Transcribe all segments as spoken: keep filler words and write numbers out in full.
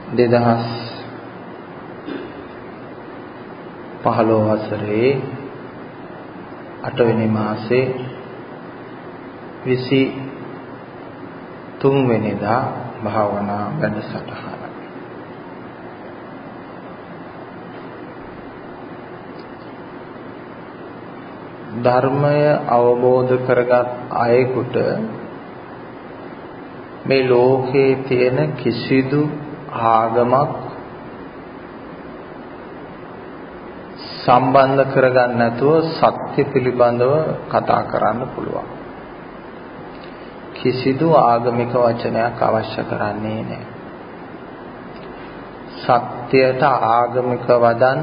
දෙදහස් පහළොව වසරේ අටවෙනි මාසේ විසි තුන් වෙනිදා භාවනා වැඩසටහන. ධර්මය අවබෝධ කරගත් අයෙකුට මේ ලෝකේ තියෙන කිසිදු ආගමක් සම්බන්ධ කරගන්න නැතුව සත්‍ය පිළිබඳව කතා කරන්න පුළුවන්. කිසිදු ආගමික වචනයක් අවශ්‍ය කරන්නේ නැහැ. සත්‍යයට ආගමික වදන්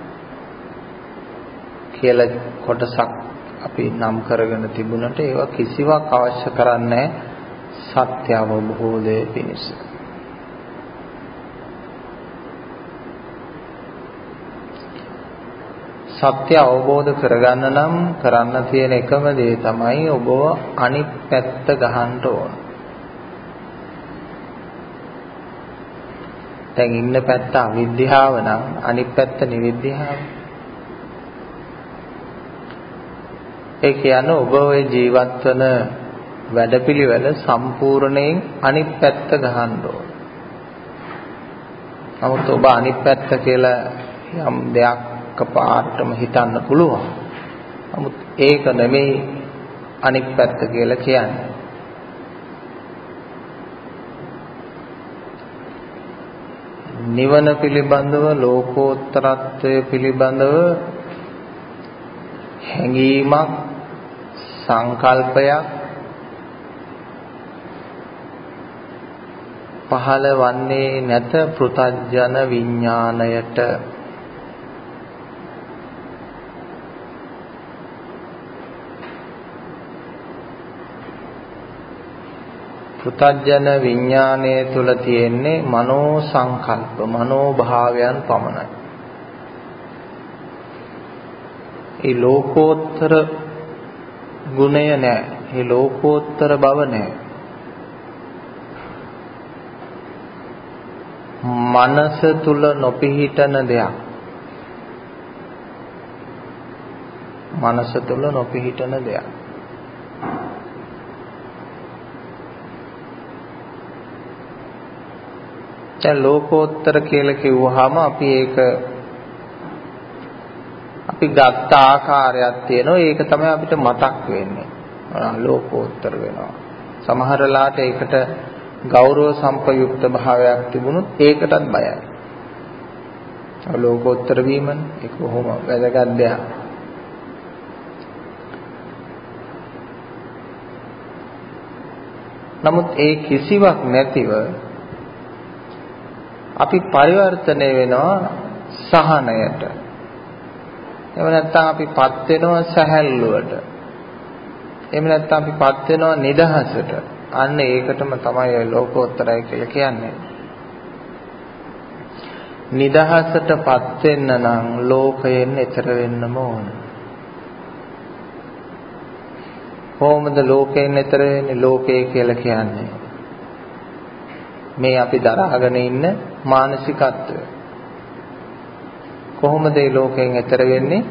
කියලා කොටසක් අපි නම් කරගෙන තිබුණට ඒවා කිසිවක් අවශ්‍ය කරන්නේ සත්‍ය අවබෝධයේ පිණිස. සත්‍ය අවබෝධ කරගන්න නම් කරන්න තියෙන එකම දේ තමයි ඔබව අනිත් පැත්ත ගහන්න ඕන. දැන් ඉන්න පැත්ත අවිද්‍යාව නම් අනිත් පැත්ත නිවිද්‍යාව. ඒ කියන්නේ ඔබ ඔය ජීවත් වෙන වැඩපිළිවෙල සම්පූර්ණයෙන් අනිත් පැත්ත ගහන්න ඕන. නමුත් ඔබ අනිත් පැත්ත කියලා යම් දෙයක් පාටම හිතන්න පුළුවන්. නමුත් ඒක නෙමෙයි අනිත් පැත්ත කියලා කියන්නේ. නිවන පිළිබඳව ලෝකෝත්තරත්වය පිළිබඳව හැඟීමක් සංකල්පයක් පහළ වන්නේ නැත පෘථග්ජන විඥාණයට. පෘථග්ජන විඥානය තුල තියෙන්නේ මනෝ සංකල්ප මනෝ භාවයන් පමණයි. ඒ ලෝකෝත්තර ගුණය නැහැ. ඒ ලෝකෝත්තර බව නැහැ. මනස තුල නොපිහිටන දෙයක්. මනස තුල නොපිහිටන දෙයක්. දැන් ලෝකෝත්තර කියලා කිව්වහම අපි ඒක අපි ගත්ත ආකාරයක් තියෙනවා. ඒක තමයි අපිට මතක් වෙන්නේ. ලෝකෝත්තර වෙනවා. සමහර ලාට ඒකට ගෞරව සම්පයුක්ත භාවයක් තිබුණොත් ඒකටත් බයයි. ලෝකෝත්තර වීමනේ ඒක කොහොම වැදගත් දෙයක්. නමුත් ඒ කිසිවක් නැතිව අපි පරිවර්තනය වෙනවා සහනයට. එහෙම නැත්නම් අපිපත් වෙනවා සැහැල්ලුවට. එහෙම නැත්නම් අපිපත් වෙනවා නිදහසට. අන්න ඒකටම තමයි ලෝකෝත්තරය කියලා කියන්නේ. නිදහසටපත් වෙන්න නම් ලෝකයෙන් එතර වෙන්නම ඕන. කොහොමද ලෝකයෙන් එතර වෙන්නේ? ලෝකය කියලා කියන්නේ මේ අපි දරාගෙන ඉන්න මානසිකත්වය. කොහොමද මේ ලෝකයෙන් එතර වෙන්නේ?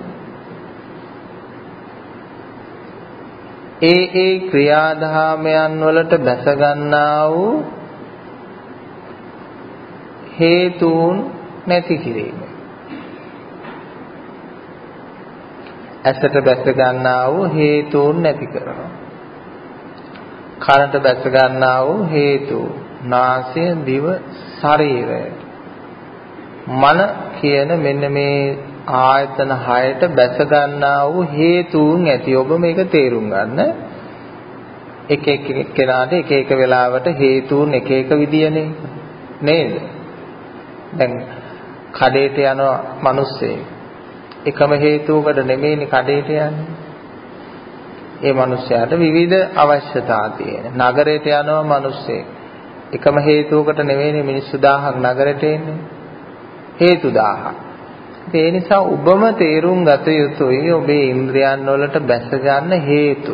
ඒ ඒ ක්‍රියාදාමයන් වලට බැස ගන්නා වූ හේතුන් නැති කිරීම. ඇසට බැස ගන්නා වූ හේතුන් නැති කරනවා. කනට බැස ගන්නා වූ හේතු නාසය දිව ශරීරය මන කියන මෙන්න මේ ආයතන හයට බැස ගන්නා වූ හේතුන් ඇති. ඔබ මේක තේරුම් ගන්න. එක එක කෙනාට එක එක වෙලාවට හේතුන් එක එක විදියනේ නේද? දැන් කඩේට යන මිනිස්සේ එකම හේතුවකට නෙමෙයිනේ කඩේට යන්නේ. ඒ මිනිස්යාට විවිධ අවශ්‍යතා තියෙන. නගරයට යනවා මිනිස්සේ එකම හේතුවකට නෙවෙයිනේ මිනිස්සු දහහක් නගරයට එන්නේ. හේතු දහහක්. ඒ නිසා ඔබම තේරුම් ගත යුතුයි ඔබේ ඉන්ද්‍රයන් වලට බැස ගන්න හේතු.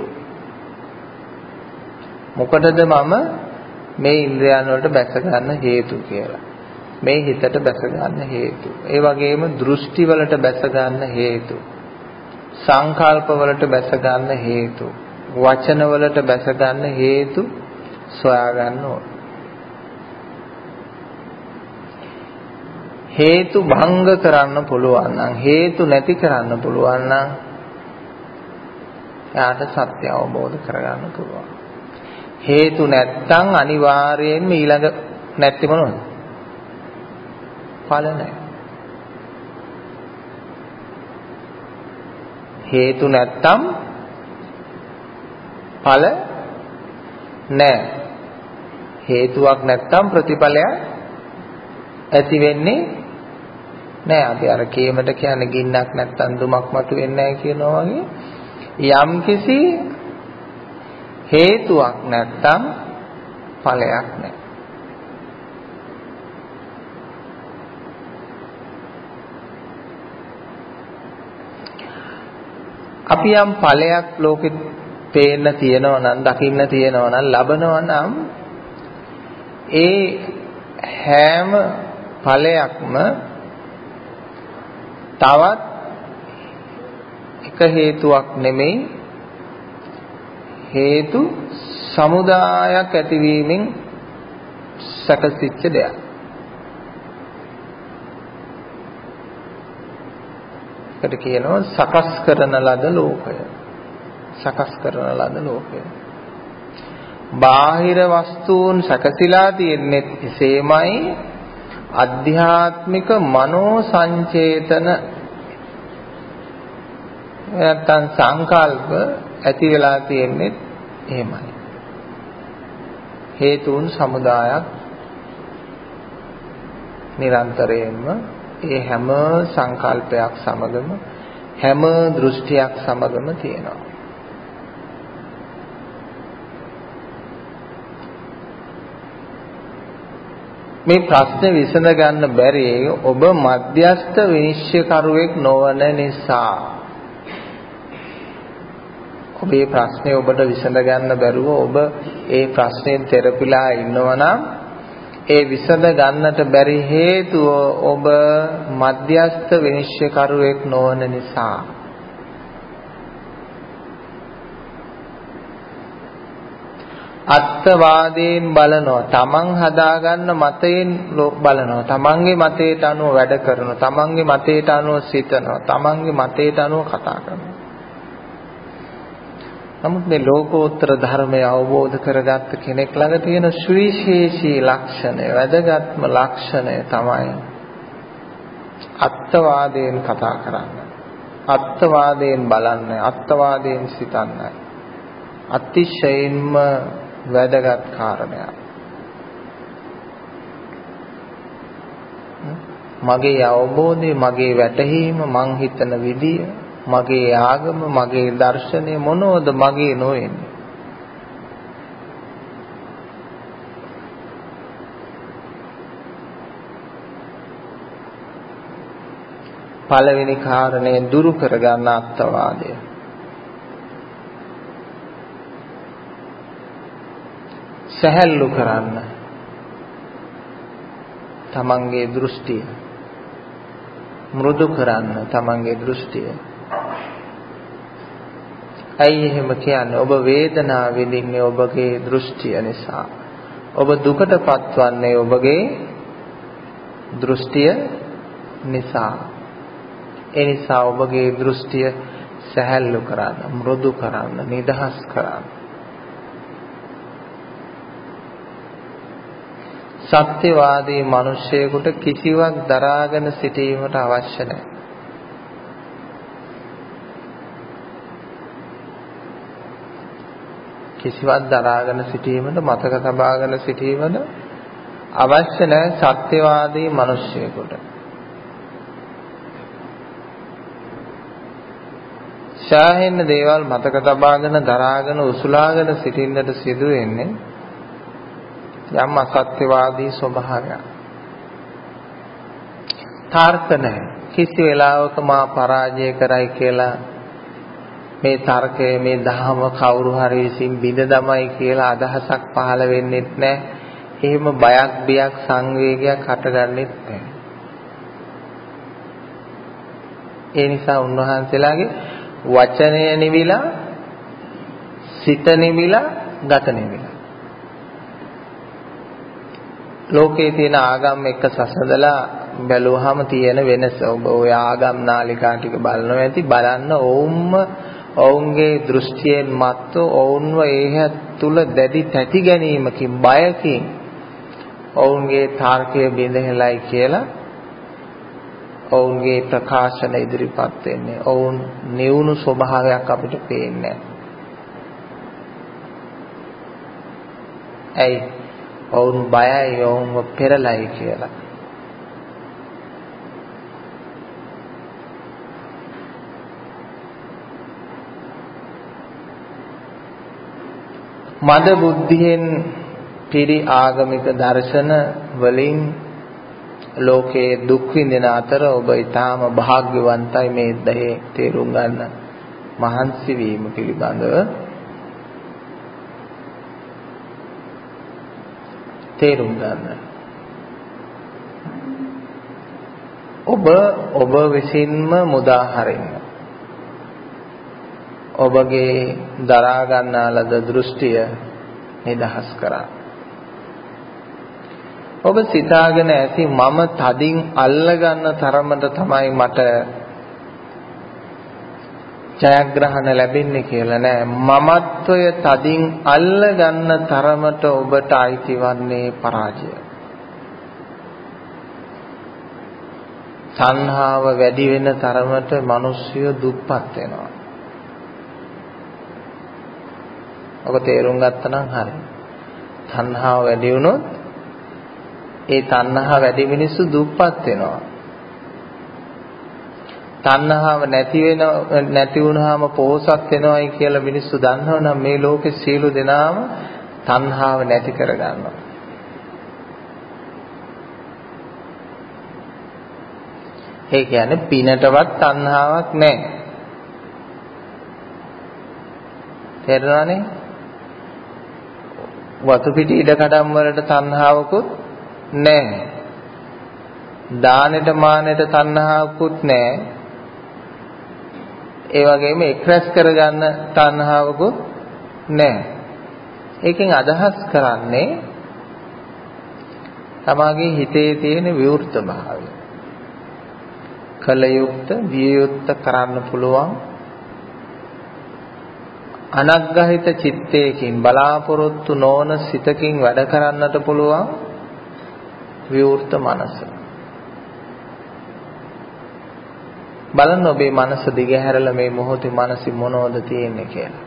මොකටද මම මේ ඉන්ද්‍රයන් වලට බැස ගන්න හේතු කියලා. මේ හිතට බැස ගන්න හේතු. ඒ වගේම දෘෂ්ටි වලට බැස ගන්න හේතු. සංකල්ප වලට බැස ගන්න හේතු. වචන වලට බැස ගන්න හේතු සොයා ගන්න ඕන. හේතු භංග කරන්න පුළුවන් නම් හේතු නැති කරන්න පුළුවන් නම් එයාට සත්‍ය අවබෝධ කරගන්න පුළුවන්. හේතු නැත්තම් අනිවාර්යයෙන්ම ඊළඟ නැති මොනවද? ඵල නැහැ. හේතු නැත්තම් ඵල නැහැ. හේතුවක් නැත්තම් ප්‍රතිඵලයක් ඇති වෙන්නේ නැහැ. අපි අර කේමට කියන්නේ ගින්නක් නැත්තම් දුමක් මතුවෙන්නේ නැහැ කියනවා වගේ යම්කිසි හේතුවක් නැත්තම් ඵලයක් නැහැ. අපි යම් ඵලයක් ලෝකෙ පේන්න තියෙනවා නම් දකින්න තියෙනවා නම් ලබනවා නම් ඒ හැම ඵලයක්ම තවත් එක හේතුවක් නෙමෙයි හේතු සමුදායක් ඇතිවීමෙන් සකසිච්ච දෙයක්. ඒකට කියනවා සකස් කරන ලද ලෝකය. සකස් කරන ලද ලෝකය. බාහිර වස්තුන් සකසිලා තියෙන්නේ එසේමයි අධ්‍යාත්මික මනෝ සංචේතන නැත්නම් සංකල්ප ඇති වෙලා තියෙන්නේ එහෙමයි. හේතුන් සමුදායක් නිරන්තරයෙන්ම ඒ හැම සංකල්පයක් සමගම හැම දෘෂ්ටියක් සමගම තියෙනවා. මේ ප්‍රශ්නේ විසඳ ගන්න බැරි ඔබ මධ්‍යස්ථ විනිශ්චයකරුවෙක් නොවන නිසා. ඔබේ ප්‍රශ්නේ ඔබට විසඳ ගන්න බැරුව ඔබ ඒ ප්‍රශ්නෙන් තෙරපිලා ඉන්නවා නම් ඒ විසඳ ගන්නට බැරි හේතුව ඔබ මධ්‍යස්ථ විනිශ්චයකරුවෙක් නොවන නිසා. අත්වාදයෙන් බලනවා, තමන් හදාගන්න මතයෙන් බලනවා, තමන්ගේ මතයට අනුව වැඩ කරනවා, තමන්ගේ මතයට අනුව සිතනවා, තමන්ගේ මතයට අනුව කතා කරනවා. නමුත් මේ ලෝකෝත්තර ධර්මය අවබෝධ කරගත්ත කෙනෙක් ළඟ තියෙන සුවිශේෂී ලක්ෂණය, වැදගත්ම ලක්ෂණය තමයි අත්වාදයෙන් කතා කරන්න. අත්වාදයෙන් බලන්න, අත්වාදයෙන් සිතන්න. අතිශයින්ම වැදගත් කාරණයක්. මගේ අවබෝධය, මගේ වැටහීම, මං හිතන විදිය, මගේ ආගම, මගේ දර්ශනය මොනවද මගේ නොවෙන්නේ? පළවෙනි කාරණය දුරු කරගන්න අත්වාදය. සැහැල්ලු කරන්න තමන්ගේ දෘෂ්ටිය, මෘදු කරන්න තමන්ගේ දෘෂ්ටිය. ඇයි එහෙම කියන්නේ? ඔබ වේදනාව විඳින්නේ ඔබගේ දෘෂ්ටිය නිසා. ඔබ දුකට පත්වන්නේ ඔබගේ දෘෂ්ටිය නිසා. ඒ නිසා ඔබගේ දෘෂ්ටිය සැහැල්ලු කරන්න, මෘදු කරන්න, නිදහස් කරන්න. සත්‍යවාදී මිනිසෙකුට කිසිවක් දරාගෙන සිටීමට අවශ්‍ය නැහැ. කිසිවක් දරාගෙන සිටීමට, මතක තබාගෙන සිටීමට අවශ්‍ය නැහැ සත්‍යවාදී මිනිසෙකුට. සෑහෙන දේවල් මතක තබාගෙන දරාගෙන උසුලාගෙන සිටින්නට සිදු වෙන්නේ යම් අසත්‍යවාදී ස්වභාවයක්. තර්ක නැහැ. කිසි වෙලාවක මා පරාජය කරයි කියලා මේ තර්කය, මේ දහම කවුරු හරි විසින් බිඳ දමයි කියලා අදහසක් පහළ වෙන්නේ නැහැ. එහෙම බයක් බියක් සංවේගයක් හටගන්නෙත් නැහැ. ඒ නිසා උන්වහන්සේලාගේ වචනය නිවිලා, සිත නිවිලා, ගත නිවිලා. ලෝකයේ තියෙන ආගම් එක්ක සසඳලා බැලුවහම තියෙන වෙනස ඔබ ඔය ආගම් නාලිකා ටික බලනවා ඇති. බලන්න ඔවුන්ම ඔවුන්ගේ දෘෂ්ටියෙන් මත්ව ඔවුන්ව ඒ තුල දැඩි තැති ගැනීමකින්, බයකින් ඔවුන්ගේ තාර්කය බිඳහෙලයි කියලා ඔවුන්ගේ ප්‍රකාශන ඉදිරිපත් වෙන්නේ. ඔවුන් නිවුණු ස්වභාවයක් අපිට පේන්නේ ඇයි? ඔවුන් බයයි ඔවුන්ව පෙරලයි කියලා. මද බුද්ධියෙන් පිරි ආගමික දර්ශන වලින් ලෝකයේ දුක් විඳින අතර ඔබ ඊටාම වාග්යවන්තයි මේ දේ තේරුම් ගන්න මහන්සි වීම පිළිබඳව. තේරුම් ගන්න. ඔබ ඔබ විසින්ම මුදා හරින්න. ඔබගේ දරා ගන්නා ලද දෘෂ්ටිය නිදහස් කරා. ඔබ සිතාගෙන ඇති මම තදින් අල්ලගන්න තරමට තමයි මට ජයග්‍රහණ ලැබෙන්නේ කියලා නෑ. මමත්වය තදින් අල්ලගන්න තරමට ඔබට අයිති වන්නේ පරාජය. තණ්හාව වැඩි වෙන තරමට මිනිස්සු දුප්පත් වෙනවා. ඔබ තේරුම් ගත්තනම් හරි. තණ්හාව වැඩි වුණොත් ඒ තණ්හාව වැඩි මිනිස්සු දුප්පත් වෙනවා. තණ්හාව නැති වෙන නැති වුණාම පොහොසත් වෙනවයි කියලා මිනිස්සු දන්නවනම් මේ ලෝකේ සියලු දෙනාම තණ්හාව නැති කර ගන්නවා. ඒ කියන්නේ පිනටවත් තණ්හාවක් නැහැ. තේරුණානේ? වතු පිටි ඉඩ කඩම් වලට තණ්හාවකුත් නැහැ. දානෙට මානෙට තණ්හාවකුත් නැහැ. ඒ වගේම එක්රැස් කරගන්න තණ්හාවකුත් නැහැ. ඒකෙන් අදහස් කරන්නේ තමාගේ හිතේ තියෙන විවෘත භාවය. කලයුක්ත වියුක්ත කරන්න පුළුවන් අනග්ගහිත චිත්තයකින් බලාපොරොත්තු නොවන සිතකින් වැඩ කරන්නට පුළුවන් විවෘත මනස. බලන්න ඔබේ මනස දිගහැරලා මේ මොහොතේ මනසි මොනවද තියෙන්නේ කියලා.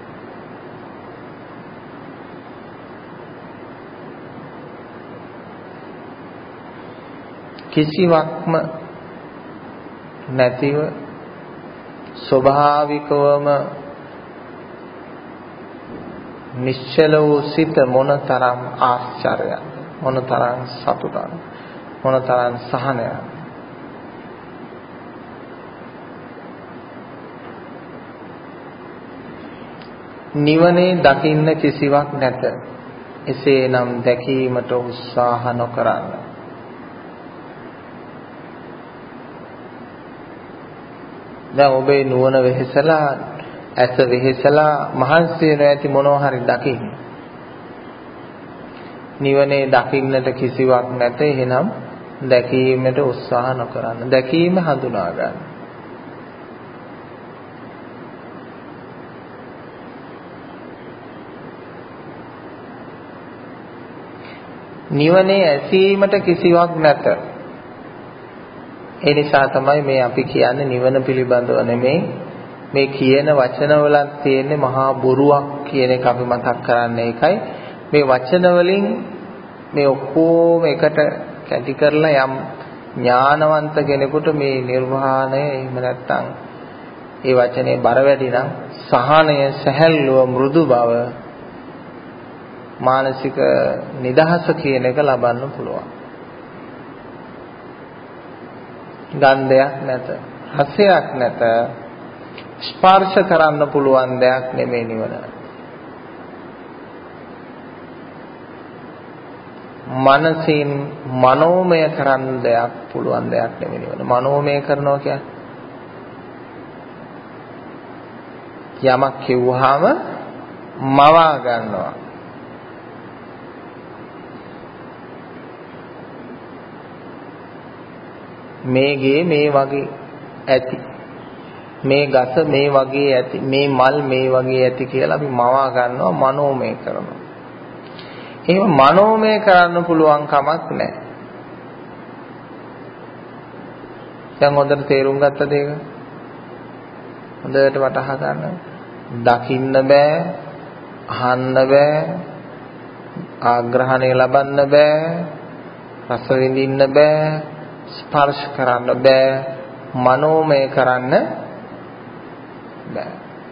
කිසිවක්ම නැතිව ස්වභාවිකවම නිශ්චල වූ සිත මොනතරම් ආශ්චර්යද, මොනතරම් සතුටද, මොනතරම් සහනයද. නිවනේ දකින්න කිසිවක් නැත. එසේනම් දැකීමට උත්සාහ නොකරන්න. දැන් ඔබේ නුවණ වෙහෙසලා, ඇස වෙහෙසලා මහන්සි වෙන ඇති මොනවා හරි දකින්න. නිවනේ දකින්නට කිසිවක් නැත. එහෙනම් දැකීමට උත්සාහ නොකරන්න. දැකීම හඳුනා ගන්න. නිවනේ ඇසීමට කිසිවක් නැත. ඒ නිසා තමයි මේ අපි කියන්නේ නිවන පිළිබඳව නෙමෙයි, මේ කියන වචන වල තියෙන මහා බොරුවක් කියන එක අපි මතක් කරන්නේ. ඒකයි මේ වචන වලින් මේ ඔක්කොම එකට කැටි කරලා යම් ඥානවන්ත කෙනෙකුට මේ නිර්වාණය එහෙම නැත්නම් ඒ වචනේ බර වැඩි නම් සහනය, සැහැල්ලුව, මෘදු බව, මානසික නිදහස කියන එක ලබන්න පුළුවන්. ගන්ධයක් නැත, රසයක් නැත, ස්පර්ශ කරන්න පුළුවන් දෙයක් නෙමෙයි නිවන. මනසින් මනෝමය කරන්න දෙයක් පුළුවන් දෙයක් නෙමෙයි නිවන. මනෝමය කරනවා කියන්නේ යමක් කිව්වහම මවා ගන්නවා. මේ ගේ මේ වගේ ඇති, මේ ගස මේ වගේ ඇති, මේ මල් මේ වගේ ඇති කියලා අපි මවා ගන්නවා, මනෝමය කරනවා. එහෙම මනෝමය කරන්න පුළුවන් කමක් නැහැ. දැන් හොඳට තේරුම් ගත්තද ඒක? හොඳට වටහා ගන්න. දකින්න බෑ, අහන්න බෑ, ආග්‍රහණය ලබන්න බෑ, රස විඳින්න බෑ, ස්පර්ශ කරන්න බෑ, මනෝමය කරන්න බෑ.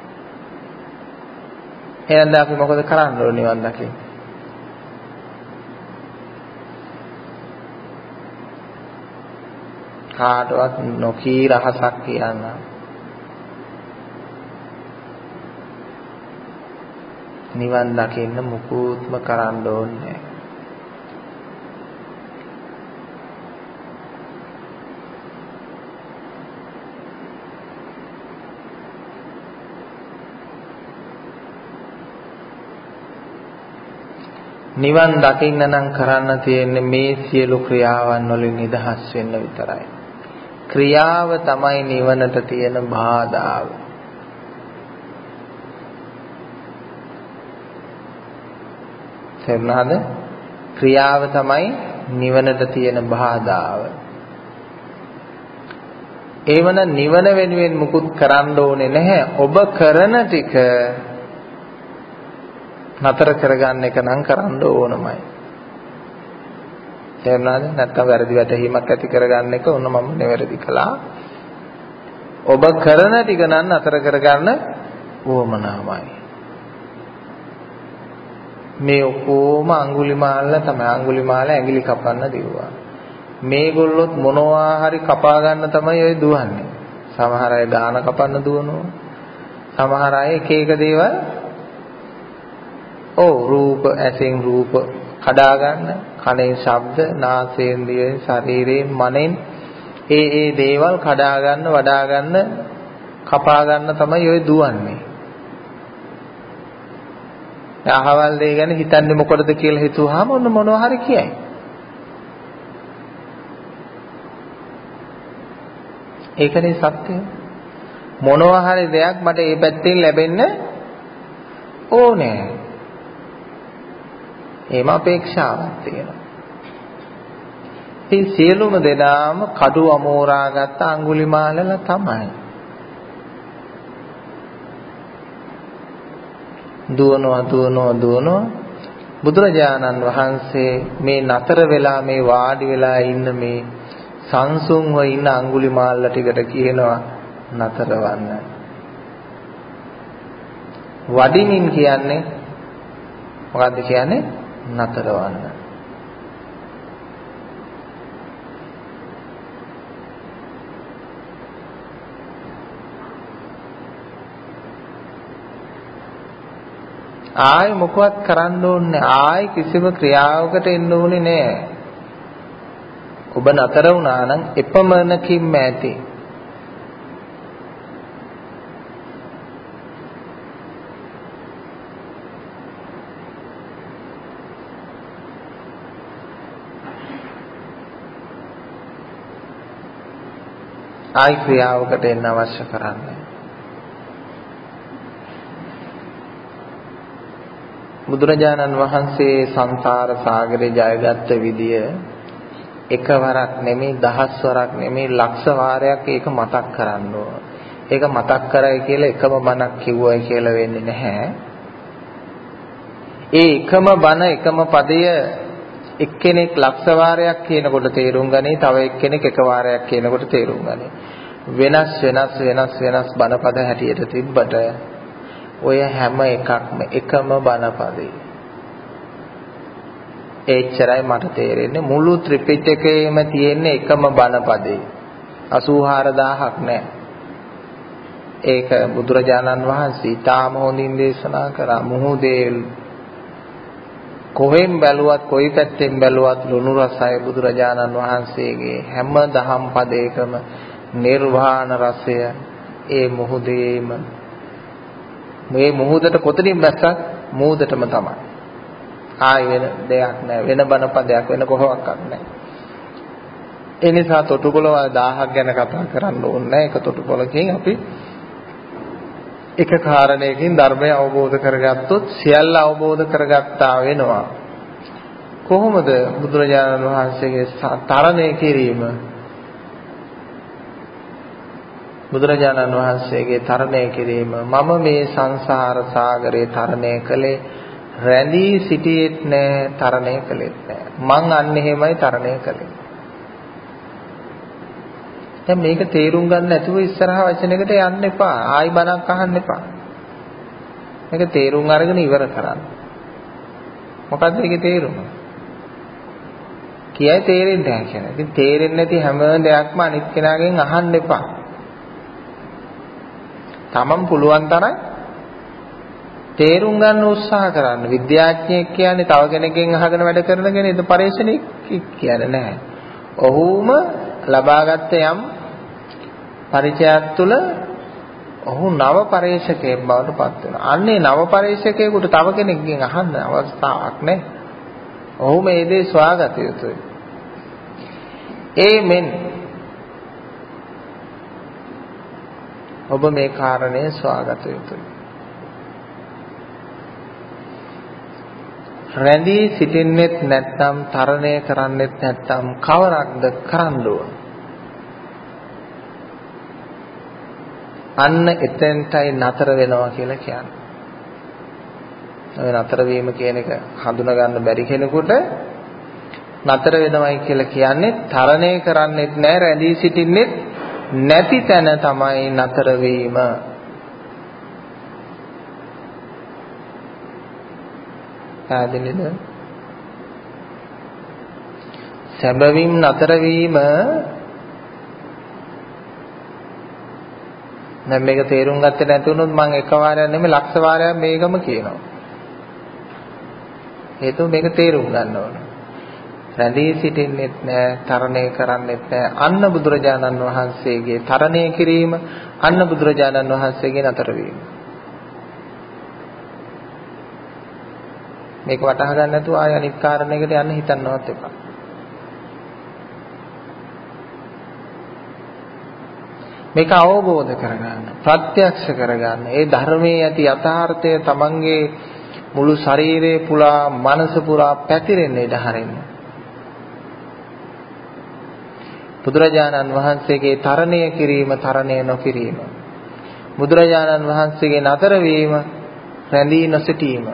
එහෙනම් අපි මොකද කරන්න ඕනේ නිවන් දකින්න? කාටවත් නොකී රහසක් කියන්න. නිවන් දකින්න මුකුත්ම කරන්න ඕනේ. නිවන් දකින්න නම් කරන්න තියෙන්නේ මේ සියලු ක්‍රියාවන් වලින් නිදහස් වෙන්න විතරයි. ක්‍රියාව තමයි නිවනට තියෙන බාධාව. තේරුණාද? ක්‍රියාව තමයි නිවනට තියෙන බාධාව. ඒවන නිවන වෙනුවෙන් මුකුත් කරන්න ඕනේ නැහැ. ඔබ කරන ටික නතර කරගන්න එක නම් කරන්න ඕනමයි. තේරුණාද? නැත්තම් වැරදි වැටහීමක් ඇති කරගන්න එක ඕන මම නෙවැරදි කළා. ඔබ කරන ටික නම් නතර කරගන්න ඕමනාමයි. මේ ඔක්කොම අඟුලිමාල තමයි. අඟුලිමාල ඇඟිලි කපන්න දිව්වා. මේගොල්ලොත් මොනවා හරි කපා ගන්න තමයි ඔය දුවන්නේ. සමහර අය ගාන කපන්න දුවනවා. සමහර අය එක එක දේවල් ඔව් රූප ඇසෙන් රූප කඩා ගන්න, කනෙන් ශබ්ද, නාසයෙන් දිවෙන් ශරීරයෙන් මනෙන් ඒ ඒ දේවල් කඩා ගන්න, වඩා ගන්න, කපා ගන්න තමයි ඔය දුවන්නේ. අහවල් දේ ගැන හිතන්නේ මොකටද කියලා හිතුවාම ඔන්න මොනවා හරි කියයි. ඒකනේ සත්‍යය. මොනවා හරි දෙයක් මට ඒ පැත්තෙන් ලැබෙන්න ඕනේ. එහෙම අපේක්ෂාවක් තියෙනවා. ඉතින් සියලුම දෙනාම කඩු අමෝරාගත්ත අඟුලිමාලලා තමයි. දුවනවා දුවනවා දුවනවා. බුදුරජාණන් වහන්සේ මේ නතර වෙලා මේ වාඩි වෙලා ඉන්න මේ සංසුන්ව ඉන්න අඟුලිමාලලා ටිකට කියනවා නතරවන්න. වඩිමින් කියන්නේ මොකද්ද කියන්නේ? නතරවන්න. ආයි මොකවත් කරන්න ඕනේ ආයි කිසිම ක්‍රියාවකට එන්න ඕනේ නෑ. ඔබ නතර වුණා නම් එපමණකින්ම ඇති. ආයි ක්‍රියාවකට එන්න අවශ්‍ය කරන්නේ. බුදුරජාණන් වහන්සේ සංසාර සාගරේ ජයගත්ත විදිය එකවරක් නෙමෙයි දහස් වරක් නෙමෙයි ලක්ෂ වාරයක් ඒක මතක් කරන්න ඕන. ඒක මතක් කරයි කියලා එකම බණක් කිව්වයි කියලා වෙන්නේ නැහැ. ඒ එකම බණ එකම පදය එක්කෙනෙක් ලක්ෂ වාරයක් කියනකොට තේරුම් ගනී, තව එක්කෙනෙක් එක වාරයක් කියනකොට තේරුම් ගනී. වෙනස් වෙනස් වෙනස් වෙනස් බණපද හැටියට තිබ්බට ඔය හැම එකක්ම එකම බණපදේ. එච්චරයි මට තේරෙන්නේ. මුළු ත්‍රිපිටකයේම තියෙන එකම බණපදේ. අසූ හාරදාහක් නෑ. ඒක බුදුරජාණන් වහන්සේ ඊටාම හොඳින් දේශනා කරා. මුහුදේ කොහෙන් බැලුවත් කොයි පැත්තෙන් බැලුවත් ලුණු රසයි බුදුරජාණන් වහන්සේගේ හැම දහම් පදයකම නිර්වාණ රසය ඒ මොහොතේම මේ මොහොතට කොතනින් බැස්සත් මොහොතටම තමයි. ආයි වෙන දෙයක් නැහැ. වෙන බණ පදයක් වෙන කොහොමවත් නැහැ. ඒ නිසා තොටුපොළ දහයක් ගැන කතා කරන්න ඕනේ නැහැ. එක තොටුපොළකින් අපි එක කාරණයකින් ධර්මය අවබෝධ කරගත්තොත් සියල්ල අවබෝධ කරගත්තා වෙනවා. කොහොමද බුදුරජාණන් වහන්සේගේ තරණය කිරීම බුදුරජාණන් වහන්සේගේ තරණය කිරීම මම මේ සංසාර සාගරේ තරණය කළේ රැඳී සිටියෙත් නෑ තරණය කළෙත් නෑ මං අන්න එහෙමයි තරණය කළේ. දැන් මේක තේරුම් ගන්න නැතුව ඉස්සරහ වචනයකට යන්න එපා. ආයි බණක් අහන්න එපා. මේක තේරුම් අරගෙන ඉවර කරන්න. මොකද්ද ඒකේ තේරුම? කියයි තේරෙන්නේ නැහැ කියලා. ඉතින් තේරෙන්නේ නැති හැම දෙයක්ම අනිත් කෙනාගෙන් අහන්න එපා. තමන් පුළුවන් තරම් තේරුම් ගන්න උත්සාහ කරන්න. විද්‍යාඥයෙක් කියන්නේ තව කෙනෙක්ගෙන් අහගෙන වැඩ කරන කෙනෙක්ද පරිශ්‍රණික කියන්නේ නැහැ. ඔහුම ලබාගත් යම් පරිචයක් තුළ ඔහු නව පරිශ්‍රකයෙක් බවට පත් වෙනවා. අන්නේ නව පරිශ්‍රකයෙකුට තව කෙනෙක්ගෙන් අහන්න අවස්ථාවක් නැහැ. ඔහු මේ දේ ස්වාගත යුතුයි. ඒ මෙන් ඔබ මේ කාරණය ස්වාගත යුතුයි. රැඳී සිටින්නෙත් නැත්නම් තරණය කරන්නෙත් නැත්නම් කවරක්ද කරන්න ඕන? අන්න එතෙන්ටයි නතර වෙනවා කියලා කියන්නේ. ඔය නතර වීම කියන එක හඳුනා ගන්න බැරි කෙනෙකුට නතර වෙනවයි කියලා කියන්නේ තරණය කරන්නෙත් නැහැ රැඳී සිටින්නෙත් නැති තැන තමයි නතර වීම. ආදිනේද? සැබවින් නතර වීම දැන් මේක තේරුම් ගත්තේ නැති වුණොත් මම එක වාරයක් නෙමෙයි ලක්ෂ වාරයක් මේකම කියනවා. හේතුව මේක තේරුම් ගන්න ඕන. රැඳී සිටින්නෙත් නැහැ, තරණය කරන්නෙත් නැහැ. අන්න බුදුරජාණන් වහන්සේගේ තරණය කිරීම, අන්න බුදුරජාණන් වහන්සේගේ නතර වීම. මේක වටහා ගන්න නැතුව ආය අනිත් කාරණයකට යන්න හිතන්නවත් එපා. මේක අවබෝධ කරගන්න, ප්‍රත්‍යක්ෂ කරගන්න. ඒ ධර්මයේ ඇති යථාර්ථය තමන්ගේ මුළු ශරීරේ පුරා, මනස පුරා පැතිරෙන්න ඉඩ හරින්න. බුදුරජාණන් වහන්සේගේ තරණය කිරීම, තරණය නොකිරීම. බුදුරජාණන් වහන්සේගේ නතර වීම, රැඳී නොසිටීම.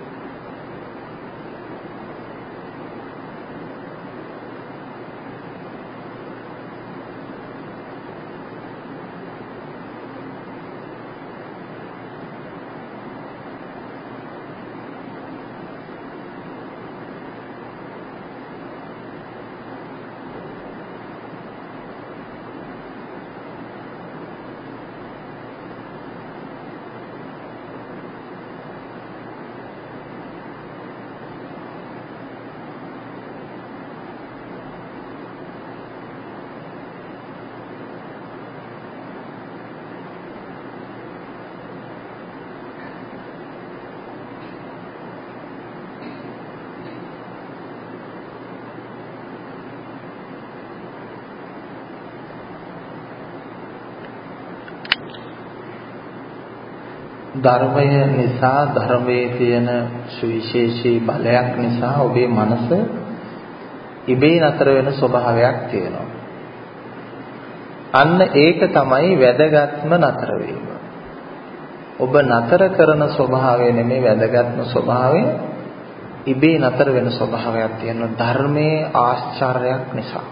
ධර්මය නිසා ධර්මයේ තියෙන සුවිශේෂී බලයක් නිසා ඔබේ මනස ඉබේ නතර වෙන ස්වභාවයක් තියෙනවා. අන්න ඒක තමයි වැදගත්ම නතර වීම. ඔබ නතර කරන ස්වභාවය නෙමෙයි වැදගත්ම ස්වභාවය. ඉබේ නතර වෙන ස්වභාවයක් තියෙනවා ධර්මයේ ආශ්චර්යයක් නිසා.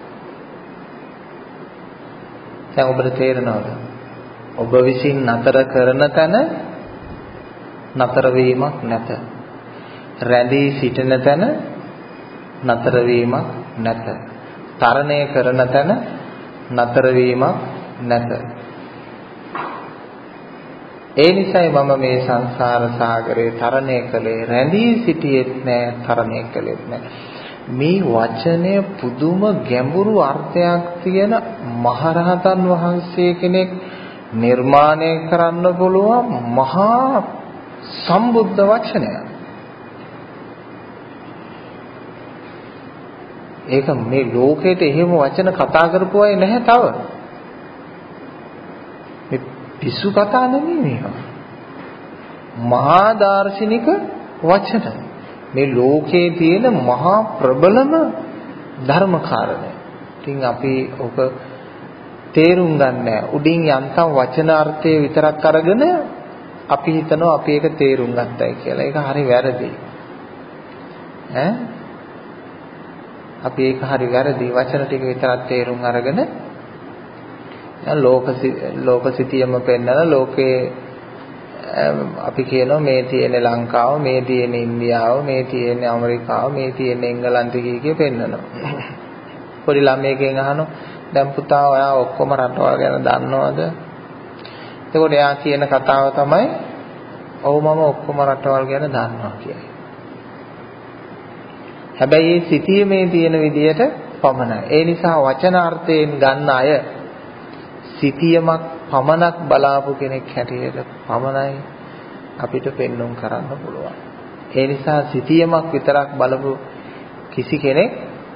දැන් ඔබට තේරෙනවද? ඔබ විසින් නතර කරන තැන නතර වීමක් නැත. රැඳී සිටින තැන නතර වීමක් නැත. තරණය කරන තැන නතර වීමක් නැත. ඒ නිසායි මම මේ සංසාර සාගරේ තරණය කළේ, රැඳී සිටියෙත් නෑ, තරණය කළෙත් නෑ. මේ වචනය පුදුම ගැඹුරු අර්ථයක් තියෙන මහරහතන් වහන්සේ කෙනෙක් නිර්මාණය කරන්න පුළුවන් මහා සම්බුද්ධ වචනයක්. ඒක මේ ලෝකෙට එහෙම වචන කතා කරපු අය නැහැ තව. මේ පිස්සු කතා නෙමෙයි මේවා. මහා දාර්ශනික වචන. මේ ලෝකේ තියෙන මහා ප්‍රබලම ධර්ම කාරණය. ඉතින් අපි ඔක තේරුම් ගන්නෑ. උඩින් යන්තම් වචනාර්ථය විතරක් අරගෙන අපි හිතනවා අපි ඒක තේරුම් ගත්තයි කියලා. ඒක හරි වැරදි. ඈ අපි ඒක හරි වැරදි. වචන ටික විතරක් තේරුම් අරගෙන ලෝක ලෝකසිතියම පෙන්නන ලෝකේ අපි කියනවා මේ තියෙන ලංකාව, මේ තියෙන ඉන්දියාව, මේ තියෙන ඇමරිකාව, මේ තියෙන එංගලන්තය කිය පෙන්නනවා. පොඩි ළමයෙක්ගෙන් අහනවා දැන් පුතා ඔයා ඔක්කොම රටවල් ගැන දන්නවද? එතකොට එයා කියන කතාව තමයි ඔව් මම ඔක්කොම රටවල් ගැන දන්නවා කියයි. හැබැයි මේ සිතියමේ තියෙන විදියට පමණයි. ඒ නිසා වචනාර්ථයෙන් ගන්න අය සිතියමක් පමණක් බලාපු කෙනෙක් හැටියට පමණයි අපිට පෙන්눔 කරන්න පුළුවන්. ඒ නිසා සිතියමක් විතරක් බලපු කිසි කෙනෙක්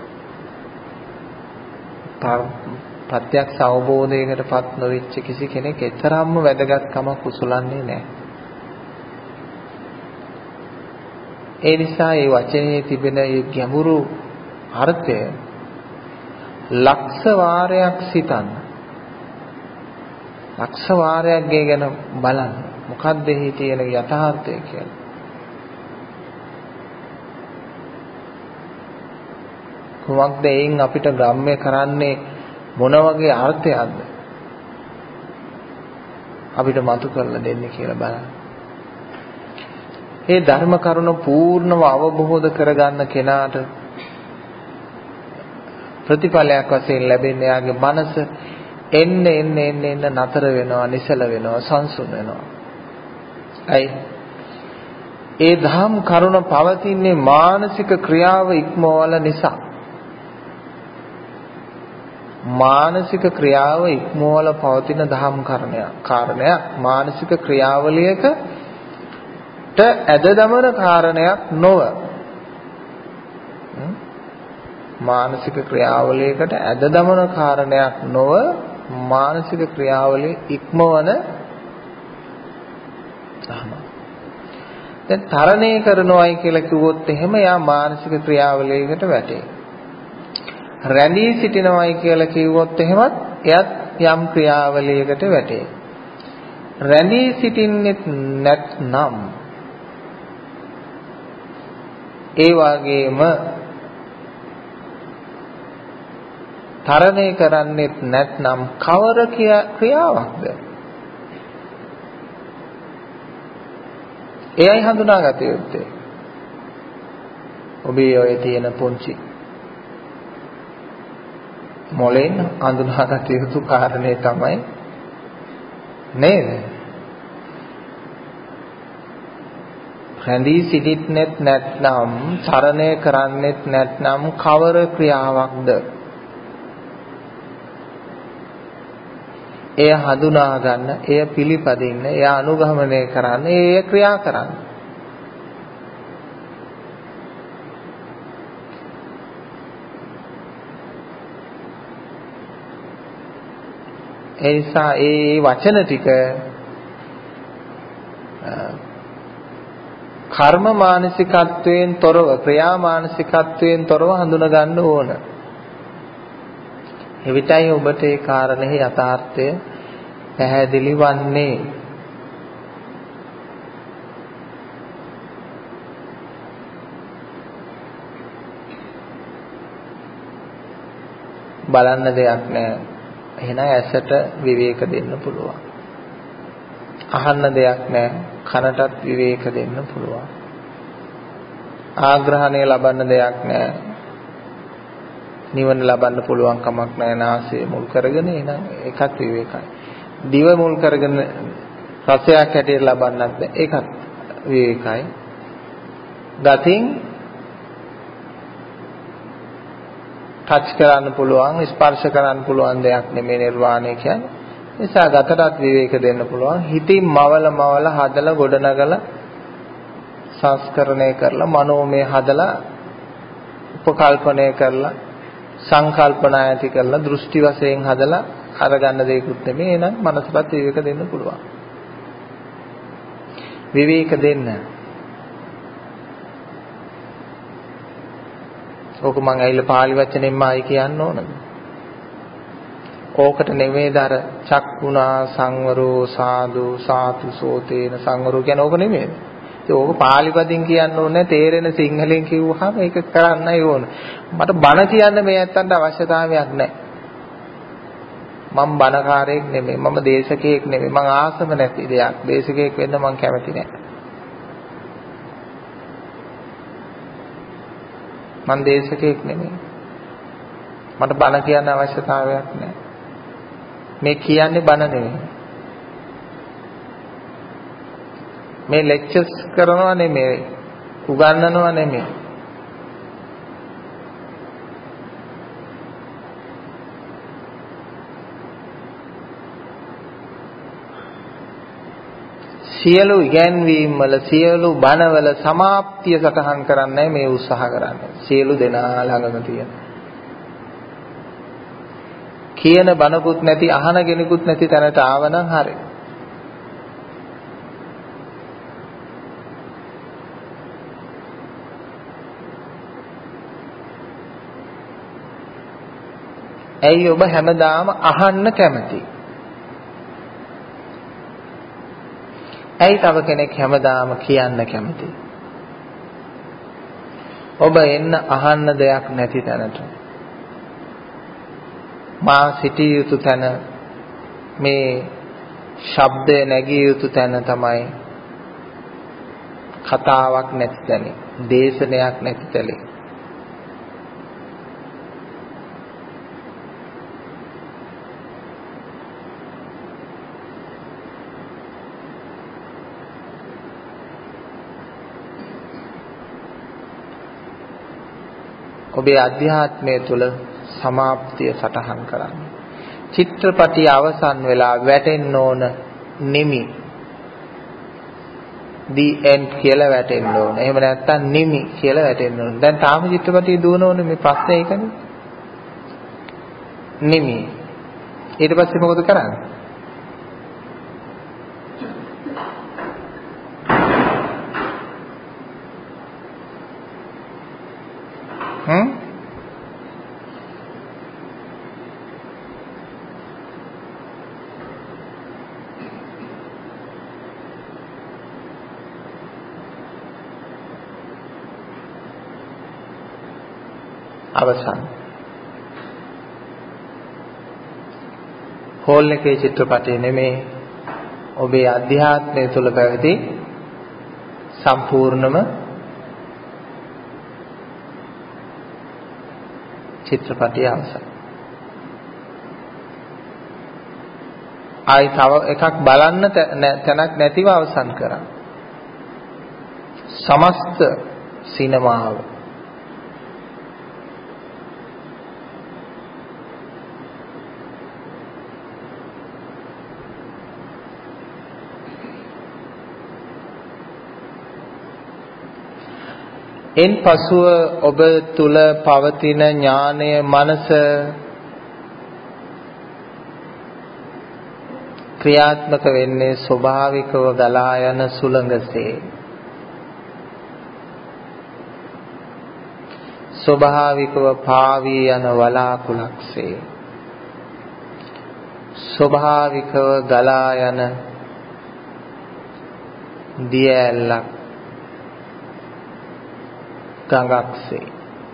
ප්‍රත්‍යක්ෂ අවබෝධයකටපත් නොවිච්ච කිසි කෙනෙක් එතරම්ම වැදගත්කමක් උසුලන්නේ නැහැ. ඒ නිසා මේ වචනේ තිබෙන මේ ගැඹුරු අර්ථය ලක්ෂ වාරයක් සිතන්න. ලක්ෂ වාරයක් ගැන බලන්න. මොකක්ද එහි තියෙන යථාර්ථය කියලා. කොහොමද එයින් අපිට ග්‍රාම්‍ය කරන්නේ මොන වගේ අර්ථයක්ද? අපිට මතු කරලා දෙන්නේ කියලා බලන්න. මේ ධර්ම කරුණ පූර්ණව අවබෝධ කරගන්න කෙනාට ප්‍රතිඵලයක් වශයෙන් ලැබෙන්නේ යාගේ මනස එන්න එන්න එන්න එන්න නතර වෙනවා, නිසල වෙනවා, සංසුන් වෙනවා. අයි ඒ ධම් කරුණ පවතින්නේ මානසික ක්‍රියාව ඉක්මවල නිසා. මානසික ක්‍රියාව ඉක්මවල පවතින ධම් කරුණයක්. කාරණයක් මානසික ක්‍රියාවලියකට ඇද දමන කාරණයක් නොව. මානසික ක්‍රියාවලියකට ඇද දමන කාරණයක් නොව මානසික ක්‍රියාවලිය ඉක්මවන ධම. දැන් තරණය කරනවායි කියලා කිව්වොත් එහෙම යා මානසික ක්‍රියාවලියකට වැටේ. රැඳී සිටිනවායි කියලා කිව්වොත් එහෙමත් එයත් යම් ක්‍රියාවලියකට වැටේ. රැඳී සිටින්නෙත් නැත්නම් ඒ වගේම තරණය කරන්නෙත් නැත්නම් කවර ක්‍රියාවක්ද? එයයි හඳුනාගත යුත්තේ. ඔබේ ඔය තියෙන පුංචි මොලෙන් හඳුනාගත යුතු කාරණේ තමයි නේද? රැඳී සිටින්නෙත් නැත්නම් තරණය කරන්නෙත් නැත්නම් කවර ක්‍රියාවක්ද? එය හඳුනා ගන්න, එය පිළිපදින්න, එය අනුගමනය කරන්න, එය ක්‍රියා කරන්න. ඒ නිසා ඒ වචන ටික කර්ම මානසිකත්වයෙන් තොරව, ක්‍රියා මානසිකත්වයෙන් තොරව හඳුනා ගන්න ඕන. එවිටයි ඔබට ඒ කාරණේ යථාර්ථය පැහැදිලි වන්නේ. බලන්න දෙයක් නැහැ. එහෙනම් ඇසට විවේක දෙන්න පුළුවන්. අහන්න දෙයක් නැහැ. කනටත් විවේක දෙන්න පුළුවන්. ආග්‍රහණය ලබන්න දෙයක් නැහැ. නිවන ලබන්න පුළුවන් කමක් නැහැ. නාසය මුල් කරගෙන එහෙනම් ඒකත් විවේකයි. දිව මුල් කරගෙන රසයක් හැටියට ලබන්නත් බෑ. ඒකත් විවේකයි. ගතින් ටච් කරන්න පුළුවන්, ස්පර්ශ කරන්න පුළුවන් දෙයක් නෙමෙයි නිර්වාණය කියන්නේ. නිසා ගතටත් විවේක දෙන්න පුළුවන්. හිතින් මවල මවල හදලා ගොඩනගලා සංස්කරණය කරලා මනෝමය හදලා උපකල්පනය කරලා සංකල්පනා ඇති කරලා දෘෂ්ටි වශයෙන් හදලා අරගන්න දෙයක්ුත් නෙමෙයි. එහෙනම් මනසට විවේක දෙන්න පුළුවන්. විවේක දෙන්න. ඕක මං ඇවිල්ලා පාලි වචනෙන්ම ආයි කියන්න ඕනද? ඕකට නෙමෙයිද අර චක්කුණා සංවරෝ සාදු සාතු සෝතේන සංවරෝ කියන්නේ ඕක නෙමෙයිද? ඒක ඕක පාලි පදින් කියන්න ඕනේ තේරෙන සිංහලෙන් කිව්වහම ඒක කරන්නයි ඕන. මට බණ කියන්න මේ ඇත්තන්ට අවශ්‍යතාවයක් නැහැ. මම බණකාරයෙක් නෙමෙයි, මම දේශකයෙක් නෙමෙයි, මං ආසම නැති දෙයක්. දේශකයෙක් වෙන්න මං කැමති නැහැ. මං දේශකයෙක් නෙමෙයි. මට බණ කියන්න අවශ්‍යතාවයක් නැහැ. මේ කියන්නේ බණ නෙමෙයි. මේ ලෙක්චර්ස් කරනවා නෙමෙයි. උගන්වනවා නෙමෙයි. සියලු ඉගැන්වීම් වල සියලු බණ වල සමාප්තිය සටහන් කරන්නයි මේ උත්සාහ කරන්නේ. සියලු දෙනා ළඟම තියෙන. කියන බණකුත් නැති අහන කෙනෙකුත් නැති තැනට ආවනම් හරි. ඇයි ඔබ හැමදාම අහන්න කැමති? ඇයි තව කෙනෙක් හැමදාම කියන්න කැමති? ඔබ එන්න අහන්න දෙයක් නැති තැනට. මා සිටිය යුතු තැන, මේ ශබ්දය නැගිය යුතු තැන තමයි කතාවක් නැති තැන, දේශනයක් නැති තැන. ඔබේ අධ්‍යාත්මය තුළ සමාප්තිය සටහන් කරන්න. චිත්‍රපටිය අවසන් වෙලා වැටෙන්න ඕන නිමි. the end කියලා වැටෙන්න ඕන. එහෙම නැත්නම් නිමි කියලා වැටෙන්න ඕන. දැන් තාම චිත්‍රපටිය දුවන ඕනේ මේ ප්‍රශ්නේ ඒකනේ. නිමි. ඊට පස්සේ මොකද කරන්නේ? හ්ම් අවසන්. හෝල් එකේ චිත්‍රපටය නෙමේ ඔබේ අධ්‍යාත්මය තුළ පැවති සම්පූර්ණම චිත්‍රපටය අවසන්. ආයි තව එකක් බලන්න තැනක් නැතිව අවසන් කරා. සමස්ත සිනමාව එන් පසුව ඔබ තුල පවතින ඥානය මනස ක්‍රියාත්මක වෙන්නේ ස්වභාවිකව ගලා යන සුළඟසේ. ස්වභාවිකව පාවී යන වලාකුළක්සේ. ස්වභාවිකව ගලා යන දිය ඇල්ලක් ගඟක්සේ.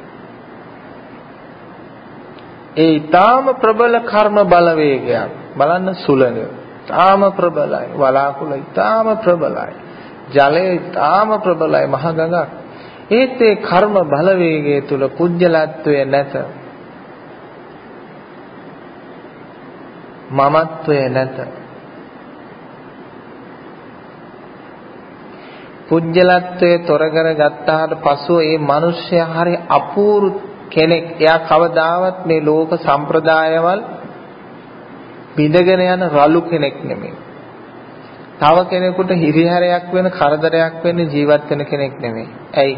ඒ ඊටාම ප්‍රබල කර්ම බලවේගයක්. බලන්න සුළඟ ඊටාම ප්‍රබලයි, වලාකුළ ඊටාම ප්‍රබලයි, ජලය ඊටාම ප්‍රබලයි, මහ ගඟක්. ඒත් ඒ කර්ම බලවේගය තුල පුජ්‍යලත්වය නැත, මමත්වය නැත. පුජ්‍යලත්වයේ තොර කරගත්තාට පසු ඒ මිනිස්සයා හරි අපූර්ව කෙනෙක්. එයා කවදාවත් මේ ලෝක සම්ප්‍රදායවල බිඳගෙන යන රළු කෙනෙක් නෙමෙයි. තව කෙනෙකුට හිරිහැරයක් වෙන කරදරයක් වෙන ජීවත් වෙන කෙනෙක් නෙමෙයි. ඇයි?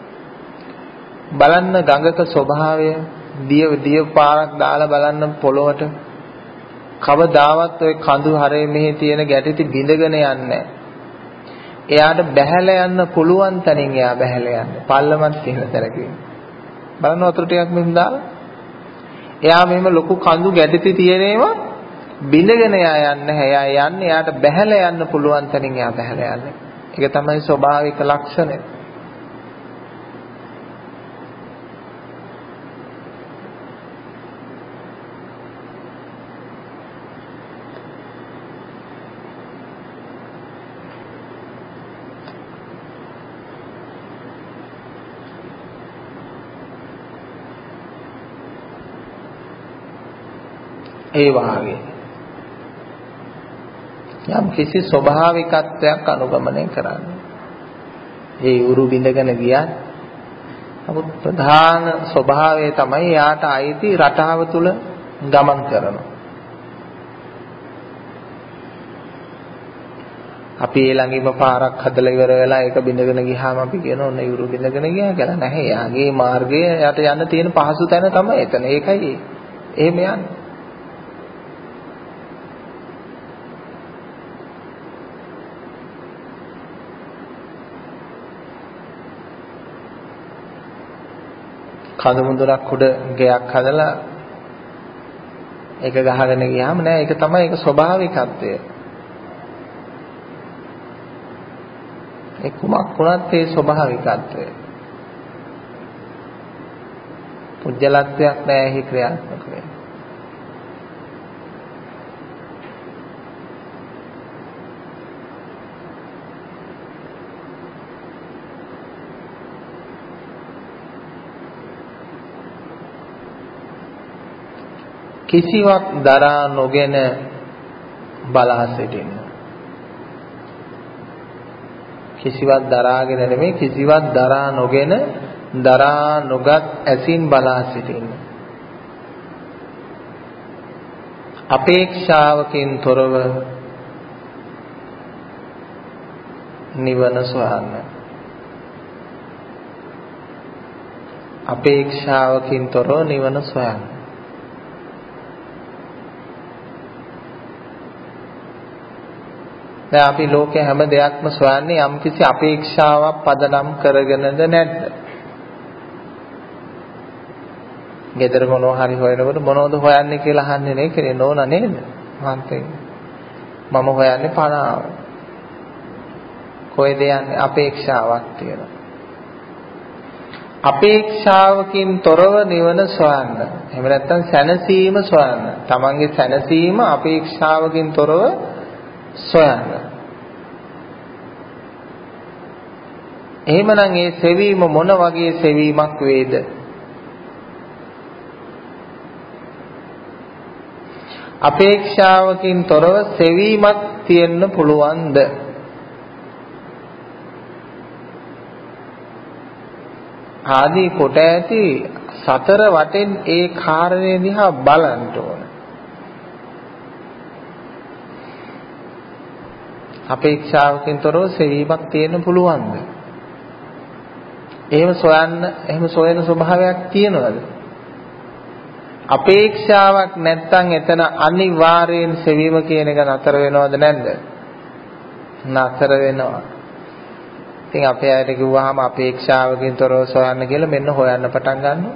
බලන්න ගඟක ස්වභාවය, දිය දිය පාරක් දාලා බලන්න පොළොවට. කවදාවත් ওই කඳු හරේ මෙහි තියෙන ගැටටි බිඳගෙන යන්නේ නැහැ. එයාට බැහැලා යන්න පුළුවන් තැනින් එයා බැහැලා යන්නේ. පල්ලමක් තියෙන තැනකින්. බලන්න වතුර ටිකක් මෙහෙම දාලා. එයා මෙහෙම ලොකු කඳු ගැටටි තියෙනේවා බිඳගෙන එයා යන්නේ නැහැ. එයා යන්නේ එයාට බැහැලා යන්න පුළුවන් තැනින් එයා බැහැලා යන්නේ. ඒක තමයි ස්වභාවික ලක්ෂණය. ඒ වාගේ යම් කිසි ස්වභාවිකත්වයක් අනුගමනය කරන්න. ඒ උරු බිඳගෙන ගියත් නමුත් ප්‍රධාන ස්වභාවය තමයි යාට අයිති රටාව තුල ගමන් කරනවා. අපි ඒ ළඟින්ම පාරක් හදලා ඉවර වෙලා ඒක බිඳගෙන ගියාම අපි කියනවා ඔන්න උරු බිඳගෙන ගියා කියලා. නැහැ. යාගේ මාර්ගය යට යන්න තියෙන පහසු තැන තමයි එතන. ඒකයි එහෙම යන්නේ. කඳු මුදුනක් උඩ ගෙයක් හදලා ඒක ගහගෙන ගියාම නෑ ඒක තමයි ඒක ස්වභාවිකත්වය. ඒ කුමක් වුණත් ඒ ස්වභාවිකත්වය. පුජ්‍යලත්වයක් නෑ එහි ක්‍රියාත්මක වෙන්නේ. කිසිවක් දරා නොගෙන බලා සිටින්න. කිසිවක් දරාගෙන නෙමෙයි කිසිවක් දරා නොගෙන දරා නොගත් ඇසින් බලා සිටින්න. අපේක්ෂාවකින් තොරව නිවන සොයන්න. අපේක්ෂාවකින් තොරව නිවන සොයන්න. දැන් අපි ලෝකේ හැම දෙයක්ම සොයන්නේ යම්කිසි අපේක්ෂාවක් පදනම් කරගෙනද නැද්ද? ගෙදර මොනවා හරි හොයනකොට මොනවද හොයන්නේ කියලා අහන්නේ නේ කෙනේ නෝනා නේද? මහන්තේ. මම හොයන්නේ පණාව. කොහෙද යන්නේ? අපේක්ෂාවක් තියෙනවා. අපේක්ෂාවකින් තොරව නිවන සොයන්න. එහෙම නැත්නම් සැනසීම සොයන්න. තමන්ගේ සැනසීම අපේක්ෂාවකින් තොරව සොයන්න. එහෙමනම් ඒ සෙවීම මොන වගේ සෙවීමක් වේද? අපේක්ෂාවකින් තොරව සෙවීමක් තියෙන්න පුළුවන්ද? ආදී කොට ඇති සතර වටෙන් ඒ කාරණේ දිහා බලන්න ඕන. අපේක්ෂාවකින් තොරව සෙවීමක් තියෙන්න පුළුවන්ද? එහෙම සොයන්න එහෙම සොයන ස්වභාවයක් තියෙනවද? අපේක්ෂාවක් නැත්තම් එතන අනිවාර්යෙන් සෙවීම කියන එක නතර වෙනවද නැද්ද? නතර වෙනවා. ඉතින් අපේ අයට කිව්වහම අපේක්ෂාවකින් තොරව සොයන්න කියලා මෙන්න හොයන්න පටන් ගන්නවා.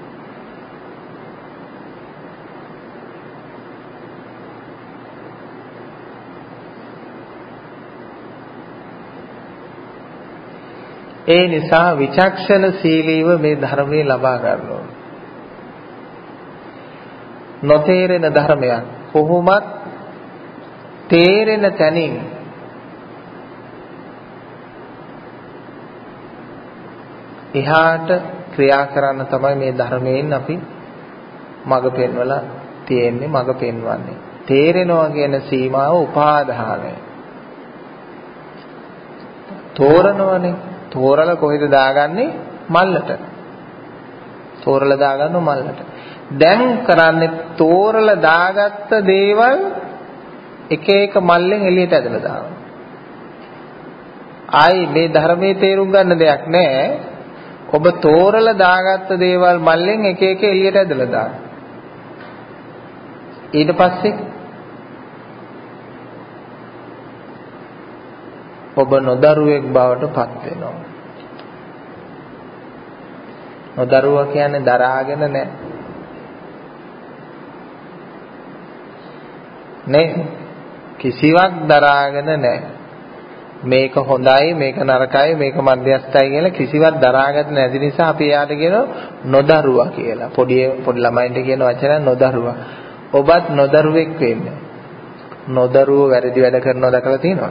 ඒ නිසා විචක්ෂණශීලීව මේ ධර්මයේ ලබා ගන්න ඕන. නොතේරෙන ධර්මයක් කොහොමත් තේරෙන තැනින් එහාට ක්‍රියා කරන්න තමයි මේ ධර්මයෙන් අපි මඟ පෙන්වලා තියෙන්නේ මඟ පෙන්වන්නේ. තේරෙනවා කියන සීමාව උපාදානයි. තෝරනවනේ. තෝරලා කොහෙද දාගන්නේ? මල්ලට. තෝරලා දාගන්න මල්ලට. දැන් කරන්නේ තෝරලා දාගත්ත දේවල් එක එක මල්ලෙන් එළියට ඇදලා දානවා. ආයි මේ ධර්මයේ තේරුම් ගන්න දෙයක් නැහැ. ඔබ තෝරලා දාගත්ත දේවල් මල්ලෙන් එක එක එළියට ඇදලා දානවා. ඊට පස්සේ ඔබ නොදරුවෙක් බවට පත් වෙනවා. නොදරුවා කියන්නේ දරාගෙන නැහැ. නේ කිසිවක් දරාගෙන නැහැ. මේක හොඳයි මේක නරකයි මේක මධ්‍යස්ථයි කියලා කිසිවක් දරාගන්න නැති නිසා අපි එයාට කියනවා නොදරුවා කියලා. පොඩි පොඩි ළමයින්ට කියන වචනය නොදරුවා. ඔබත් නොදරුවෙක් වෙන්න. නොදරුව වැරදි වැඩ කරනවා දැකලා තියෙනවද?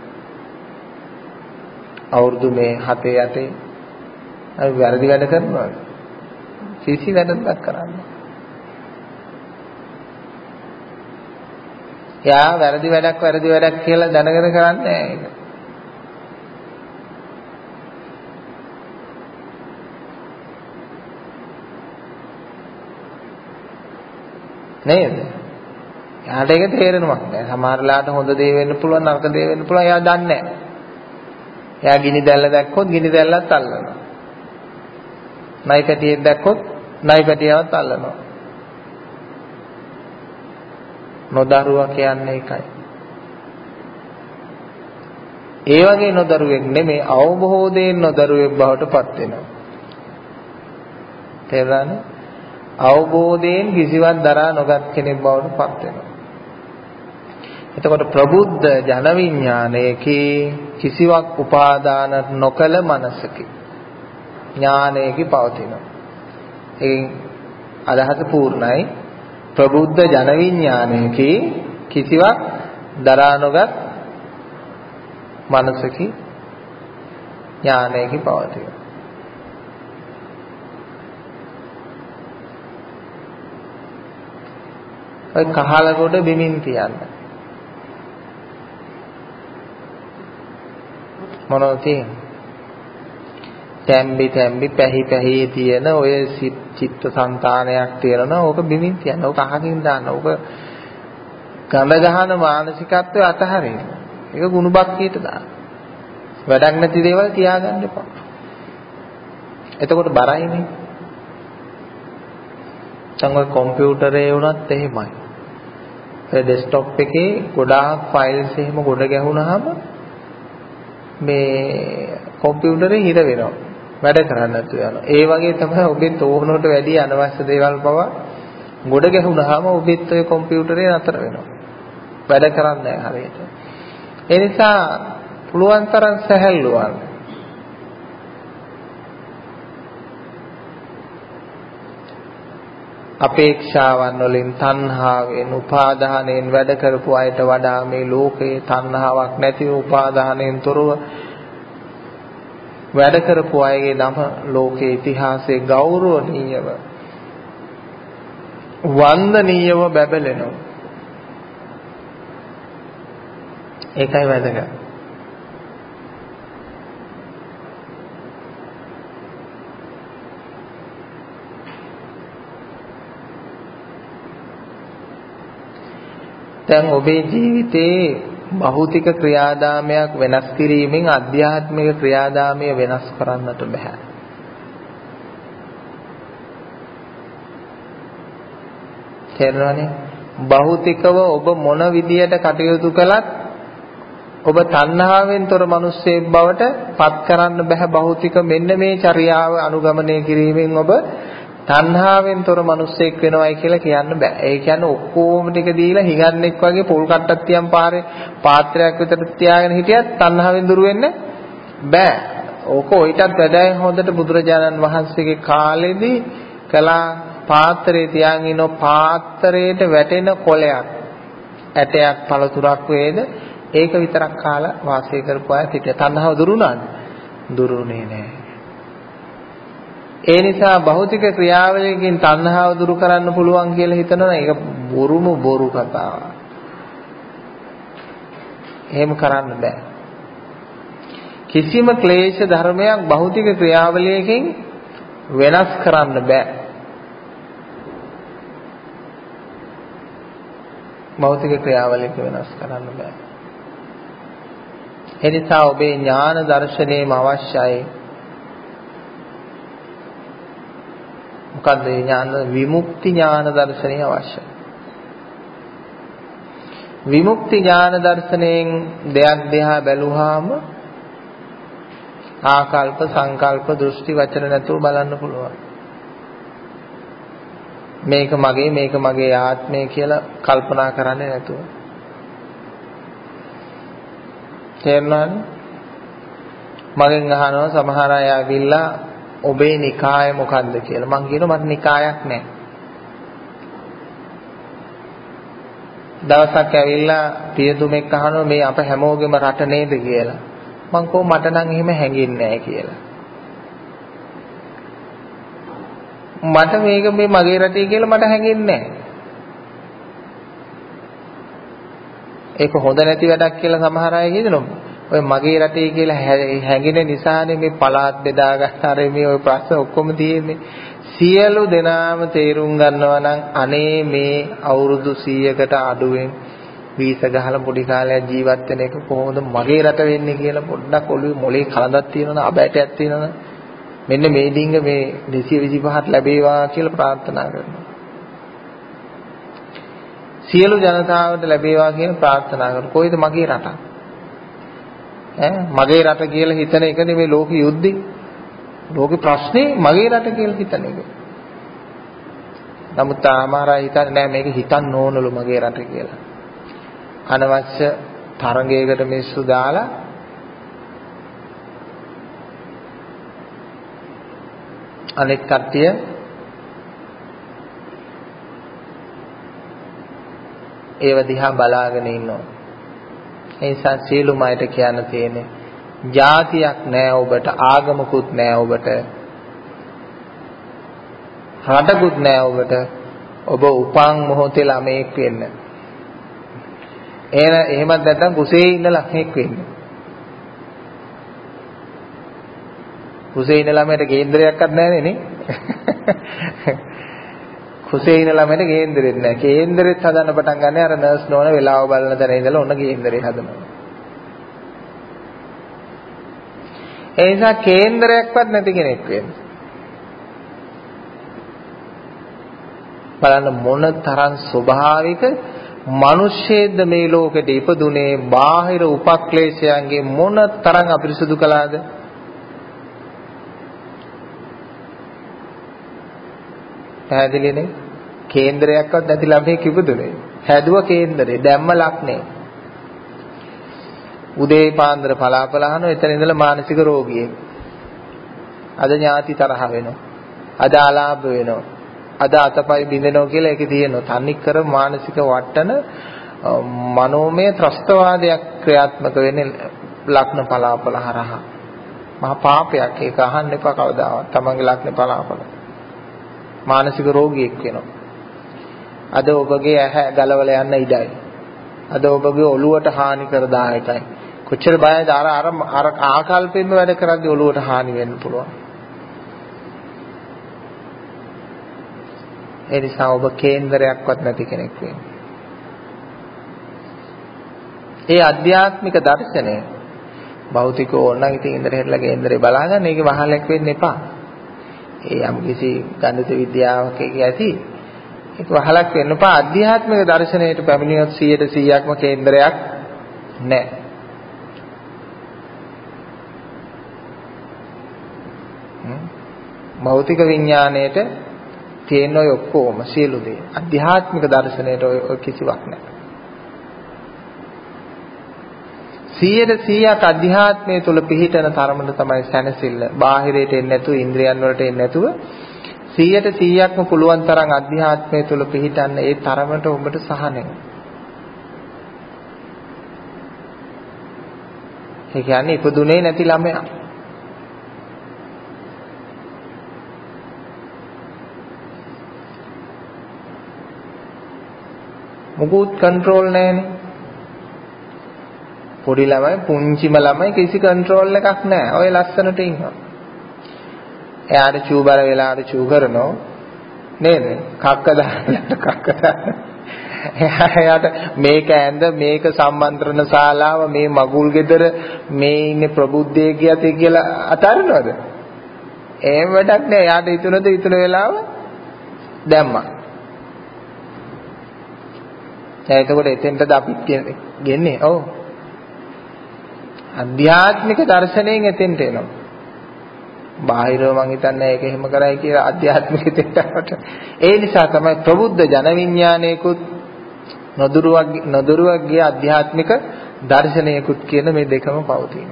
අවුරුදු මේ හතේ යටේ අපි වැරදි වැඩ කරනවා. කිසි වැඩක් කරන්නේ. යා වැරදි වැඩක් වැරදි වැඩක් කියලා දැනගෙන කරන්නේ නැහැ ඒක. නේද? යාට ඒක තේරෙනවක් නෑ. සමහරලාට හොඳ දේ වෙන්න පුළුවන් නරක දේ වෙන්න පුළුවන්. එයා දන්නේ නෑ. එයා ගිනි දැල්ල දැක්කොත් ගිනි දැල්ලත් අල්ලනවා. නයි පැටියෙක් දැක්කොත් නයි පැටියවත් අල්ලනවා. නොදරුවා කියන්නේ ඒකයි. ඒ වගේ නොදරුවෙක් නෙමෙයි අවබෝධයෙන් නොදරුවෙක් බවට පත් වෙනවා. තේරුණානේ? අවබෝධයෙන් කිසිවක් දරා නොගත් කෙනෙක් බවට පත් වෙනවා. එතකොට ප්‍රබුද්ධ ජන විඥානයේකී කිසිවක් උපාදාන නොකල මනසකි ඥානයේකී පවතිනවා. ඒ අදහස පූර්ණයි. ප්‍රබුද්ධ ජන විඥානයේකී කිසිවක් දරා නොගත් මනසකී ඥානයේකී පවතිනවා. ඔය කහලගොඩ බිමින් තියන්න. මොනවද තියෙන්නේ? තැම්බි තැම්බි පැහි පැහි තියෙන ඔය චිත්ත සංතානයක් තියෙනවා. ඕක බිමින් තියන්න. ඕක අහකින් දාන්න. ඕක ගඳ ගහන මානසිකත්වය අතහරින්න. ඒක ගුණ බක්තියට දාන්න. වැඩක් නැති දේවල් තියාගන්න එපා. එතකොට බරයිනේ. සංගල් කම්පියුටරේ වුණත් එහෙමයි. ඒ ඩෙස්ක්ටොප් එකේ ගොඩාක් ෆයිල්ස් එහෙම ගොඩ ගැහුනහම මේ කම්පියුටරේ හිර වෙනවා. වැඩ කරන්න නැතුව යනවා. ඒ වගේ තමයි ඔබේ තෝරනකට වැඩි අනවශ්‍ය දේවල් පවා ගොඩ ගැහුනහම ඔබෙත් ඔය කම්පියුටරේ නතර වෙනවා. වැඩ කරන්නේ නැහැ හරියට. ඒ නිසා පුළුවන් තරම් සැහැල්ලුවන් අපේක්ෂාවන් වලින් තණ්හාවෙන් උපාදානයෙන් වැඩ කරපු අයට වඩා මේ ලෝකේ තණ්හාවක් නැතිව උපාදානයෙන් තොරව වැඩ කරපු අයගේ නම ලෝකේ ඉතිහාසයේ ගෞරවණීයව වන්දනීයව බැබලෙනවා. ඒකයි වැදගත්. දැන් ඔබේ ජීවිතේ භෞතික ක්‍රියාදාමයක් වෙනස් කිරීමෙන් ආධ්‍යාත්මික ක්‍රියාදාමය වෙනස් කරන්නට බෑ. තේරෙනවනේ? භෞතිකව ඔබ මොන විදියට කටයුතු කළත් ඔබ තණ්හාවෙන් තොර මිනිස්සෙක් බවට පත් කරන්න බෑ. භෞතික මෙන්න මේ චර්යාව අනුගමනය කිරීමෙන් ඔබ තණ්හාවෙන් තොර මිනිස්සෙක් වෙනවයි කියලා කියන්න බෑ. ඒ කියන්නේ ඔක්කොම ටික දීලා හිඟන්නෙක් වගේ පොල් කට්ටක් තියන් පාරේ පාත්‍රයක් විතර තියාගෙන හිටියත් තණ්හාවෙන් දුර වෙන්න බෑ. ඕක ඔයිටත් වැඩි හොඳට බුදුරජාණන් වහන්සේගේ කාලෙදී කළා. පාත්‍රේ තියන් ඉන පාත්‍රයට වැටෙන කොලයක් ඇටයක් පළතුරක් වේද ඒක විතරක් කාලා වාසය කරපු අය හිටිය. තණ්හාව දුරුණාද? දුරුනේ නෑ. ඒ නිසා භෞතික ක්‍රියාවලියකින් තණ්හාව දුරු කරන්න පුළුවන් කියලා හිතනවා ඒක බොරුම බොරු කතාවක්. එහෙම කරන්න බෑ. කිසිම ක්ලේශ ධර්මයක් භෞතික ක්‍රියාවලියකින් වෙනස් කරන්න බෑ. භෞතික ක්‍රියාවලියක වෙනස් කරන්න බෑ. ඒ නිසා ඔබේ ඥාන දර්ශනයම අවශ්‍යයි. මොකද්ද ඥාන? විමුක්ති ඥාන දර්ශනය අවශ්‍යයි. විමුක්ති ඥාන දර්ශනයෙන් දෙයක් දිහා බැලුවාම ආකල්ප සංකල්ප දෘෂ්ටි වචන නැතුව බලන්න පුළුවන්. මේක මගේ මේක මගේ ආත්මය කියලා කල්පනා කරන්නේ නැතුව. තේරුණාද? මගෙන් අහනවා සමහර අය ඇවිල්ලා ඔබේ නිකාය මොකද්ද කියලා. මං කියනවා මට නිකායක් නැහැ. දවසක් ඇවිල්ලා පියතුමෙක් අහනවා මේ අප හැමෝගෙම රට නේද කියලා. මං කෝ මට නම් එහෙම හැඟෙන්නේ නැහැ කියලා. මට මේක මේ මගේ රටේ කියලා මට හැඟෙන්නේ නැහැ. ඒක හොඳ නැති වැඩක් කියලා සමහර අය කියනවා. ඔය මගේ රටේ කියලා හැඟෙන නිසානේ මේ පළාත් බෙදා ගන්න අර මේ ඔය ප්‍රශ්න ඔක්කොම තියෙන්නේ. සියලු දෙනාම තේරුම් ගන්නවා නම් අනේ මේ අවුරුදු සීයකට අඩුවෙන් වීස ගහලා පොඩි කාලයක් ජීවත් වෙන එක කොහොමද මගේ රට වෙන්නේ කියලා පොඩ්ඩක් ඔළුවේ මොලේ කලඳක් තියෙනවා අබෑටයක් තියෙනවා. මෙන්න මේ ඩිංග මේ දෙසිය විසිපහට ලැබේවා කියලා ප්‍රාර්ථනා කරනවා. සියලු ජනතාවට ලැබේවා කියන ප්‍රාර්ථනා කරනවා. කොයිද මගේ රට? ඈ මගේ රට කියලා හිතන එක නෙමෙයි ලෝක යුද්ධේ. ලෝක ප්‍රශ්නේ මගේ රට කියලා හිතන එක. නමුත් ආමාරා හිතන්නේ නෑ මේක හිතන්න ඕනලු මගේ රට කියලා. අනවශ්‍ය තරංගයකට මිස්සු දාලා අනෙක් කට්ටිය ඒව දිහා බලාගෙන ඉන්නවා. ඒ නිසා සියලුම අයට කියන්න තියෙන්නේ ජාතියක් නෑ ඔබට, ආගමකුත් නෑ ඔබට, රටකුත් නෑ ඔබට. ඔබ උපන් මොහොතේ ළමෙක් වෙන්න. එහෙම එහෙමත් නැත්නම් කුසේ ඉන්න ළමෙක් වෙන්න. කුසේ ඉන්න ළමයට කේන්දරයක්වත් නැහැ නේ. කුසේ ඉන්න ළමයට කේන්දරෙත් නැහැ. කේන්දරෙත් හදන්න පටන් ගන්න අර නර්ස් නෝන වෙලාව බලන තැන ඉඳලා ඔන්න කේන්දරේ හදනවා. ඒ නිසා කේන්දරයක්වත් නැති කෙනෙක් වෙන්න. බලන්න මොන තරම් ස්වභාවික මිනිස්සෙද්ද මේ ලෝකෙට ඉපදුනේ, බාහිර උපක්ලේශයන්ගේ මොන තරම් අපිරිසුදු කළාද? පැහැදිලිනේ? කේන්දරයක්වත් නැති ළමෙක් ඉපදුනේ. හැදුව කේන්දරේ, දැම්ම ලක්නේ. උදේ පාන්දර පලාපල අහනවා, එතන ඉඳලා මානසික රෝගියෙක්. අද ඥාති තරහ වෙනවා. අද ආලාභ වෙනවා. අද අතපය බින්දෙනවා කියලා ඒකේ තියෙනවා. තනික් කර මානසික වටන මනෝමය ත්‍රස්තවාදයක් ක්‍රියාත්මක වෙන්නේ ලග්න පලාපල හරහා. මහා පාපයක්. ඒක අහන්න එපා කවදාවත්. තමන්ගේ ලග්න පලාපල. මානසික රෝගියෙක් වෙනවා. අද ඔබගේ ඇහැ ගලවල යන්න ඉඩයි. අද ඔබගේ ඔළුවට හානි කර දායකයි. කොච්චර බයද අර අර අර ආකල්පෙන්න වැඩ කරද්දී ඔළුවට හානි වෙන්න පුළුවන්. ඒ නිසා ඔබ කේන්දරයක්වත් නැති කෙනෙක් වෙන්න. ඒ ආධ්‍යාත්මික දර්ශනය භෞතිකව ඕනනම් ඉතින් ඉන්ද්‍ර හෙట్లా කේන්දරේ බලාගන්න ඒකේ වහලක් වෙන්න එපා. ඒ යම් කිසි ගණිත විද්‍යාවක ඇති ඒක වහලක් වෙන්න එපා. ආධ්‍යාත්මික දර්ශනයට පැමිණියොත් සීයට සීයක්ම කේන්දරයක් නැහැ. භෞතික විඥාණයට තියෙන ඔය ඔක්කොම සියලු දේ ආධ්‍යාත්මික දර්ශනයට ඔය කිසිවක් නැහැ. සීයට සීයක් අධ්‍යාත්මය තුල පිහිටන තරමට තමයි සැනසෙල්ල. බාහිරයට එන්නේ නැතුව, ඉන්ද්‍රියන් වලට එන්නේ නැතුව සීයට සීයක්ම පුළුවන් තරම් අධ්‍යාත්මය තුල පිහිටන්න ඒ තරමට ඔබට සහනය. ඒ කියන්නේ ඉපදුනේ නැති ළමයා. මොකුත් කන්ට්‍රෝල් නැහැනේ. පොඩි ළමයි පුංචිම ළමයි කිසි කන්ට්‍රෝල් එකක් නැහැ. ඔය ලස්සනට ඉන්නවා. එයාට චූ බර වෙලාවට චූ කරනවා නේද? කක්ක දාන්නට කක්ක දාන්න. එයාට මේක ඇඳ මේක සම්මන්ත්‍රණ ශාලාව මේ මගුල් ගෙදර මේ ඉන්නේ ප්‍රබුද්ධයේ කියතේ කියලා අතාරිනවද? එහෙම වැඩක් නෑ. එයාට හිතුනද හිතුන වෙලාව දැම්මා. දැන් එතකොට එතෙන්ටද අපිත් ගෙන්නේ. ඔව්. අධ්‍යාත්මික දර්ශනයෙන් එතෙන්ට එනවා. බාහිරව මං හිතන්නේ ඒක එහෙම කරයි කියලා අධ්‍යාත්මික දෙයකට. ඒ නිසා තමයි ප්‍රබුද්ධ ජන විඥානයකුත් නොදුරුවක් නොදුරුවක්ගේ අධ්‍යාත්මික දර්ශනයකුත් කියන මේ දෙකම පවතින.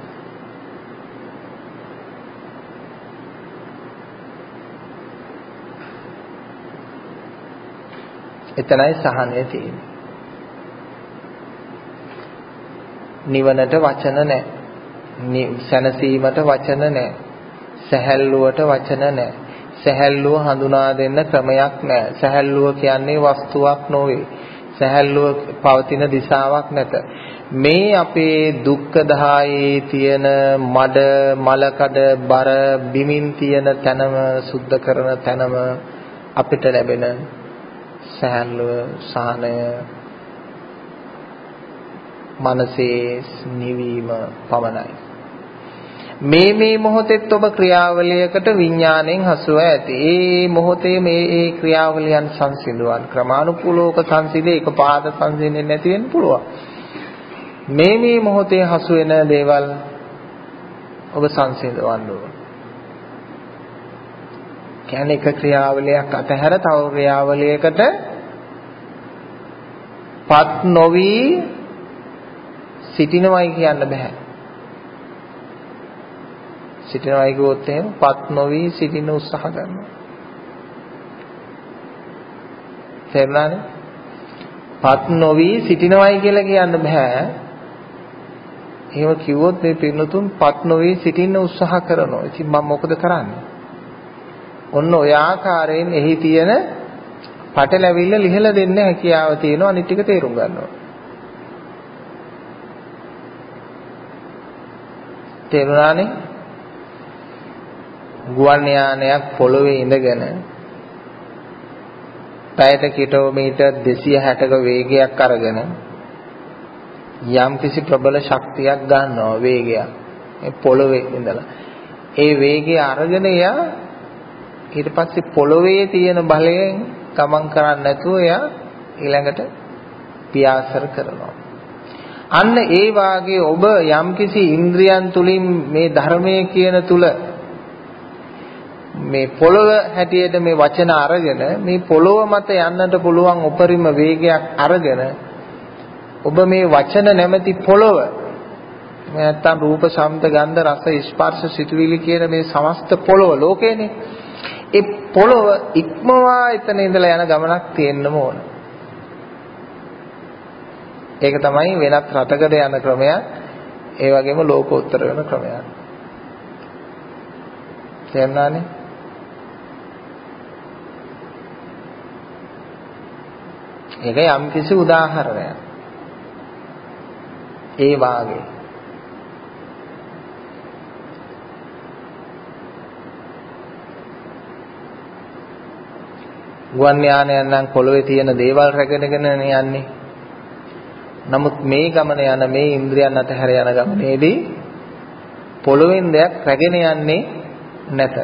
එතනයි සහනය තියෙන්නේ. නිවනට වචන නැහැ. සැනසීමට වචන නැහැ. සැහැල්ලුවට වචන නැහැ. සැහැල්ලුව හඳුනා දෙන්න ක්‍රමයක් නැහැ. සැහැල්ලුව කියන්නේ වස්තුවක් නොවේ. සැහැල්ලුව පවතින දිශාවක් නැත. මේ අපේ දුක්ඛ දහයේ තියෙන මඩ මලකඩ බර බිමින් තියෙන තැනම සුද්ධ කරන තැනම අපිට ලැබෙන සැහැල්ලුව සහනය මනසේ නිවීම පමණයි. මේ මේ මොහොතෙත් ඔබ ක්‍රියාවලියකට විඥාණයෙන් හසුව ඇති. ඒ මොහොතේ මේ ඒ ක්‍රියාවලියන් සංසිඳුවන් ක්‍රමානුකූලව සංසිඳේ එක පාද සංසිඳෙන්නේ නැති වෙන්න පුළුවන්. මේ මේ මොහොතේ හසු වෙන දේවල් ඔබ සංසිඳවන්න ඕන. කියන්නේ එක ක්‍රියාවලියක් අතහැර තව ක්‍රියාවලියකට පත් නොවි සිටිනවයි කියන්න බෑ. සිටිනවයි කිව්වොත් එහෙම පත් නොවි සිටින උත්සාහ කරනවා. තේරුණානේ? පත් නොවි සිටිනවයි කියලා කියන්න බෑ. එහෙම කිව්වොත් මේ පින්නතුන් පත් නොවි සිටින්න උත්සාහ කරනවා. ඉතින් මම මොකද කරන්නේ? ඔන්න ඔය ආකාරයෙන් එහි තියෙන පටලැවිල්ල ලිහලා දෙන්න හැකියාව තියෙනවා. අනිත් ටික තේරුම් ගන්නවා. තේරුණානේ? ගුවන් යානයක් පොළොවේ ඉඳගෙන පැයට කිලෝමීටර් දෙසිය හැටක වේගයක් අරගෙන යම් කිසි ප්‍රබල ශක්තියක් ගන්නවා වේගයක්. ඒ පොළොවේ ඉඳලා. ඒ වේගය අරගෙන යා ඊට පස්සේ පොළොවේ තියෙන බලයෙන් ගමන් කරන්නේ නැතුව එයා ඊළඟට පියාසර කරනවා. අන්න ඒ වාගේ ඔබ යම්කිසි ඉන්ද්‍රියන් තුලින් මේ ධර්මයේ කියන තුල මේ පොළොව හැටියට මේ වචන අරගෙන මේ පොළොව මත යන්නට පුළුවන් උපරිම වේගයක් අරගෙන ඔබ මේ වචන නැමැති පොළොව නැත්තම් රූප ශබ්ද ගන්ධ රස ස්පර්ශ සිතුවිලි කියන මේ සමස්ත පොළොව ලෝකේනේ. ඒ පොළොව ඉක්මවා එතන ඉඳලා යන ගමනක් තියෙන්නම ඕන. ඒක තමයි වෙනත් රටකට යන ක්‍රමය. ඒ වගේම ලෝකෝත්තර වෙන ක්‍රමයක්. තේරුණානේ? ඒක යම් කිසි උදාහරණයක්. ඒ වාගේ ගුවන් යානයන් නම් පොළොවේ තියෙන දේවල් රැගෙනගෙන යන්නේ. නමුත් මේ ගමන යන මේ ඉන්ද්‍රියන් අතහැර යන ගමනේදී පොළොවෙන් දෙයක් රැගෙන යන්නේ නැත.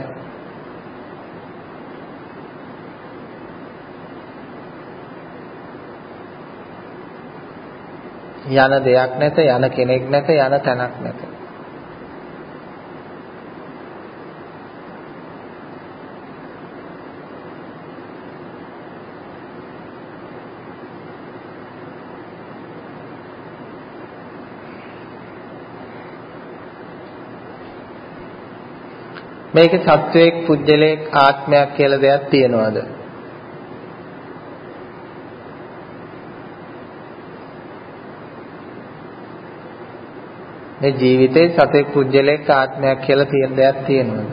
යන දෙයක් නැත, යන කෙනෙක් නැත, යන තැනක් නැත. මේකේ සත්වයක් පුජ්‍යලයක් ආත්මයක් කියලා දෙයක් තියනවාද? මේ ජීවිතේ සත්වයක් පුජ්‍යලයක් ආත්මයක් කියලා තියෙන දෙයක් තියනවාද?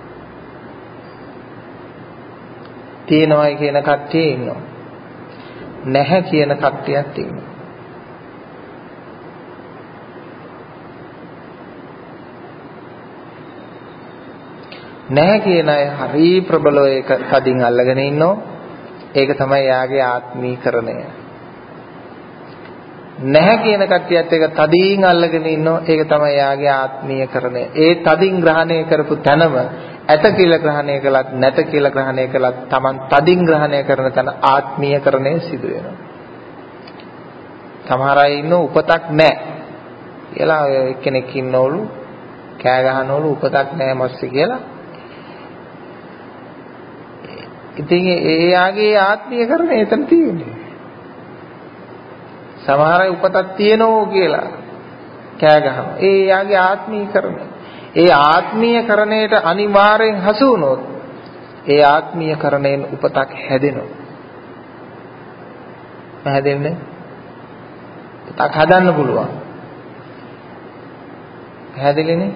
තියනවායි කියන කට්ටිය ඉන්නවා. නැහැ කියන කට්ටියක් තියෙනවා. නැහැ කියන අය හරි ප්‍රබලව ඒක තදින් අල්ලගෙන ඉන්නෝ. ඒක තමයි යාගේ ආත්මීකරණය. නැහැ කියන කට්ටියත් ඒක තදින් අල්ලගෙන ඉන්නෝ. ඒක තමයි යාගේ ආත්මීයකරණය. ඒ තදින් ග්‍රහණය කරපු තැනම ඇත කියලා ග්‍රහණය කළත් නැත කියලා ග්‍රහණය කළත් Taman තදින් ග්‍රහණය කරන තැන ආත්මීයකරණය සිදු වෙනවා. සමහර අය ඉන්න උපතක් නැහැ කියලා ඔය කෙනෙක් ඉන්නවලු කෑ ගහනවලු උපතක් නැහැ මස්සේ කියලා. ඉතින් ඒ යාගේ ආත්මීයකරණය එතන තියෙන්නේ. සමහර අය උපතක් තියෙනෝ කියලා කෑ ගහනවා. ඒ යාගේ ආත්මීයකරණය. ඒ ආත්මීයකරණයට අනිවාර්යෙන් හසු වුණොත් ඒ ආත්මීයකරණයෙන් උපතක් හැදෙනවා. හැදෙන්නේ උපතක් හදන්න පුළුවන්. හැදෙලිනේ.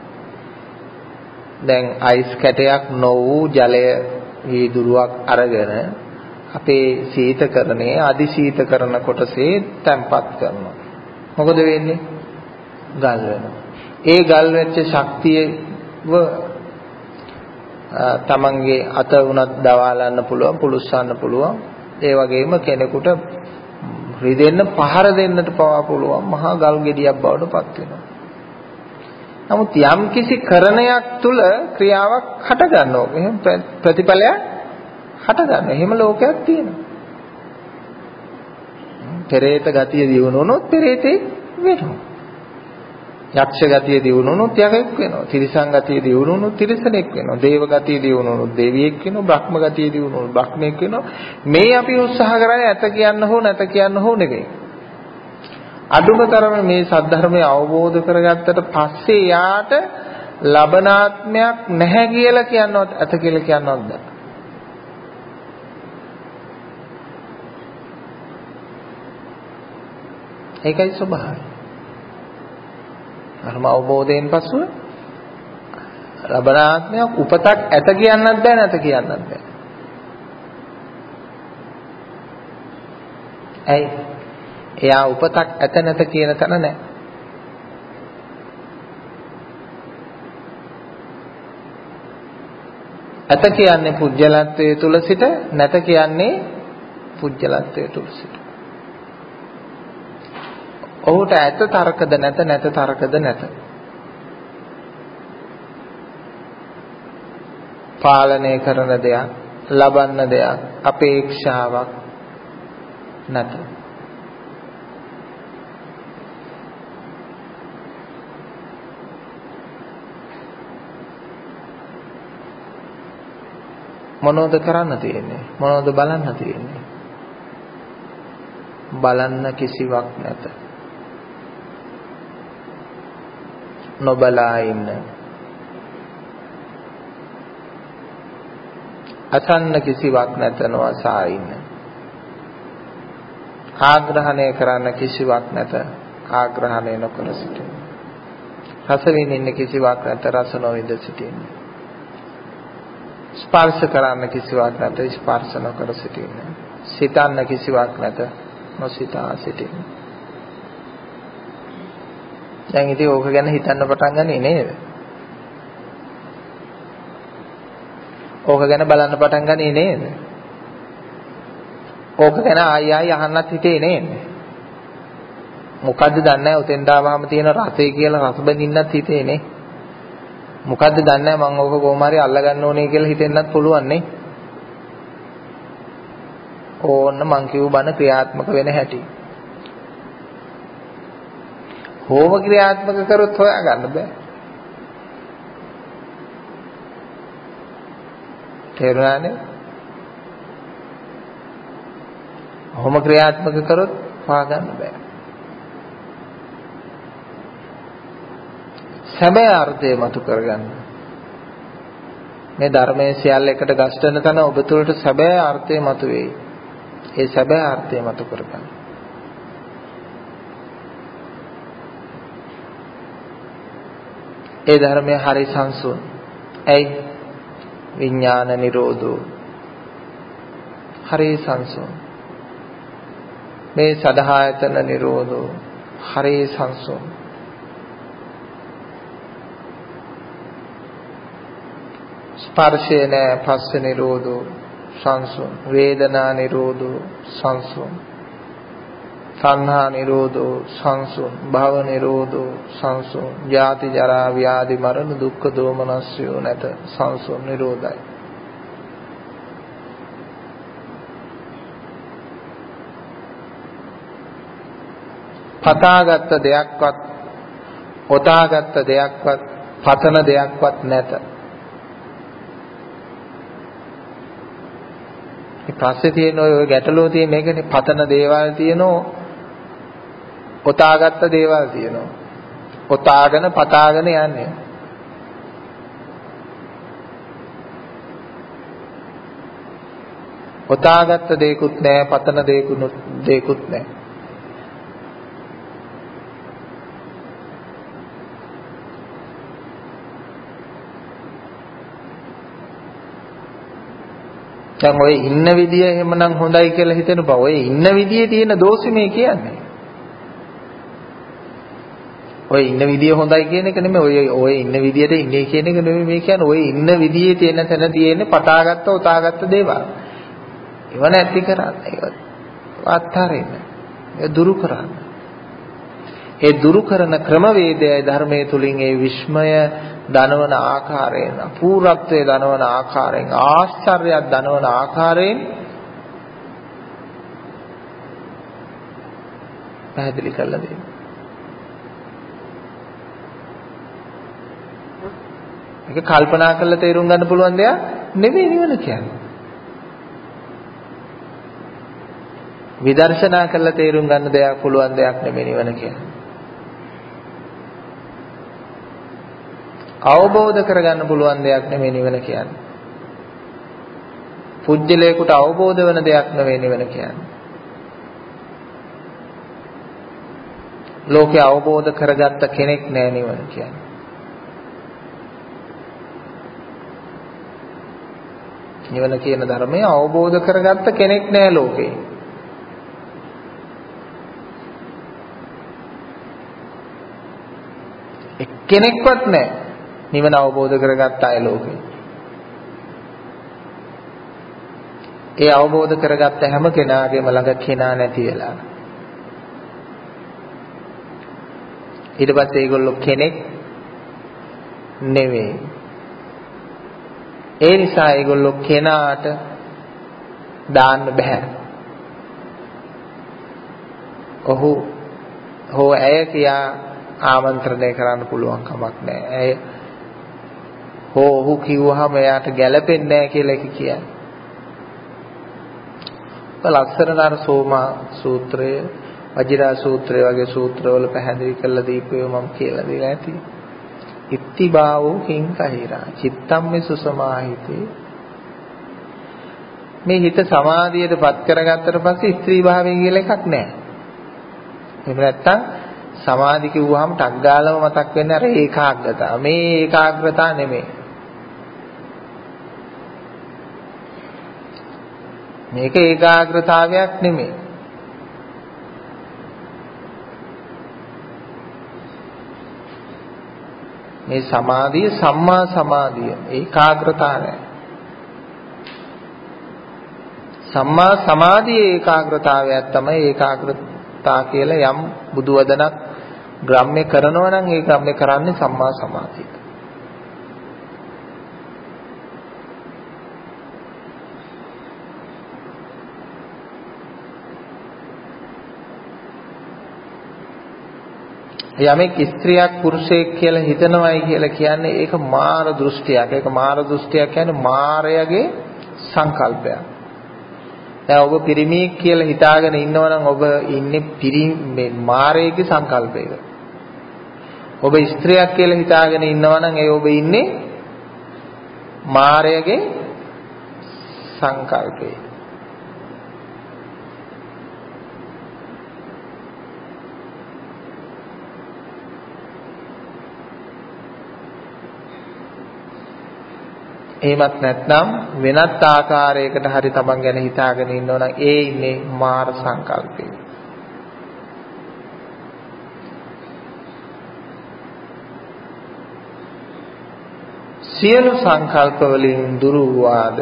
දැන් අයිස් කැටයක් නොවූ ජලය වීදුරුවක් අරගෙන අපේ සීතකරණයේ අදි සීතකරණ කොටසේ තැම්පත් කරනවා. මොකද වෙන්නේ? ගල් වෙනවා. ඒ ගල් වෙච්ච ශක්තියව තමන්ගේ අත උනත් දවාලන්න පුළුවන්, පුලුස්සන්න පුළුවන්. ඒ වගේම කෙනෙකුට රිදෙන්න පහර දෙන්නට පවා පුළුවන් මහා ගල් ගෙඩියක් බවට පත් වෙනවා. නමුත් යම් කිසි කරණයක් තුල ක්‍රියාවක් හට ගන්නවා. එහෙනම් ප්‍රතිඵලයක් හට ගන්නවා. එහෙම ලෝකයක් තියෙනවා. පෙරේත ගතිය දියුණුනොත් පෙරේතෙක් වෙනවා. යක්ෂ ගතිය දියුණුනොත් යකෙක් වෙනවා. තිරිසන් ගතිය දියුණුනොත් තිරිසනෙක් වෙනවා. දේව ගතිය දියුණුනොත් දෙවියෙක් වෙනවා. බ්‍රහ්ම ගතිය දියුණුනොත් බ්‍රහ්මෙක් වෙනවා. මේ අපි උත්සාහ කරන්නේ ඇත කියන්න හෝ නැත කියන්න හෝ නෙවෙයි. අදුම තරමේ මේ සද්ධර්මය අවබෝධ කරගත්තට පස්සේ යාට ලබනාත්මයක් නැහැ කියලා කියනවත් ඇත කියලා කියනවත් බෑ. ඒකයි ස්වභාවය. ධර්ම අවබෝධයෙන් පසුව ලබනාත්මයක් උපතක් ඇත කියන්නත් බෑ නැත කියන්නත් බෑ. ඇයි? එයා උපතක් ඇත නැත කියන තැන නැහැ. ඇත කියන්නේ පුජ්‍යලත්වයේ තුල සිට නැත කියන්නේ පුජ්‍යලත්වයේ තුල සිට. ඔහුට ඇත තර්කද නැත නැත තර්කද නැත. පාලනය කරන දෙයක්, ලබන්න දෙයක්, අපේක්ෂාවක් නැත. මොනවද කරන්න තියෙන්නේ? මොනවද බලන්න තියෙන්නේ? බලන්න කිසිවක් නැත. නොබලා ඉන්න. අසන්න කිසිවක් නැත නොඅසා ඉන්න. ආග්‍රහණය කරන්න කිසිවක් නැත ආග්‍රහණය නොකර සිටින්න. රස විඳින්න කිසිවක් නැත රස නොවිඳ සිටින්න. ස්පර්ශ කරන්න කිසිවක් නැත ස්පර්ශ නොකර සිටින්න. සිතන්න කිසිවක් නැත නොසිතා සිටින්න. දැන් ඉතින් ඕක ගැන හිතන්න පටන් ගන්නේ නේද? ඕක ගැන බලන්න පටන් ගන්නේ නේද? ඕක ගැන ආයි ආයි අහන්නත් හිතේ නේද? මොකද්ද දන්නේ නැහැ උතෙන්ට ආවම තියෙන රසය කියලා රස බඳින්නත් හිතේ නේ. මොකද්ද දන්නේ නැහැ මම ඕක කොහොම හරි අල්ල ගන්න ඕනේ කියලා හිතෙන්නත් පුළුවන් නේ. ඕන්න මං කියව බණ ක්‍රියාත්මක වෙන හැටි. හෝම ක්‍රියාත්මක කරොත් හොයා ගන්න බෑ. තේරුණානේ? හෝම ක්‍රියාත්මක කරොත් හොයා ගන්න බෑ. සැබෑ අර්ථය මතු කරගන්න. මේ ධර්මයේ සියල්ල එකට ගස්ටන තන ඔබ තුළට සැබෑ අර්ථය මතු වෙයි. ඒ සැබෑ අර්ථය මතු කරගන්න. ඒ ධර්මය හරි සංසුන්. ඇයි? විඥාන නිරෝධෝ. හරි සංසුන්. මේ සදහායතන නිරෝධෝ හරේ සංසුන්. ස්පර්ශය නැ පස්ස නිරෝධෝ සංසුන්. වේදනා නිරෝධෝ සංසුන්. සංහා නිරෝධෝ සංසුන්. භව නිරෝධෝ සංසුන්. ජාති ජරා ව්‍යාධි මරණ දුක්ඛ දෝමනස්යෝ නැත සංසුන් නිරෝධයි. පතාගත් දෙයක්වත් ඔතාගත් දෙයක්වත් පතන දෙයක්වත් නැත. මේ පස්සේ තියෙන ඔය ගැටලුව තියෙන එකනේ පතන දේවල් තියෙනවා ඔතාගත් දේවල් තියෙනවා. ඔතාගෙන පතාගෙන යන්නේ. ඔතාගත් දෙයක්ුත් නැහැ පතන දෙයක්ුත් දෙයක්ුත් නැහැ. දැන් ඔය ඉන්න විදිය එහෙමනම් හොඳයි කියලා හිතෙන බව. ඔය ඉන්න විදියේ තියෙන දෝෂෙ මේ කියන්නේ. ඔය ඉන්න විදිය හොඳයි කියන එක නෙමෙයි. ඔය ඔය ඉන්න විදියට ඉන්නේ කියන එක නෙමෙයි මේ කියන්නේ. ඔය ඉන්න විදියේ තියෙන තැන තියෙන්නේ පතාගත්ත උතාගත්ත දේවල්. ඒව නැති කරන්න. ඒක අත්හරින්න. ඒ දුරු කරන්න. ඒ දුරු කරන ක්‍රමවේදයයි ධර්මයේ තුලින් ඒ විස්මය දනවන ආකාරයෙන් අපූර්වත්වයේ දනවන ආකාරයෙන් ආශ්චර්යයක් දනවන ආකාරයෙන් පැහැදිලි කරලා දෙන්න. ඒක කල්පනා කරලා තේරුම් ගන්න පුළුවන් දෙයක් නෙවෙයි නිවන කියන්නේ. විදර්ශනා කරලා තේරුම් ගන්න දෙයක් පුළුවන් දෙයක් නෙවෙයි නිවන කියන්නේ. අවබෝධ කරගන්න පුළුවන් දෙයක් නෙවෙයි නිවන කියන්නේ. පුජ්‍යලයකට අවබෝධ වෙන දෙයක් නෙවෙයි නිවන කියන්නේ. ලෝකේ අවබෝධ කරගත්ත කෙනෙක් නෑ නිවන කියන්නේ. නිවන කියන ධර්මය අවබෝධ කරගත්ත කෙනෙක් නෑ ලෝකේ. එක්කෙනෙක්වත් නෑ නිවන අවබෝධ කරගත්ත අය ලෝකේ. ඒ අවබෝධ කරගත්ත හැම කෙනාගේම ළඟ කෙනා නැති වෙලා. ඊට පස්සේ ඒගොල්ලෝ කෙනෙක් නෙවෙයි. ඒ නිසා ඒගොල්ලෝ කෙනාට දාන්න බෑ. ඔහු හෝ ඇය කියා ආමන්ත්‍රණය කරන්න පුළුවන් කමක් නැහැ. ඇය හෝ ඔහු කිව්වහම එයාට ගැළපෙන්නේ නැහැ කියලා එක කියන්නේ. ලක්ෂණාර සෝමා සූත්‍රය, වජිරා සූත්‍රය වගේ සූත්‍රවල පැහැදිලි කරලා දීපේ මම කියලා දීලා ඇති. ඉත්තිබාවෝ කිං කහිරා චිත්තම්මේ සුසමාහිතේ. මේ හිත සමාධියටපත් කරගත්තට පස්සේ ස්ත්‍රී භාවය කියලා එකක් නැහැ. එහෙම නැත්තම් සමාධි කිව්වහම ටක් ගාලම මතක් වෙන්නේ අර ඒකාග්‍රතාව. මේ ඒකාග්‍රතාව නෙමෙයි. මේක ඒකාග්‍රතාවයක් නෙමෙයි. මේ සමාධිය සම්මා සමාධිය ඒකාග්‍රතාවය. සම්මා සමාධියේ ඒකාග්‍රතාවයක් තමයි ඒකාග්‍රතාව කියලා යම් බුදු වදනක් ග්‍රාම්‍ය කරනවා නම් ඒ ග්‍රාම්‍ය කරන්නේ සම්මා සමාධිය. යමෙක් ස්ත්‍රියක් පුරුෂයෙක් කියලා හිතනවායි කියලා කියන්නේ ඒක මාර දෘෂ්ටියක්. ඒක මාර දෘෂ්ටියක් කියන්නේ මාරයගේ සංකල්පයක්. දැන් ඔබ පිරිමියෙක් කියලා හිතාගෙන ඉන්නවා නම් ඔබ ඉන්නේ පිරිමේ මාරයේගේ සංකල්පයක. ඔබ ස්ත්‍රියක් කියලා හිතාගෙන ඉන්නවා නම් ඒ ඔබ ඉන්නේ මාරයේගේ සංකල්පේ. එහෙමත් නැත්නම් වෙනත් ආකාරයකට හරි තමන් ගැන හිතාගෙන ඉන්නවා නම් ඒ ඉන්නේ මාර සංකල්පේ. සියලු සංකල්ප වලින් දුරු වූාද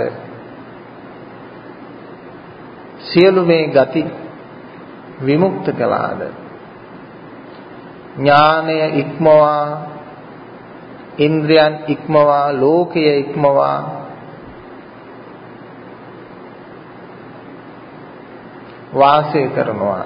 සියලු මේ ගති විමුක්ත කළාද ඥානය ඉක්මවා ඉන්ද්‍රයන් ඉක්මවා ලෝකය ඉක්මවා වාසය කරනවා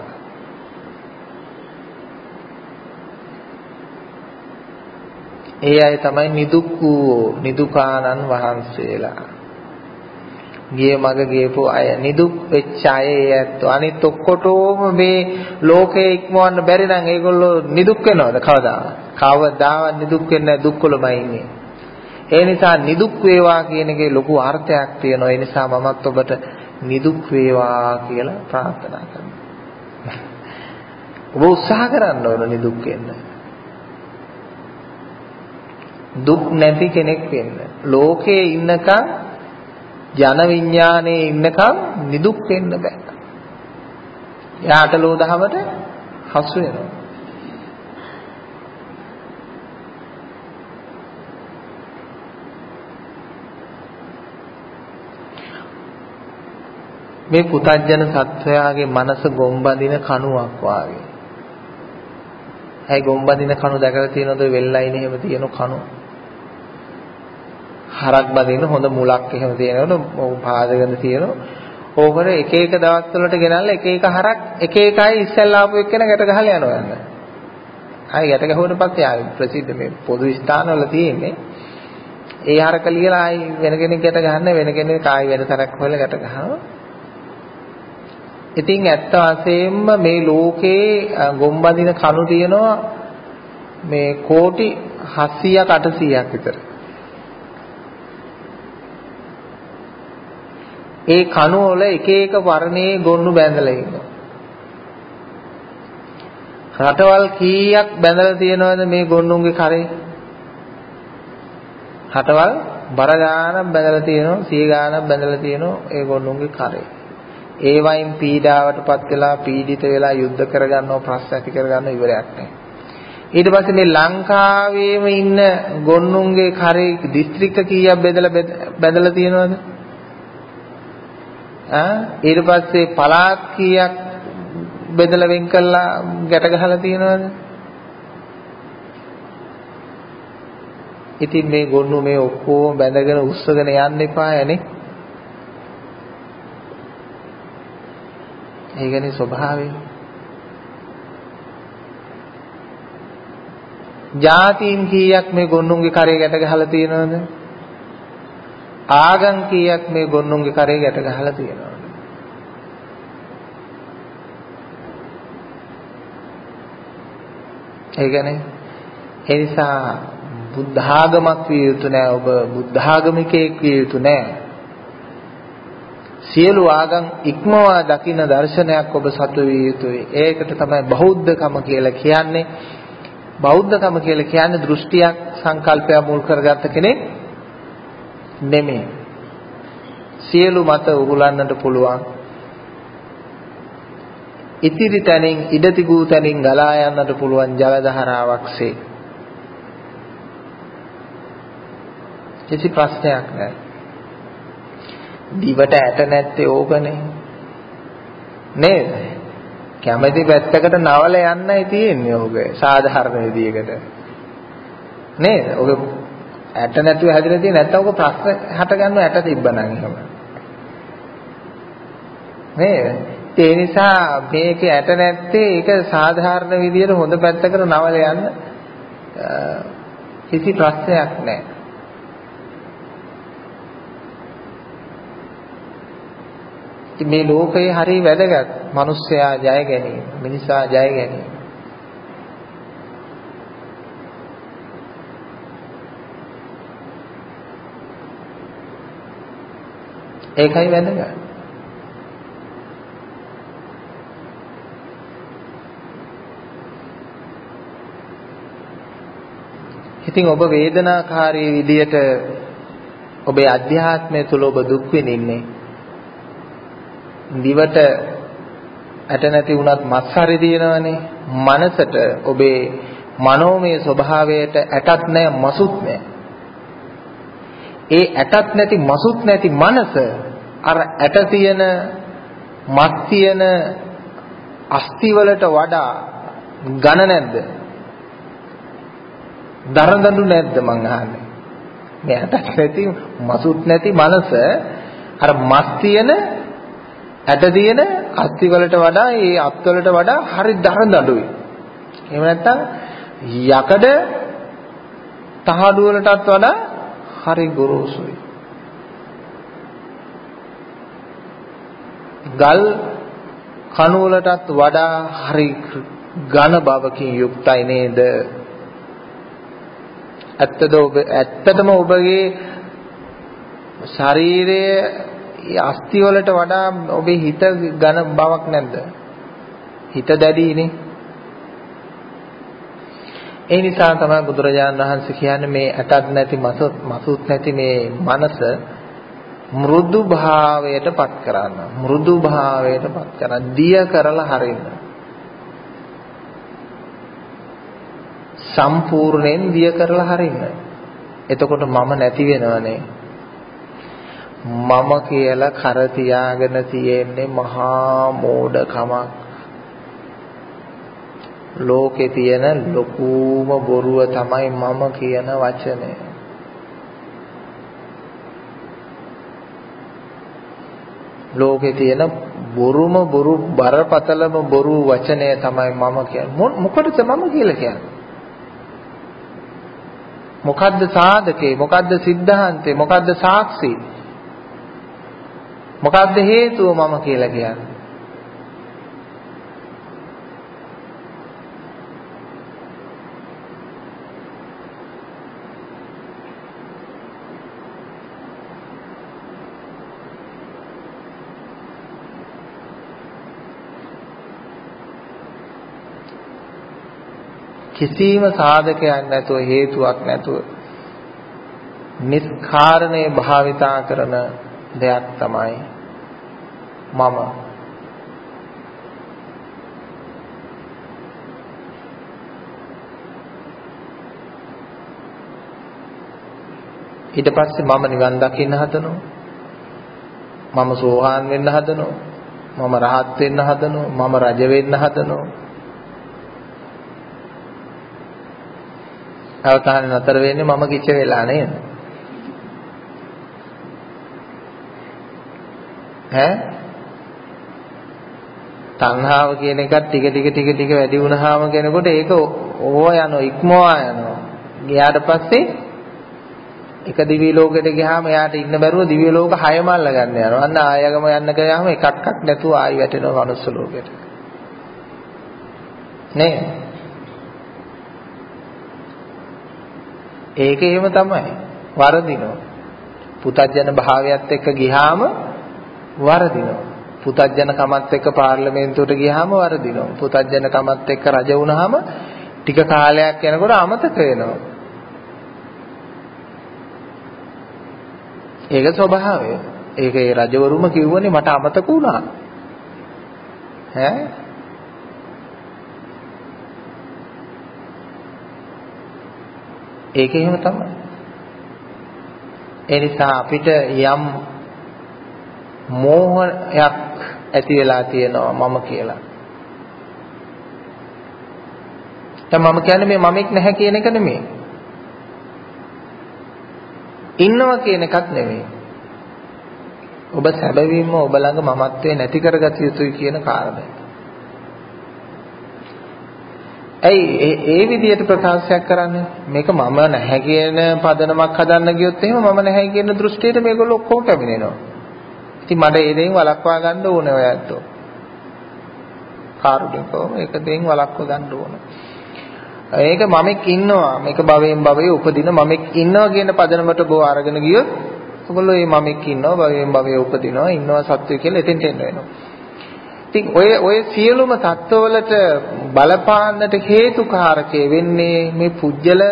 ඒ අය තමයි නිදුක් වූ නිදුකානන් වහන්සේලා ගියේ මග ගියපු අය නිදුක් වෙච්ච අය ඇත්තෝ අනිත් ඔක්කොටම මේ ලෝකේ ඉක්මවන්න බැරි නම් ඒගොල්ලෝ නිදුක් වෙනවද කවදා කවදාවත් නිදුක් වෙන්නේ නැහැ දුක්වලමයි ඉන්නේ ඒ නිසා නිදුක් වේවා කියන එකේ ලොකු අර්ථයක් තියෙනවා ඒ නිසා මමත් ඔබට නිදුක් වේවා කියලා ප්‍රාර්ථනා කරනවා ඔබ උත්සාහ කරන්න ඕන නිදුක් වෙන්න දුක් නැති කෙනෙක් වෙන්න ලෝකේ ඉන්නකම් ජන විඥානයේ ඉන්නකම් නිදුක් වෙන්න බෑ. යාට ලෝදහමට හසු වෙනවා. මේ පුතඥන සත්වයාගේ මනස ගොම්බඳින කණුවක් වාගේ. ඇයි ගොම්බඳින කණු දැකලා තියෙනවද වෙල්ලයින් එහෙම තියෙන කණු? හරක් බදින්න හොඳ මුලක් එහෙම තියෙනවනේ පාදගෙන තියෙනවා. ඕකට එක එක දවස් වලට ගෙනල්ලා එක එක හරක් එක එකයි ඉස්සෙල්ලා ආපු එක්කෙනා ගැට ගහලා යනවා යන්න. ආයි ගැට ගහුවට පස්සේ ආයි ප්‍රසිද්ධ මේ පොදු ස්ථානවල තියෙන්නේ. ඒ හරක ලියලා ආයි වෙන කෙනෙක් ගැට ගහන්න වෙන කෙනෙක් ආයි වෙන තරක් හොයලා ගැට ගහනවා. ඉතින් ඇත්ත වශයෙන්ම මේ ලෝකේ ගොම්බදින කණු තියෙනවා මේ කෝටි හත්සීයක් අටසීයක් විතර. ඒ කණු වල එක එක වර්ණයේ ගොන්නු බැඳලා ඉන්නවා. රටවල් කීයක් බැඳලා තියෙනවද මේ ගොන්නුන්ගේ කරේ? රටවල් බර ගානක් බැඳලා තියෙනවා, සිය ගානක් බැඳලා තියෙනවා ඒ ගොන්නුන්ගේ කරේ. ඒ වයින් පීඩාවටපත් වෙලා පීඩිත වෙලා යුද්ධ කරගන්නව ප්‍රශ්න ඇති කරගන්න ඉවරයක් නැහැ. ඊට පස්සේ මේ ලංකාවේම ඉන්න ගොන්නුන්ගේ කරේ දිස්ත්‍රික්ක කීයක් බෙදලා බැඳලා තියෙනවද? ආ ඊට පස්සේ පළාත් කීයක් බෙදලා වෙන් කළා ගැට ගහලා තියෙනවද? ඉතින් මේ ගොන්නු මේ ඔක්කොම බැඳගෙන උස්සගෙන යන්න එපායනේ. ඒකනේ ස්වභාවය. ජාතීන් කීයක් මේ ගොන්නුන්ගේ කරේ ගැට ගහලා තියෙනවද? ආගම් කීයක් මේ ගොන්නුන්ගේ කරේ ගැට ගහලා තියෙනවද? ඒකනේ. ඒ නිසා බුද්ධ ආගමක් විය යුතු නෑ ඔබ බුද්ධ ආගමිකයෙක් විය යුතු නෑ. සියලු ආගම් ඉක්මවා දකින දර්ශනයක් ඔබ සතු විය යුතුයි. ඒකට තමයි බෞද්ධකම කියලා කියන්නේ. බෞද්ධකම කියලා කියන්නේ දෘෂ්ටියක් සංකල්පයක් මුල් කරගත්ත කෙනෙක් නෙමෙයි. සියලු මත උගලන්නට පුළුවන්. ඉතිරි තැනින් ඉඩතිගු තැනින් ගලා යන්නට පුළුවන් ජල ධාරාවක්සේ. කිසි ප්‍රශ්නයක් නැහැ. දිවට ඇට නැත්තේ ඕකනේ. නේද? කැමැති පැත්තකට නවල යන්නයි තියෙන්නේ ඕක. සාධාරණ විදියකට. නේද? ඔක ඇට නැතුව හැදිලා තියෙන නැත්තම් ඔක ප්‍රශ්න හට ගන්නව ඇට තිබ්බනම් එහෙම. නේද? ඒ නිසා මේකේ ඇට නැත්තේ ඒක සාධාරණ විදියට හොඳ පැත්තකට නවල යන්න කිසි ප්‍රශ්නයක් නැහැ. මේ ලෝකයේ හරි වැදගත්. මිනිස්සයා ජය ගැනීම, මිනිසා ජය ගැනීම. ඒකයි වැදගත්. ඉතින් ඔබ වේදනාකාරී විදියට ඔබේ අධ්‍යාත්මය තුළ ඔබ දුක් විඳින්නේ. දිවට ඇට නැති වුණත් මස් හරි දිනවනේ. මනසට ඔබේ මනෝමය ස්වභාවයට ඇටක් නැහැ මසුත් නැහැ. ඒ ඇටත් නැති මසුත් නැති මනස අර ඇට තියෙන මස් තියෙන අස්ති වලට වඩා ඝන නැද්ද? දරදඬු නැද්ද මං අහන්නේ? මේ ඇටත් නැති මසුත් නැති මනස අර මස් තියෙන ඇට තියෙන අස්ති වලට වඩා ඒ අත් වලට වඩා හරි දරදඬුයි. එහෙම නැත්නම් යකඩ තහඩු වලටත් වඩා හරි ගොරෝසුයි. ගල් කණු වලටත් වඩා හරි ඝන බවකින් යුක්තයි නේද? ඇත්තද ඔබ ඇත්තටම ඔබගේ ශරීරයේ අස්ති වලට වඩා ඔබේ හිත ඝන බවක් නැද්ද? හිත දැඩිනේ. ඒ නිසා තමයි බුදුරජාණන් වහන්සේ කියන්නේ මේ ඇටත් නැති මසුත් නැති මේ මනස මෘදු භාවයට පත් කරන්න. මෘදු භාවයට පත් කරන්න. දිය කරලා හරින්න. සම්පූර්ණයෙන් දිය කරලා හරින්න. එතකොට මම නැති වෙනවනේ. මම කියලා කර තියාගෙන තියෙන්නේ මහා මෝඩකමක්. ලෝකේ තියෙන ලොකුම බොරුව තමයි මම කියන වචනේ. ලෝකේ තියෙන බොරුම බොරු බරපතලම බොරු වචනය තමයි මම කියන්නේ. මොකටද මම කියලා කියන්නේ? මොකද්ද සාධකේ? මොකද්ද සිද්ධාන්තේ? මොකද්ද සාක්ෂි? මොකද්ද හේතුව මම කියලා කියන්නේ? කිසිම සාධකයක් නැතුව හේතුවක් නැතුව නිස්කාරණේ භාවිතා කරන දෙයක් තමයි මම. ඊට පස්සේ මම නිවන් දකින්න හදනවා. මම සෝවාන් වෙන්න හදනවා. මම රහත් වෙන්න හදනවා. මම රජ වෙන්න හදනවා. අවතාරය නතර වෙන්නේ මම කිච්ච වෙලා නේද? ඈ තණ්හාව කියන එකත් ටික ටික ටික ටික වැඩි වුණාම කෙනෙකුට ඒක ඕව යනවා ඉක්මවා යනවා. ගියාට පස්සේ එක දිව්‍ය ලෝකෙට ගියාම එයාට ඉන්න බැරුව දිව්‍ය ලෝක හයම අල්ල ගන්න යනවා. අන්න ආයගම යන්න ගියාම එකක්වත් නැතුව ආයි වැටෙනවා මනුස්ස ලෝකෙට. නේ? ඒක එහෙම තමයි. වරදිනවා. පුතජන භාවයත් එක්ක ගියාම වරදිනවා. පුතජන කමත් එක්ක පාර්ලිමේන්තුවට ගියාම වරදිනවා. පුතජන කමත් එක්ක රජ වුණාම ටික කාලයක් යනකොට අමතක වෙනවා. ඒක ස්වභාවය. ඒක ඒ රජවරුම කිව්වනේ මට අමතක වුණා. ඈ ඒක එහෙම තමයි. ඒ නිසා අපිට යම් මෝහයක් ඇති වෙලා තියෙනවා මම කියලා. දැන් මම කියන්නේ මේ මමෙක් නැහැ කියන එක නෙමෙයි. ඉන්නවා කියන එකක් නෙමෙයි. ඔබ සැබවින්ම ඔබ ළඟ මමත්වේ නැති කරගත යුතුයි කියන කාරණය. ඇයි ඒ ඒ විදිහට ප්‍රකාශයක් කරන්නේ? මේක මම නැහැ කියන පදනමක් හදන්න ගියොත් එහෙම මම නැහැ කියන දෘෂ්ටියට මේගොල්ලෝ ඔක්කොම පැමිණෙනවා. ඉතින් මට ඒ දෙයින් වළක්වා ගන්න ඕනේ ඔය ඇත්තෝ. කාරුණිකව ඒක දෙයින් වළක්වා ගන්න ඕනේ. ඒක මමෙක් ඉන්නවා මේක භවයෙන් භවයේ උපදින මමෙක් ඉන්නවා කියන පදනමට බෝ අරගෙන ගියොත් ඔයගොල්ලෝ මේ මමෙක් ඉන්නවා භවයෙන් භවයේ උපදිනවා ඉන්නවා සත්වය කියලා එතෙන්ට එන්න වෙනවා. ඉතින් ඔය ඔය සියලුම தত্ত্বවලට බලපාන්නට හේතුකාරකයේ වෙන්නේ මේ පුජ්‍යල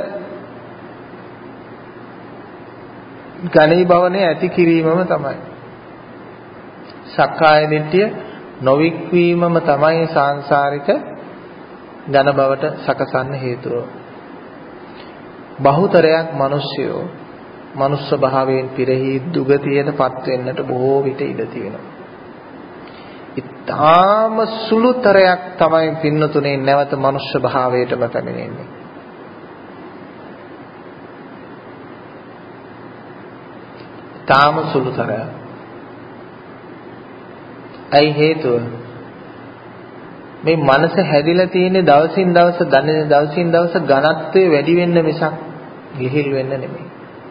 ගණී භවනේ ඇති කිරීමම තමයි. සක්කාය දිට්ඨිය නොවික්වීමම තමයි සාංශාරික ඝන බවට සකසන්න හේතුව. බහුතරයක් මිනිස්සුયો මනුස්ස භාවයෙන් පිරෙහි දුගතියටපත් වෙන්නට බොහෝ විට ඉඩ තියෙනවා. ඊටාම සුළුතරයක් තමයි පින්නතුනේ නැවත මනුස්ස භාවයටම පැමිණෙන්නේ. ඊටාම සුළුතරයක්. ඇයි හේතුව? මේ මනස හැදිලා තියෙන්නේ දවසින් දවස දැනෙන දවසින් දවස ඝනත්වය වැඩි වෙන්න මිසක් ලිහිල් වෙන්න නෙමෙයි.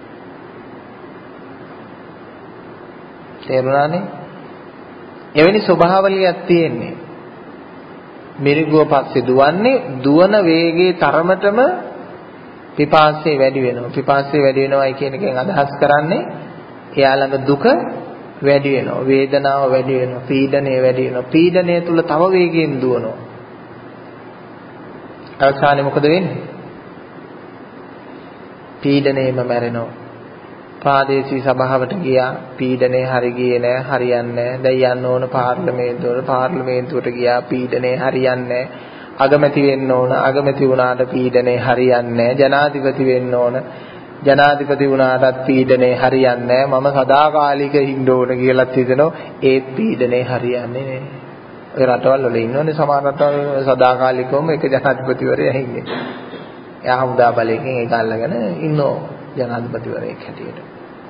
තේරුණානේ? එවැනි ස්වභාවලියක් තියෙන්නේ. මිරිඟුව පස්සේ දුවන්නේ දුවන වේගයේ තරමටම පිපාසය වැඩි වෙනවා. පිපාසය වැඩි වෙනවයි කියන එකෙන් අදහස් කරන්නේ එයා ළඟ දුක වැඩි වෙනවා, වේදනාව වැඩි වෙනවා, පීඩනය වැඩි වෙනවා. පීඩනය තුල තව වේගයෙන් දුවනවා. අවසානයේ මොකද වෙන්නේ? පීඩනයෙම මැරෙනවා. ප්‍රාදේශීය සභාවට ගියා, පීඩනේ හරි ගියේ නෑ, හරියන්නේ නෑ. දැන් යන්න ඕන පාර්ලිමේන්තුවට, පාර්ලිමේන්තුවට ගියා, පීඩනේ හරියන්නේ නෑ. අගමැති වෙන්න ඕන, අගමැති වුණාට පීඩනේ හරියන්නේ නෑ. ජනාධිපති වෙන්න ඕන, ජනාධිපති වුණාටත් පීඩනේ හරියන්නේ නෑ. මම සදාකාලික ඉන්න ඕන කියලාත් හිතනවා, ඒත් පීඩනේ හරියන්නේ නෑ. ඔය රටවල් වල ඉන්නෝනේ සමහර රටවල් සදාකාලිකවම එක ජනාධිපතිවරයා ඉන්නේ. එයා හමුදා බලයෙන් ඒක අල්ලගෙන ඉන්නෝ ජනාධිපතිවරයෙක් හැටියට.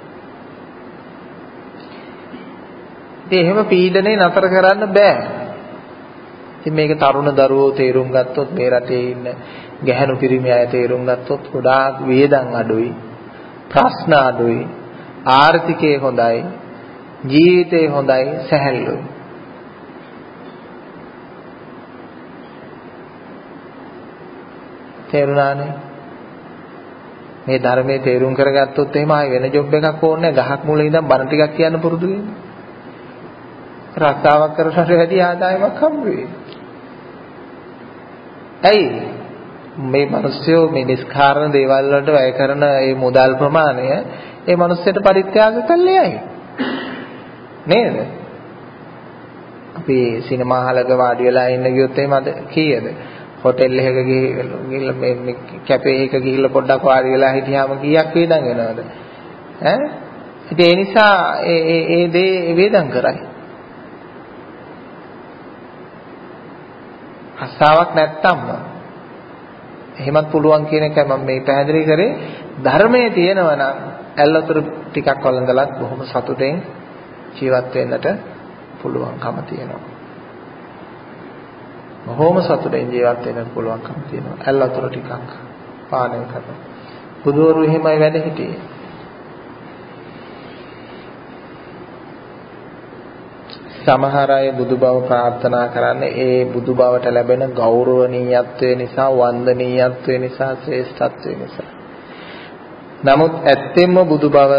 ඉතින් එහෙම පීඩනේ නතර කරන්න බෑ. ඉතින් මේක තරුණ දරුවෝ තේරුම් ගත්තොත්, මේ රටේ ඉන්න ගැහැණු පිරිමි අය තේරුම් ගත්තොත් ගොඩාක් වේදන් අඩුයි, ප්‍රශ්න අඩුයි, ආර්ථිකය හොඳයි, ජීවිතේ හොඳයි, සැහැල්ලුයි. තේරුණානේ? මේ ධර්මයේ තේරුම් කරගත්තොත් එහෙම ආයෙ වෙන ජොබ් එකක් ඕනේ නැහැ. ගහක් මුල ඉඳන් බණ ටිකක් කියන්න පුරුදු වෙන්න. රස්සාවක් කරනට වැඩි ආදායමක් හම්බ වෙයි. ඇයි මේ මිනිස්සු මේ නිස්කාරණ දේවල් වලට වැය කරන මේ මුදල් ප්‍රමාණය ඒ මිනිස්සුන්ට පරිත්‍යාග කළේයි නේද? අපි සිනමා හලක වාඩි වෙලා ඉන්න ගියොත් එහෙම අද කීයද? හොටෙල් එකක ගිහිල්ලා මේ කැපේ එක ගිහිල්ලා පොඩ්ඩක් වාඩි වෙලා හිටියාම කීයක් වේදන් වෙනවද? ඈ? ඉතින් ඒ නිසා ඒ ඒ ඒ දේ වේදන් කරයි. අසාවක් නැත්තම් එහෙමත් පුළුවන් කියන එකයි මම මේ පැහැදිලි කරේ. ධර්මයේ තියෙනවා නම් ඇල්ලතුරු ටිකක් වළඳලත් බොහොම සතුටෙන් ජීවත් වෙන්නට පුළුවන්කම තියෙනවා. බොහොම සතුටෙන් ජීවත් වෙන්න පුළුවන්කම තියෙනවා. ඇල්ලතුරු ටිකක් පානය කරනවා. බුදුවරු එහෙමයි වැඩ හිටියේ. සමහර අය බුදු බව ප්‍රාර්ථනා කරන්නේ ඒ බුදු බවට ලැබෙන ගෞරවනීයත්වය නිසා, වන්දනීයත්වය නිසා, ශ්‍රේෂ්ඨත්වය නිසා. නමුත් ඇත්තෙන්ම බුදු බව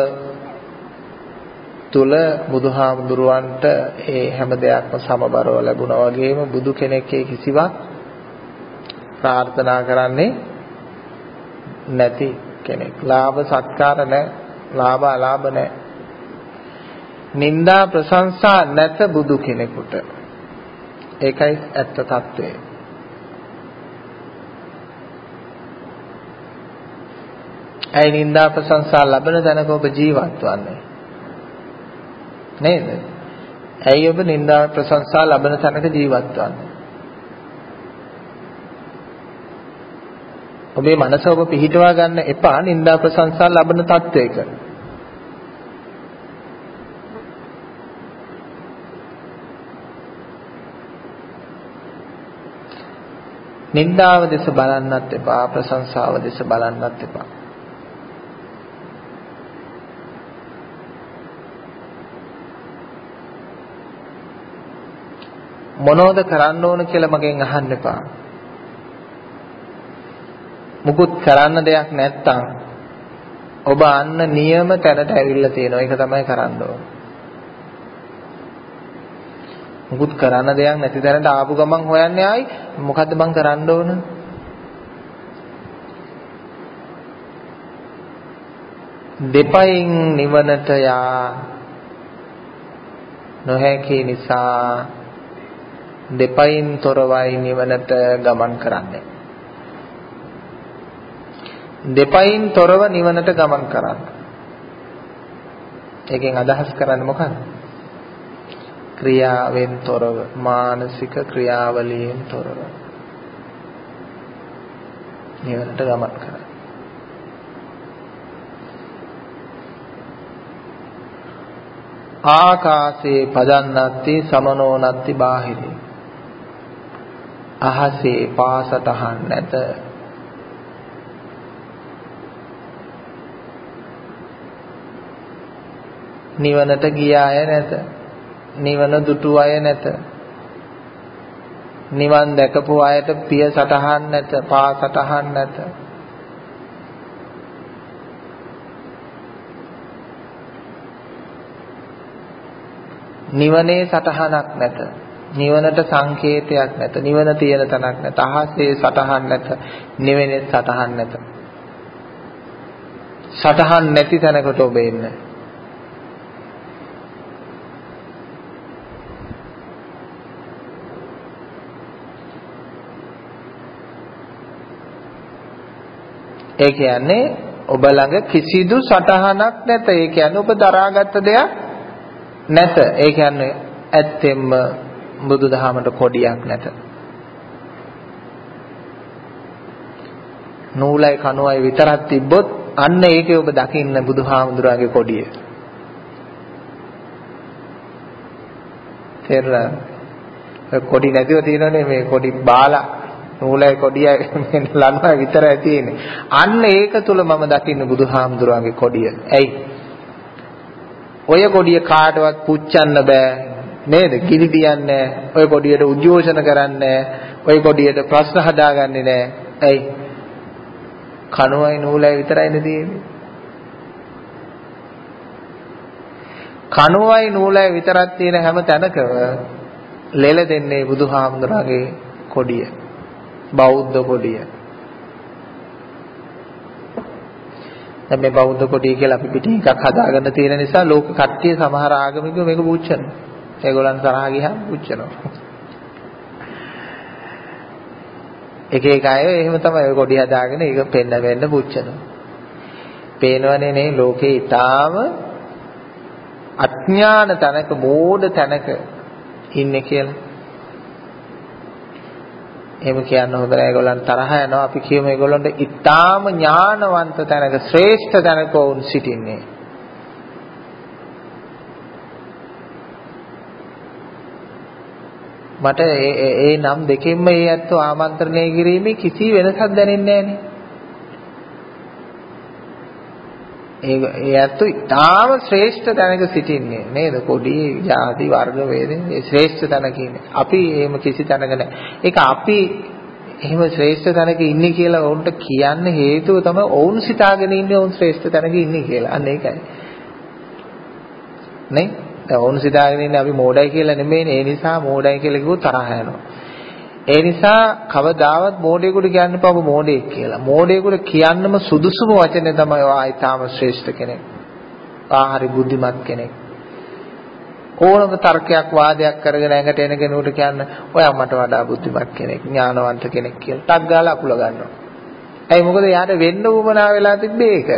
තුල බුදුහාමුදුරුවන්ට ඒ හැම දෙයක්ම සමබරව ලැබුණා වගේම බුදු කෙනෙක් ඒ කිසිවක් ප්‍රාර්ථනා කරන්නේ නැති කෙනෙක්. ලාභ සත්කාර නැහැ, ලාභ අලාභ නැහැ. නින්දා ප්‍රශංසා නැත බුදු කෙනෙකුට. ඒකයි ඇත්ත తත්වය. ඇයි නින්දා ප්‍රශංසා ලැබෙන තැනක ඔබ ජීවත් වන්නේ? නේද? ඇයි ඔබ නින්දා ප්‍රශංසා ලැබෙන තැනක ජීවත් වන්නේ? ඔබේ මනස ඔබ පිහිටවා ගන්න එපා නින්දා ප්‍රශංසා ලැබෙන තත්වයක. නින්දාව දෙස බලන්නත් එපා, ප්‍රශංසාව දෙස බලන්නත් එපා. මොනවද කරන්න ඕන කියලා මගෙන් අහන්න එපා. මුකුත් කරන්න දෙයක් නැත්තම් ඔබ අන්න නියම තැනට ඇවිල්ලා තියෙනවා. ඒක තමයි කරන්න ඕන. මුකුත් කරන්න දෙයක් නැති තැනට ආපු ගමන් හොයන්නේ ආයි මොකද්ද මං කරන්න ඕන? දෙපයින් නිවනට යා නොහැකි නිසා දෙපයින් තොරවයි නිවනට ගමන් කරන්නේ. දෙපයින් තොරව නිවනට ගමන් කරන්න. ඒකෙන් අදහස් කරන්නේ මොකක්ද? ක්‍රියාවෙන් තොරව, මානසික ක්‍රියාවලියෙන් තොරව නිවනට ගමන් කරන්න. ආකාශේ පදන්නත්ති සමනෝනත්ති බාහිරේ. අහසේ පාසටහන් නැත. නිවනට ගිය අය නැත. නිවන දුටු අය නැත. නිවන් දැකපු අයට පිය සටහන් නැත, පා සටහන් නැත. නිවනේ සටහනක් නැත. නිවනට සංකේතයක් නැත. නිවන තියෙන තැනක් නැත. අහසේ සටහන් නැත. නිවනේ සටහන් නැත. සටහන් නැති තැනකට ඔබ එන්න. ඒ කියන්නේ ඔබ ළඟ කිසිදු සටහනක් නැත. ඒ කියන්නේ ඔබ දරාගත්ත දෙයක් නැත. ඒ කියන්නේ ඇත්තෙන්ම බුදුදහමට කොඩියක් නැත. නූලයි කණුවයි විතරක් තිබ්බොත් අන්න ඒකේ ඔබ දකින්න බුදුහාමුදුරන්ගේ කොඩිය. තේරුණා? කොඩි නැතිව තියෙනනේ මේ කොඩි බාලා නූලයි කොඩියයි මේ ලණුවයි විතරයි තියෙන්නේ. අන්න ඒක තුල මම දකින්න බුදුහාමුදුරන්ගේ කොඩිය. ඇයි? ඔය කොඩිය කාටවත් පුච්චන්න බෑ නේද? කිරි තියන්නේ ඔය කොඩියට උද්ඝෝෂණ කරන්නේ ඔය කොඩියට ප්‍රශ්න හදාගන්නේ නෑ. ඇයි? කණුවයි නූලයි විතරයිනේ තියෙන්නේ. කණුවයි නූලයි විතරක් තියෙන හැම තැනකම ලෙල දෙන්නේ බුදුහාමුදුරන්ගේ කොඩිය. බෞද්ධ කොඩිය. දැන් මේ බෞද්ධ කොඩිය කියලා අපි පිටින් එකක් හදාගන්න තියෙන නිසා ලෝක කට්ටිය සමහර ආගමිකයෝ මේක පුච්චනවා. ඒගොල්ලන් තරහ ගියාම පුච්චනවා. එක එක අය එහෙම තමයි ඔය කොඩිය හදාගෙන ඒක පෙන්න වෙන්න පුච්චනවා. පේනවනේ නේ ලෝකේ ඊටාම අඥාන තැනක මෝඩ තැනක ඉන්නේ කියලා. එහෙම කියන්න හොඳ නැහැ. ඒගොල්ලන් තරහ යනවා. අපි කියමු ඒගොල්ලන්ට ඊටාම ඥානවන්ත තැනක ශ්‍රේෂ්ඨ තැනක වුන් සිටින්නේ. මට ඒ ඒ නම් දෙකෙන්ම ඒ ඇත්තෝ ආමන්ත්‍රණය කිරීමේ කිසි වෙනසක් දැනෙන්නේ නැහැ නේ. ඒ ඒ ඇත්තෝ ඊටාම ශ්‍රේෂ්ඨ තැනක සිටින්නේ නේද? කොඩි ජාති වර්ග වේදේ මේ ශ්‍රේෂ්ඨ තැනක ඉන්නේ. අපි එහෙම කිසි තැනක නැහැ. ඒක අපි එහෙම ශ්‍රේෂ්ඨ තැනක ඉන්නේ කියලා වුන්ට කියන්න හේතුව තමයි වුන් සිතාගෙන ඉන්නේ වුන් ශ්‍රේෂ්ඨ තැනක ඉන්නේ කියලා. අන්න ඒකයි. නේ? දැන් වුන් සිතාගෙන ඉන්නේ අපි මෝඩයි කියලා නෙමෙයිනේ. ඒ නිසා මෝඩයි කියලා කිව්වොත් තරහ යනවා. ඒ නිසා කවදාවත් මෝඩයෙකුට කියන්න එපා ඔබ මෝඩයෙක් කියලා. මෝඩයෙකුට කියන්නම සුදුසුම වචනේ තමයි ඔයා ඊටාම ශ්‍රේෂ්ඨ කෙනෙක්. ආ හරි බුද්ධිමත් කෙනෙක්. ඕනම තර්කයක් වාදයක් කරගෙන ඇඟට එන කෙනෙකුට කියන්න ඔයා මට වඩා බුද්ධිමත් කෙනෙක්, ඥානවන්ත කෙනෙක් කියලා. ටක් ගාලා අකුල ගන්නවා. ඇයි මොකද යාට වෙන්න උවමනා වෙලා තිබ්බේ ඒක.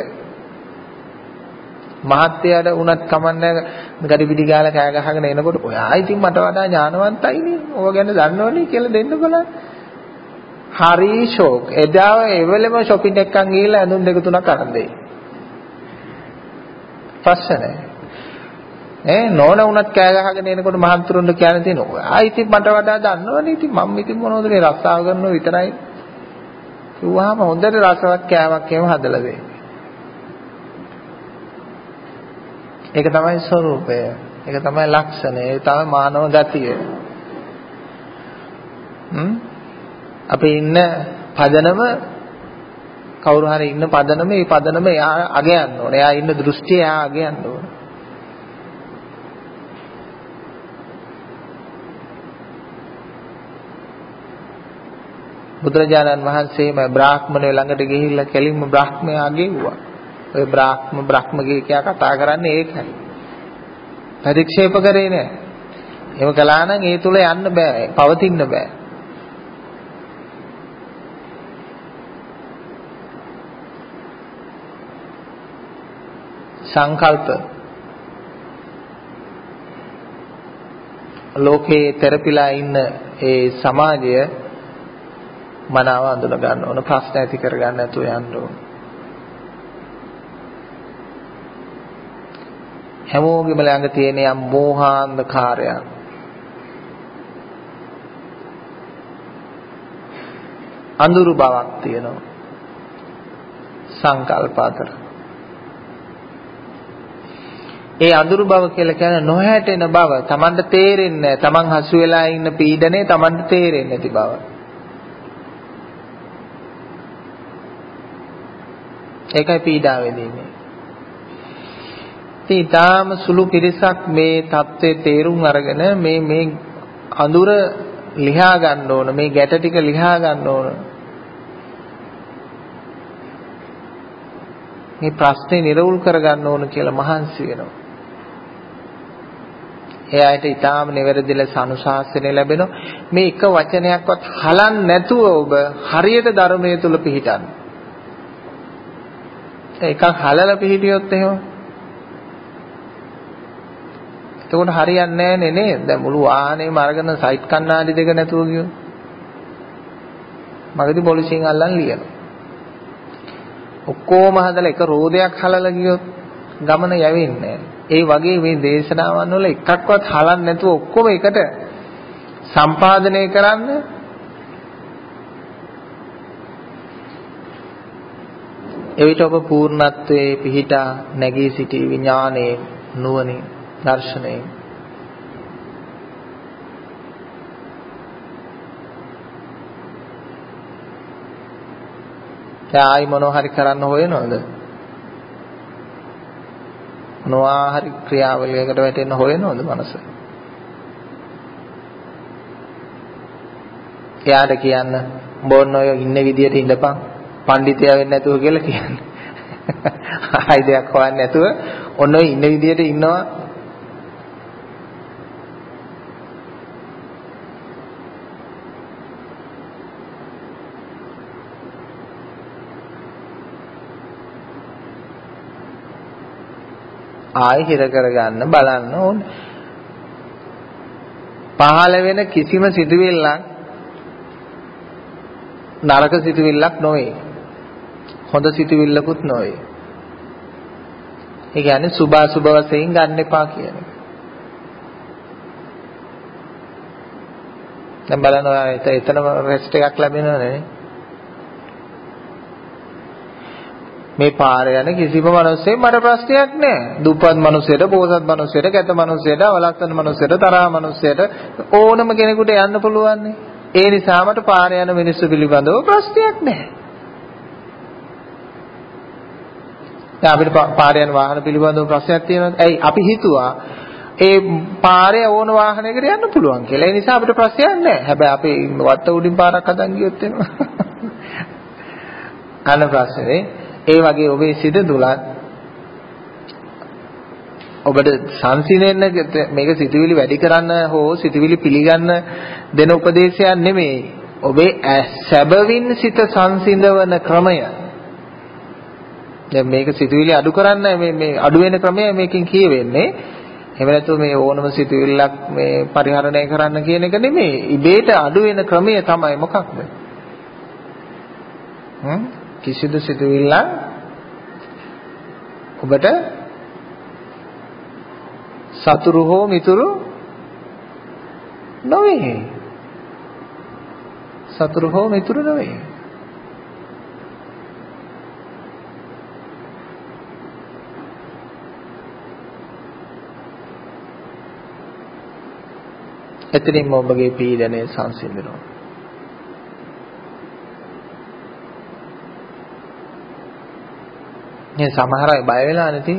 මහත්යට උනත් කමන්නේ ගඩි පිටි ගාලා කෑ ගහගෙන එනකොට ඔයා ඉතින් මට වඩා ඥානවන්තයිනේ. ඕව ගැන දන්නවනේ කියලා දෙන්න බලන්න. හරි ෂෝක්. එදා එවෙලෙම shopping එකක් ගිහිල්ලා ඇඳුම් දෙක තුනක් අරන් දෙයි. පස්සනේ. ඒ නෝන උනත් කෑ ගහගෙන එනකොට මහත්තුරුන්ට කියන්න තියෙන ඔයා ඉතින් මට වඩා දන්නවනේ. ඉතින් මම ඉතින් මොනවද මේ රස්සාව කරනවා විතරයි. කිව්වහම හොඳට රසවත් කෑමක් එහෙම හදලා දෙයි. ඒක තමයි ස්වરૂපය. ඒක තමයි ලක්ෂණය. ඒක තමයි මානව ගතිය. හ්ම් අපි ඉන්න පදනම කවුරු හරි ඉන්න පදනම මේ පදනම එයා අගයන්න ඕනේ. එයා ඉන්න දෘෂ්ටිය එයා අගයන්න ඕනේ. බුදුරජාණන් වහන්සේම බ්‍රාහ්මණය ළඟට ගිහිල්ලා කෙලින්ම බ්‍රාහ්මණයා අගෙව්වා. ඔය බ්‍රාහ්ම බ්‍රහ්ම කියා කතා කරන්නේ ඒකයි. ප්‍රතික්ෂේප කරේ නෑ. එහෙම කළා නම් ඒ තුල යන්න බෑ, පවතින්න බෑ. සංකල්ප ලෝකේ තෙරපිලා ඉන්න ඒ සමාජය මනාව අඳුන ගන්න ඕන, ප්‍රශ්න ඇති කර ගන්න නැතුව යන්න ඕන. හැමෝගෙම ළඟ තියෙන යම් මෝහාන්ධකාරයන් අඳුරු බවක් තියෙනවා සංකල්ප අතර. ඒ අඳුරු බව කියලා කියන්නේ නොහැටෙන බව, Tamanට තේරෙන්නේ නැහැ. Taman හසු වෙලා ඉන්න පීඩනේ Tamanට තේරෙන්නේ නැති බව. ඒකයි පීඩාව වෙන්නේ. ඊටාම සුළු පිරිසක් මේ தත්ත්වයේ තේරුම් අරගෙන මේ මේ අඳුර ලියා ගන්න ඕන, මේ ගැට ටික ලියා ගන්න ඕන. මේ ප්‍රශ්නේ නිරවුල් කරගන්න ඕන කියලා මහන්සි වෙනවා. එයාට ඊටාම නිවැරදි ලෙස අනුශාසනය ලැබෙනවා. මේ එක වචනයක්වත් හලන්නේ නැතුව ඔබ හරියට ධර්මයේ තුල පිහිටන්න. එකක් හලලා පිහිටියොත් එහෙම එතකොට හරියන්නේ නැහැ නේ. දැන් මුළු වාහනේම අරගෙන සයිඩ් කණ්ණාඩි දෙක නැතුව ගියොත් මගදී පොලිසියෙන් අල්ලන් ලියනවා. ඔක්කොම හදලා එක රෝදයක් හලලා ගියොත් ගමන යවෙන්නේ නැහැ. ඒ වගේ මේ දේශනාවන් වල එකක්වත් හලන්න නැතුව ඔක්කොම එකට සම්පාදනය කරන්න එවිට ඔබ පූර්ණත්වයේ පිහිටා නැගී සිටි විඥානයේ නුවණින් දර්ශනයෙන් ආයි මොනවා හරි කරන්න හොයනවද? මොනවා හරි ක්‍රියාවලියකට වැටෙන්න හොයනවද මනස? එයාට කියන්න බොන්න ඔය ඉන්න විදියට ඉඳපන්, පඬිතයා වෙන්නේ නැතුව කියලා කියන්න. ආයි දෙයක් හොයන්නේ නැතුව ඔන්න ඔය ඉන්න විදියට ඉන්නවා. ආයි හිර කරගන්න බලන්න ඕනේ. පහළ වෙන කිසිම සිතුවිල්ලක් නරක සිතුවිල්ලක් නොවේ. හොඳ සිතුවිල්ලකුත් නොවේ. ඒ කියන්නේ සුභ අසුභ වශයෙන් ගන්න එපා කියන එක. දැන් බලන්න ඔයාලට එතනම රෙස්ට් එකක් ලැබෙනවනේ. මේ පාරේ යන කිසිම මිනිස්සෙක් මට ප්‍රශ්නයක් නැහැ. දුප්පත් මිනිස්සෙට, පොහොසත් මිනිස්සෙට, කැත මිනිස්සෙට, අවලස්සන මිනිස්සෙට, තරහා මිනිස්සෙට ඕනම කෙනෙකුට යන්න පුළුවන්. ඒ නිසා මට පාරේ යන මිනිස්සු පිළිබඳව ප්‍රශ්නයක් නැහැ. දැන් අපිට පාරේ යන වාහන පිළිබඳව ප්‍රශ්නයක් තියෙනවද? ඇයි අපි හිතුවා ඒ පාරේ ඕන වාහනයකට යන්න පුළුවන් කියලා. ඒ නිසා අපිට ප්‍රශ්නයක් නැහැ. හැබැයි අපි වත්ත උඩින් පාරක් හදන් ගියොත් එනවා. අන ප්‍රශ්නේ ඒ වගේ ඔබේ සිත දුලත් ඔබට සංසිඳෙන්න මේක සිතුවිලි වැඩි කරන්න හෝ සිතුවිලි පිළිගන්න දෙන උපදේශයක් නෙමෙයි. ඔබේ සැබවින් සිත සංසිඳවන ක්‍රමය. දැන් මේක සිතුවිලි අඩු කරන්න මේ මේ අඩු වෙන ක්‍රමය මේකෙන් කියවෙන්නේ. එහෙම නැත්නම් මේ ඕනම සිතුවිල්ලක් මේ පරිහරණය කරන්න කියන එක නෙමෙයි. ඉබේට අඩු වෙන ක්‍රමය තමයි මොකක්ද? හ්ම් කිසිදු සිතුවිල්ලක් ඔබට සතුරු හෝ මිතුරු නොවේ. සතුරු හෝ මිතුරු නොවේ. එතනින්ම ඔබගේ පීඩනය සංසිඳනවා. මේ සමහර අය බය වෙලා නැති.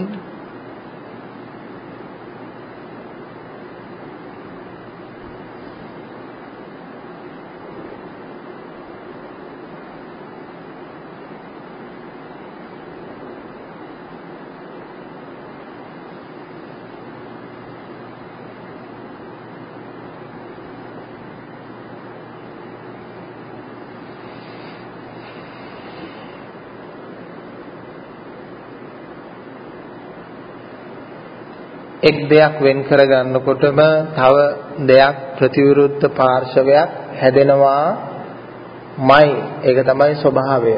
එක් දෙයක් වෙන් කර ගන්නකොටම තව දෙයක් ප්‍රතිවිරුද්ධ පාර්ශවයක් හැදෙනවාමයි. ඒක තමයි ස්වභාවය.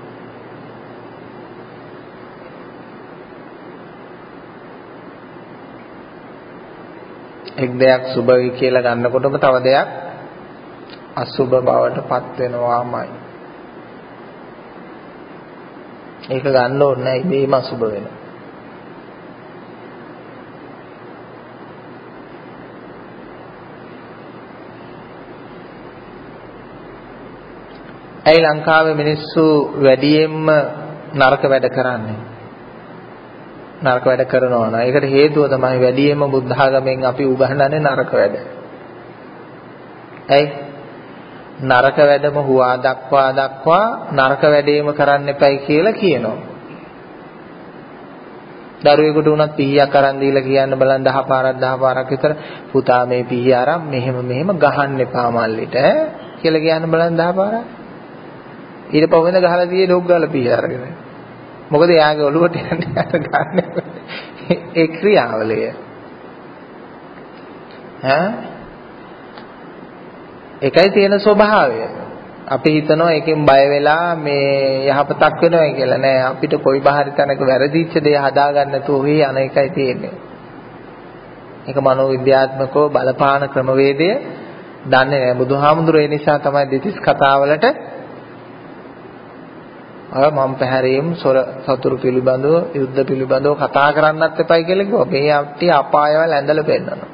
එක් දෙයක් සුභයි කියලා ගන්නකොටම තව දෙයක් අසුභ බවට පත් වෙනවාමයි. ඒක ගන්න ඕනේ නැහැ. ඉබේම අසුභ වෙනවා. ඇයි ලංකාවේ මිනිස්සු වැඩියෙන්ම නරක වැඩ කරන්නේ? නරක වැඩ කරනවා නේද? ඒකට හේතුව තමයි වැඩියෙන්ම බුද්ධ ආගමෙන් අපි උගන්වන්නේ නරක වැඩ. ඇයි? නරක වැඩම හුවා දක්වා දක්වා නරක වැඩේම කරන්න එපයි කියලා කියනවා. දරුවෙකුට උනත් පිහියක් අරන් දීලා කියන්න බලන්න දහ පාරක් දහ පාරක් විතර පුතා මේ පිහිය අරන් මෙහෙම මෙහෙම ගහන්න එපා මල්ලිට ඈ කියලා කියන්න බලන්න දහ පාරක්. ඊට පස්සේ ගහලා දියේ ඩොග් ගාලා පිහිය අරගෙන. මොකද එයාගේ ඔළුවට යන්නේ අර ගන්න ඒ ක්‍රියාවලිය. ඈ ඒකයි තියෙන ස්වභාවය. අපි හිතනවා ඒකෙන් බය වෙලා මේ යහපතක් වෙනවා කියලා. නෑ, අපිට කොයි බාහිර තැනක වැරදිච්ච දේ හදාගන්න නැතුව ඔහි අන එකයි තියෙන්නේ. ඒක මනෝවිද්‍යාත්මකව බලපාන ක්‍රමවේදය දන්නේ නෑ. බුදුහාමුදුරුවෝ ඒ නිසා තමයි දෙතිස් කතාවලට අර මම පැහැරීම් සොර සතුරු පිළිබඳව යුද්ධ පිළිබඳව කතා කරන්නත් එපයි කියලා කිව්වා. මේ අපටි අපායවල ඇඳලා පෙන්නනවා.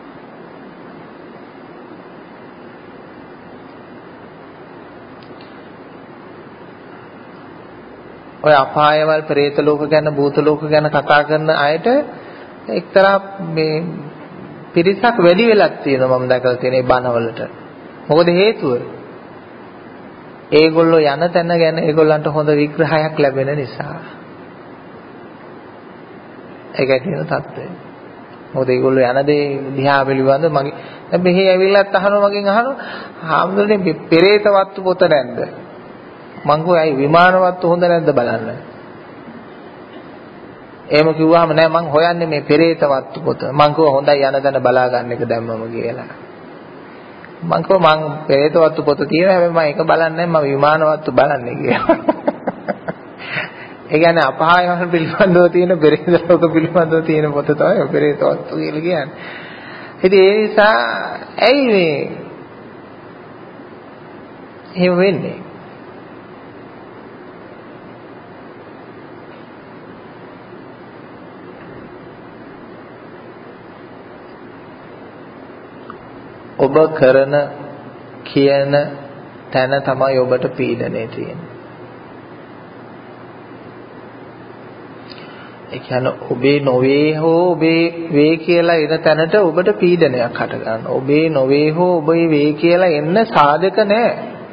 ඔය අපායවල പ്രേත ලෝක ගැන භූත ලෝක ගැන කතා කරන අයට එක්තරා මේ පිරිසක් වැඩි වෙලක් තියෙනවා මම දැකලා තියෙන මේ බණවලට. මොකද හේතුව? ඒගොල්ලෝ යන තැන ගැන ඒගොල්ලන්ට හොඳ විග්‍රහයක් ලැබෙන නිසා. ඒකයි තියෙන තත්ත්වය. මොකද ඒගොල්ලෝ යන දේ දිහා පිළිබඳව මගේ දැන් මෙහි ඇවිල්ලාත් අහනවා මගෙන් අහනවා හාමුදුරනේ මේ පෙරේත වත්තු පොත නැද්ද? මං කිව්වා ඇයි විමාන වත්තු හොඳ නැද්ද බලන්න. එහෙම කිව්වහම නෑ මං හොයන්නේ මේ පෙරේත වත්තු පොත. මං කිව්වා හොඳයි යන දන බලා ගන්න එක දැම්මම කියලා. මං කිව්වා මං පෙරේත වත්තු පොත තියෙනවා හැබැයි මම ඒක බලන්නේ නැහැ මම විමාන වත්තු බලන්නේ කියලා. ඒ කියන්නේ අපායවල පිළිබඳව තියෙන පෙරේත ලෝක පිළිබඳව තියෙන පොත තමයි පෙරේත වත්තු කියලා කියන්නේ. ඉතින් ඒ නිසා ඇයි මේ එහෙම වෙන්නේ? ඔබ කරන කියන තැන තමයි ඔබට පීඩනය තියෙන්නේ. ඒ කියන්නේ ඔබේ නොවේ හෝ ඔබේ වේ කියලා එන තැනට ඔබට පීඩනයක් හට ගන්නවා. ඔබේ නොවේ හෝ ඔබේ වේ කියලා එන්න සාධක නැහැ.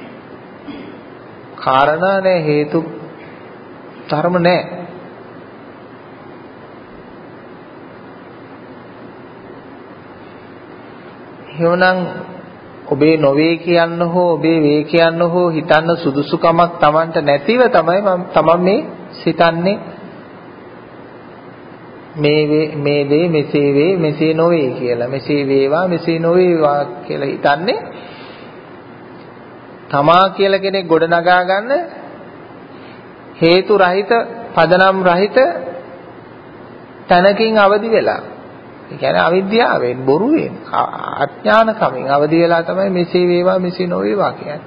කාරණා නැහැ, හේතු ධර්ම නැහැ. එහෙනම් ඔබේ නොවේ කියන්න හෝ ඔබේ වේ කියන්න හෝ හිතන්න සුදුසුකමක් Tamanට නැතිව තමයි මම තමන් මේ සිතන්නේ මේ මේ දේ මෙසේ වේ මෙසේ නොවේ කියලා. මෙසේ වේවා මෙසේ නොවේවා කියලා හිතන්නේ තමා කියලා කෙනෙක් ගොඩනගා ගන්න හේතු රහිත පදනම් රහිත තනකින් අවදි වෙලා. ඒ කියන්නේ අවිද්‍යාවෙන් බොරුවෙන් අඥානකමින් අවදි වෙලා තමයි මෙසේ වේවා මෙසේ නොවේවා කියන්නේ.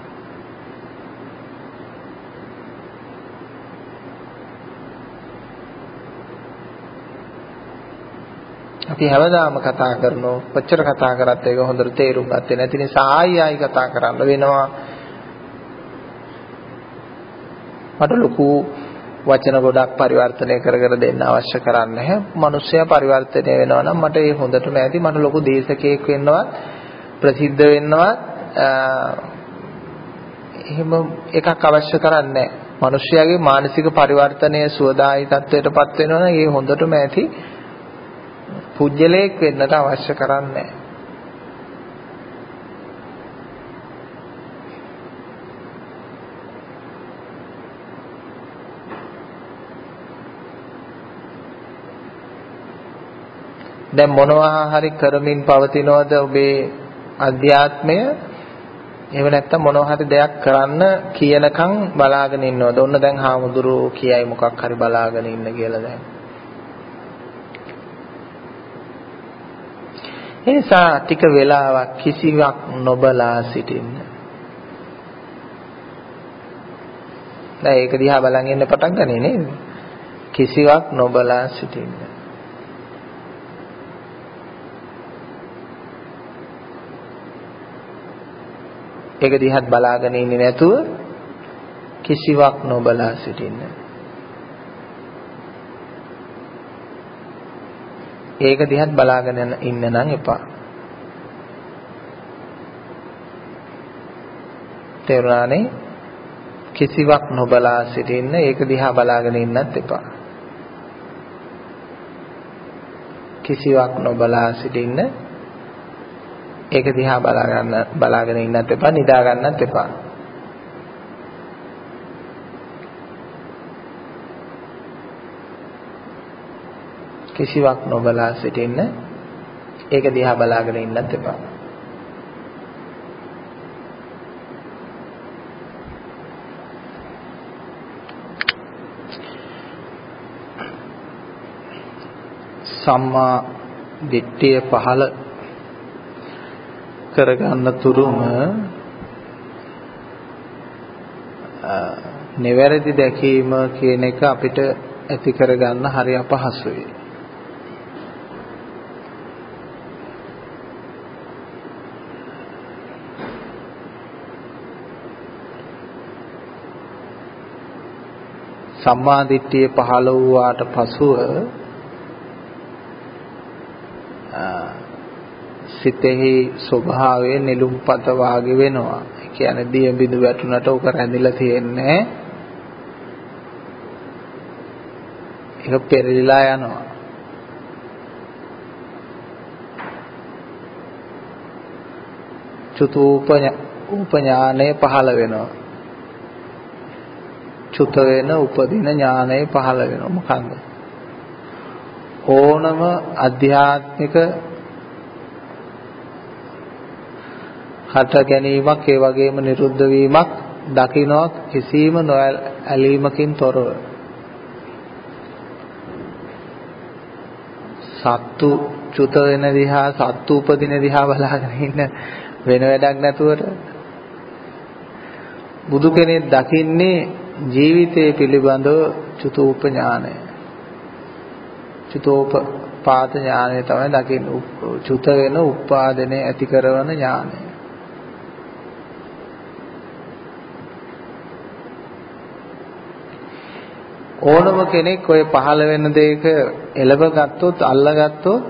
අපි හැමදාම කතා කරනවා කොච්චර කතා කරත් ඒක හොඳට තේරුම් ගත්තේ නැති නිසා ආයි ආයි කතා කරන්න වෙනවා. මට ලොකු වචන ගොඩක් පරිවර්තනය කර කර දෙන්න අවශ්‍ය කරන්නේ නැහැ. මිනිස්සයා පරිවර්තනය වෙනවා නම් මට ඒ හොඳටම ඇති. මට ලොකු දේශකයෙක් වෙන්නවත් ප්‍රසිද්ධ වෙන්නවත් එහෙම එකක් අවශ්‍ය කරන්නේ නැහැ. මිනිස්යාගේ මානසික පරිවර්තනය සුවදායි තත්වයටපත් වෙනවා නම් ඒ හොඳටම ඇති. පුජ්‍යලයක් වෙන්නට අවශ්‍ය කරන්නේ නැහැ. දැන් මොනවා හරි කරමින් පවතිනවද ඔබේ අධ්‍යාත්මය? එහෙම නැත්නම් මොනවා හරි දෙයක් කරන්න කියනකම් බලාගෙන ඉන්නවද? ඔන්න දැන් හාමුදුරුවෝ කියයි මොකක් හරි බලාගෙන ඉන්න කියලා දැන්. ඒ නිසා ටික වෙලාවක් කිසිවක් නොබලා සිටින්න. දැන් ඒක දිහා බලන් ඉන්න පටන් ගන්නේ නේද? කිසිවක් නොබලා සිටින්න. ඒක දිහාත් බලාගෙන ඉන්නේ නැතුව කිසිවක් නොබලා සිටින්න. ඒක දිහාත් බලාගෙන ඉන්න නම් එපා. තේරුණානේ? කිසිවක් නොබලා සිටින්න, ඒක දිහා බලාගෙන ඉන්නත් එපා. කිසිවක් නොබලා සිටින්න, ඒක දිහා බලා ගන්න බලාගෙන ඉන්නත් එපා, නිදා ගන්නත් එපා. කිසිවක් නොබලා සිටින්න, ඒක දිහා බලාගෙන ඉන්නත් එපා. සම්මා දිට්ඨිය පහළ කරගන්න තුරුම නිවැරදි දැකීම කියන එක අපිට ඇති කරගන්න හරි අපහසුයි. සම්මා දිට්ඨිය පහළ වූාට පසුව සිතෙහි ස්වභාවය නිලුම්පත වාගේ වෙනවා. ඒ කියන්නේ දිය බිඳු වැටුණට උක රැඳිලා තියෙන්නේ. ඒක පෙරලිලා යනවා. චුතූප උපඥානය පහළ වෙනවා. චුත වෙන උපදින ඥානය පහළ වෙනවා. මොකන්ද? ඕනම අධ්‍යාත්මික හට ගැනීමක් ඒ වගේම නිරුද්ධ වීමක් දකින්නවා කිසිම නොඇලීමකින් තොරව. සත්තු චුත වෙන දිහා සත්තු උපදින දිහා බලාගෙන ඉන්න වෙන වැඩක් නැතුවට බුදු කෙනෙක් දකින්නේ ජීවිතය පිළිබඳව චුතෝප ඥානය. චුතෝපපාත ඥානය තමයි දකින්නේ. චුත වෙන උපාදනය ඇති කරන ඥානය. ඕනම කෙනෙක් ඔය පහළ වෙන දෙයක එළව ගත්තොත් අල්ල ගත්තොත්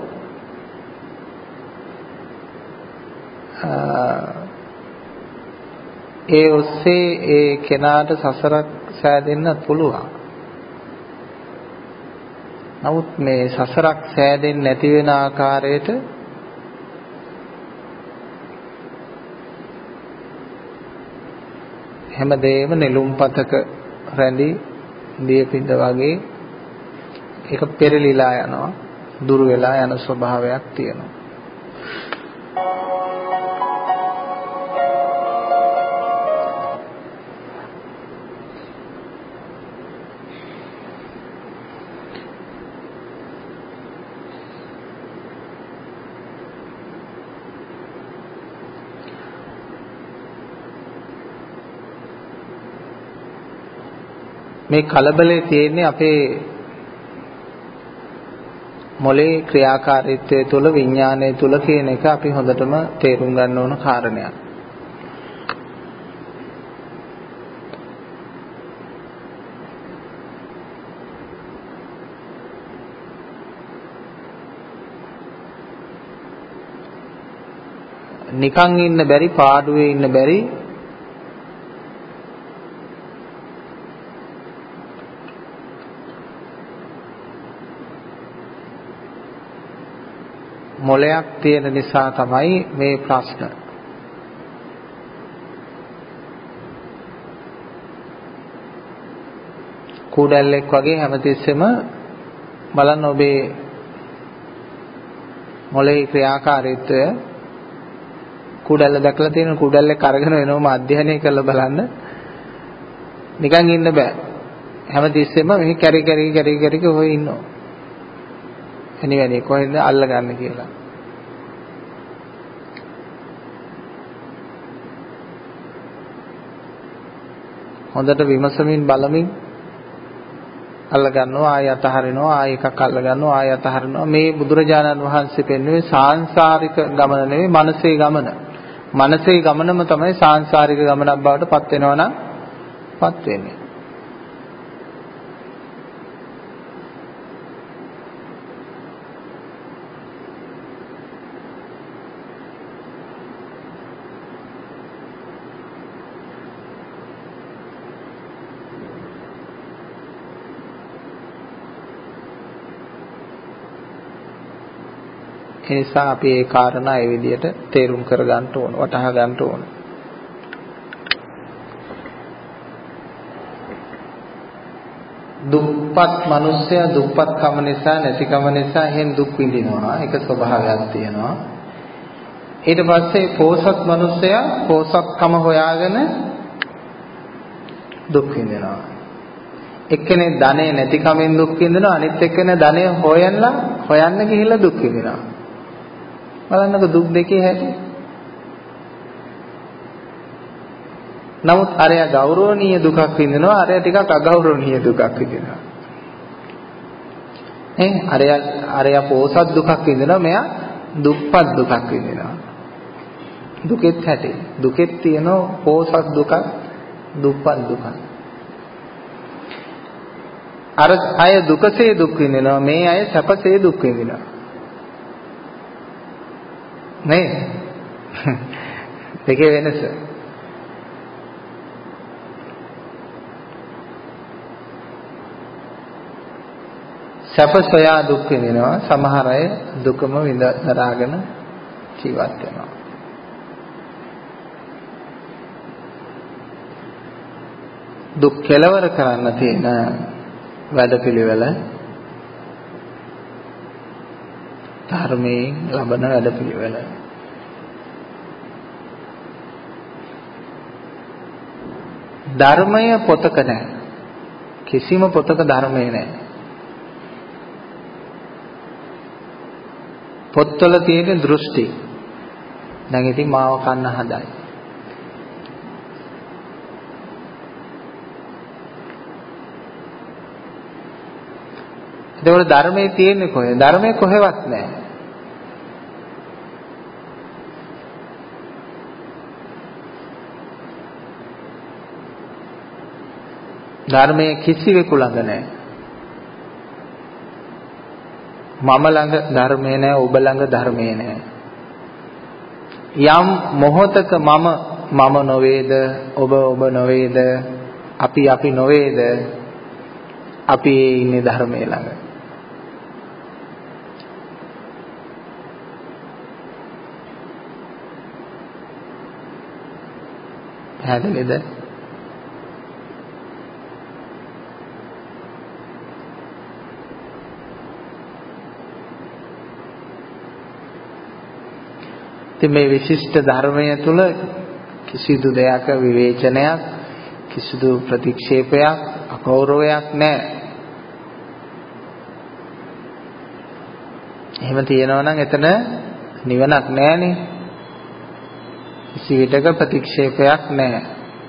ඒ ඔස්සේ ඒ කෙනාට සසරක් සෑදෙන්න පුළුවන්. නමුත් මේ සසරක් සෑදෙන්නේ නැති වෙන ආකාරයට හැමදේම නෙළුම්පතක රැඳී දියපින්ද වගේ ඒක පෙරලිලා යනවා, දුරු වෙලා යන ස්වභාවයක් තියෙනවා. මේ කලබලේ තියෙන්නේ අපේ මොලේ ක්‍රියාකාරීත්වය තුළ විඥානය තුළ කියන එක අපි හොඳටම තේරුම් ගන්න ඕන කාරණයක්. නිකන් ඉන්න බැරි, පාඩුවේ ඉන්න බැරි, මොලයක් තියෙන නිසා තමයි මේ ප්‍රශ්න. කුඩැල්ලෙක් වගේ හැමතිස්සෙම බලන්න ඔබේ මොළේ ක්‍රියාකාරීත්වය කුඩල්ල දැකලා තියෙන කුඩල්ලේ කරගෙන එනවම අධ්‍යයනය කරලා බලන්න නිකන් ඉන්න බෑ. හැමතිස්සෙම මෙහි කැරි කැරි කැරි කැරි කොහේ ඉන්නව. එනිවැනි කොහෙන්ද අල්ලගන්න කියලා. හොඳට විමසමින් බලමින් අල්ල ගන්නවා ආය අතහරිනවා ආය එකක් අල්ල ගන්නවා ආය අතහරිනවා. මේ බුදුරජාණන් වහන්සේ පෙන්වන්නේ සාංශාරික ගමන නෙවෙයි මනසේ ගමන. මනසේ ගමනම තමයි සාංශාරික ගමනක් බවට පත් වෙනවා නම් පත් වෙන්නේ. ඒ නිසා අපි ඒ කාරණා ඒ විදිහට තේරුම් කර ගන්න ඕන, වටහා ගන්න ඕන. දුප්පත් මිනිස්සයා දුප්පත්කම නිසා නැතිකම නිසා එහෙන් දුක් විඳිනවා. ඒක ස්වභාවයක් තියෙනවා. ඊට පස්සේ පෝසත් මිනිස්සයා පෝසත්කම හොයාගෙන දුක් විඳිනවා. එක්කෙනෙක් ධනෙ නැතිකමෙන් දුක් විඳිනවා, අනිත් එක්කෙනා ධනෙ හොයන්න හොයන්න ගිහිල්ලා දුක් විඳිනවා. බලන්නකො දුක් දෙකේ හැටි. නමුත් අරයා ගෞරවනීය දුකක් විඳිනවා, අරයා ටිකක් අගෞරවනීය දුකක් විඳිනවා. ඈ අරයා අරයා පෝසත් දුකක් විඳිනවා, මෙයා දුප්පත් දුකක් විඳිනවා. දුකෙත් හැටි. දුකෙත් තියෙන පෝසත් දුකක්, දුප්පත් දුකක්. අර අය දුකසේ දුක් විඳිනවා, මේ අය සැපසේ දුක් විඳිනවා. නේ? දෙකේ වෙනස. සැප සොයා දුක් විඳිනවා, සමහර අය දුකම විඳ දරාගෙන ජීවත් වෙනවා. දුක් කෙලවර කරන්න තියෙන වැඩපිළිවෙල ධර්මයෙන් ලබන වැඩපිළිවෙල. ධර්මය පොතක නැහැ. කිසිම පොතක ධර්මය නැහැ. පොත්වල තියෙන දෘෂ්ටි. දැන් ඉතින් මාව කන්න හදයි. ඒකවල ධර්මයේ තියෙන්නේ කොහෙද? ධර්මයේ කොහෙවත් නැහැ. ධර්මයේ කිසිවෙකු ළඟ නැහැ. මම ළඟ ධර්මයේ නැහැ, ඔබ ළඟ ධර්මයේ නැහැ. යම් මොහොතක මම මම නොවේද, ඔබ ඔබ නොවේද, අපි අපි නොවේද, අපි ඉන්නේ ධර්මයේ ළඟ. පැහැදිලිද? මේ විශිෂ්ට ධර්මය තුල කිසිදු දෙයක විවේචනයක්, කිසිදු ප්‍රතික්ෂේපයක්, අගෞරවයක් නැහැ. එහෙම තියෙනවා නම් එතන නිවනක් නැහැනේ. කිසි විටක ප්‍රතික්ෂේපයක් නැහැ.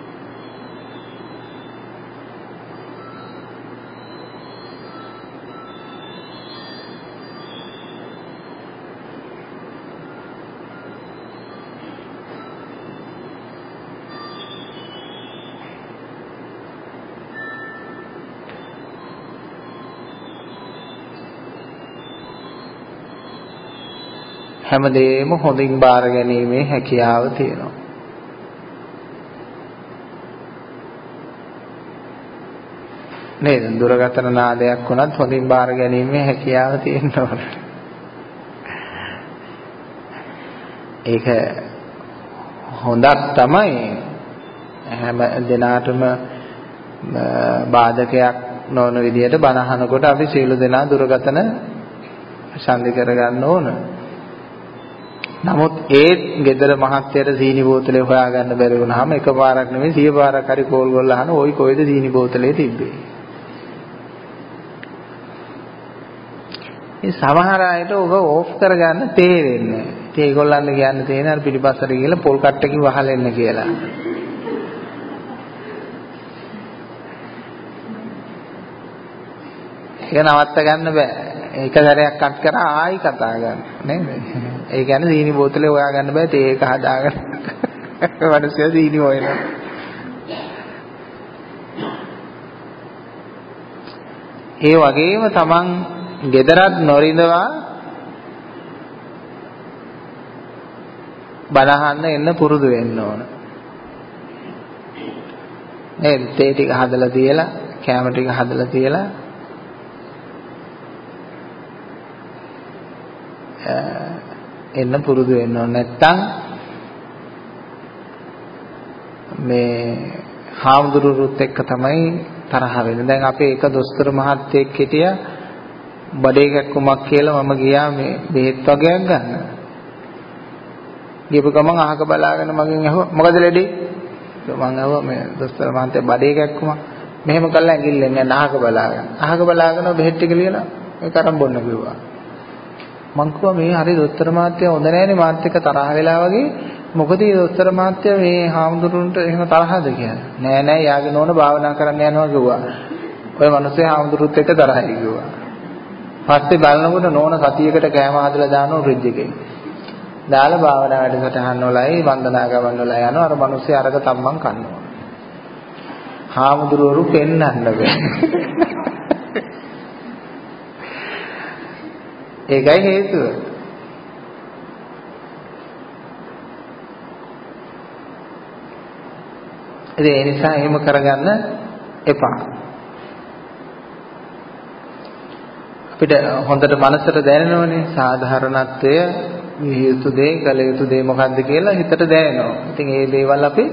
හැමදේම හොඳින් බාර ගැනීමේ හැකියාව තියෙනවා. නේද? දුරකථන නාදයක් වුණත් හොඳින් බාර ගැනීමේ හැකියාව තියෙනවා. ඒක හොඳක් තමයි. හැම දිනාටම බාධකයක් නොවන විදිහට බණ අහනකොට අපි සියලු දෙනා දුරකථන සංදි කර ගන්න ඕන. නමුත් ඒ ගෙදර මහත්තයට සීනි බෝතලේ හොයාගන්න බැරි වුණාම එකපාරක් නෙමෙයි සිය පාරක් හරි කෝල් කරලා අහන ওই කොයිද සීනි බෝතලේ තිබ්බේ. මේ සමහර අයට ඔබ ඕෆ් කරගන්න තේරෙන්නේ නැහැ. ඉතින් ඒගොල්ලන්ට කියන්න තියෙන අර පිටිපස්සට ගිහලා පොල් කට්ටකින් වහලෙන්න කියලා. ඒක නවත්ත ගන්න බෑ. එක සැරයක් කට් කරා ආයි කතා ගන්න නේද? ඒ කියන්නේ සීනි බෝතලේ හොයා ගන්න බෑ තේ එක හදාගෙන. වඩසිය සීනි හොයනවා. ඒ වගේම තමන් ගෙදරත් නොරිඳවා බණහන්න එන්න පුරුදු වෙන්න ඕන. නේද? තේ ටික හදලා තියලා, කෑම ටික හදලා තියලා එන්න පුරුදු වෙන්න ඕන. නැත්තම් මේ හාමුදුරුවොත් එක්ක තමයි තරහ වෙන්නේ. දැන් අපේ එක දොස්තර මහත්තයෙක් හිටියා බඩේ කැක්කුමක් කියලා මම ගියා මේ බෙහෙත් වගේක් ගන්න. ගිහපු ගමන් අහක බලාගෙන මගෙන් අහුවා මොකද ලෙඩේ? මම අහුවා මේ දොස්තර මහත්තයා බඩේ කැක්කුමක්. මෙහෙම කළා ඇඟිල්ලෙන් යන අහක බලාගෙන. අහක බලාගෙන බෙහෙත් ටික ලියලා ඒක අරන් බොන්න කිව්වා. මං කිව්වා මේ හරි දොස්තර මහත්තයා හොඳ නැහැනේ මාත් එක්ක තරහ වෙලා වගේ. මොකද මේ දොස්තර මහත්තයා මේ හාමුදුරුවන්ට එහෙම තරහද කියලා. නෑ නෑ යාගේ නෝන භාවනා කරන්න යනවා කිව්වා. ඔය මිනිස්සේ හාමුදුරුවොත් එක්ක තරහයි කිව්වා. පස්සේ බලනකොට නෝන සතියකට කෑම හදලා දානවා ෆ්‍රිජ් එකේ. දාලා භාවනා වැඩසටහන් වලයි වන්දනා ගමන් වල යනවා. අර මිනිස්සේ අරක තම්මන් කනවා. හාමුදුරුවරු පෙන්නන්න බෑ. ඒකයි හේතුව. ඒ නිසා එහෙම කරගන්න එපා. අපිට හොඳට මනසට දැනෙනවනේ සාධාරණත්වය විය යුතු දේ කළ යුතු දේ මොකක්ද කියලා හිතට දැනෙනවා. ඉතින් ඒ දේවල් අපි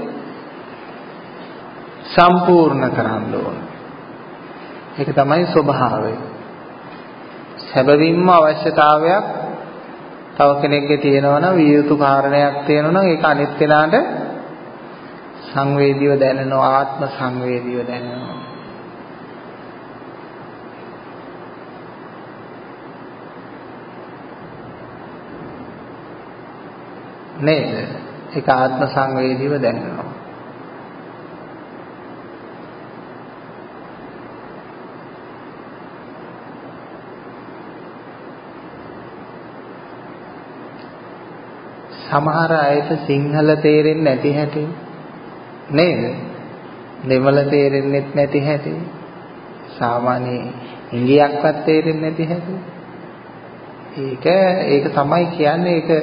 සම්පූර්ණ කරන්න ඕන. ඒක තමයි ස්වභාවය. සැබවින්ම අවශ්‍යතාවයක් තව කෙනෙක්ගේ තියෙනවා නම් විය යුතු කාරණයක් තියෙනවා නම් ඒක අනිත් කෙනාට සංවේදීව දැනෙනවා, ආත්ම සංවේදීව දැනෙනවා. නේද? ඒක ආත්ම සංවේදීව දැනෙනවා. සමහර අයට සිංහල තේරෙන්නේ නැති හැටි නේද? දෙමළ තේරෙන්නේ නැති හැටි, සාමාන්‍ය ඉංග්‍රීසියක්වත් තේරෙන්නේ නැති හැටි. ඒක ඒක තමයි කියන්නේ ඒක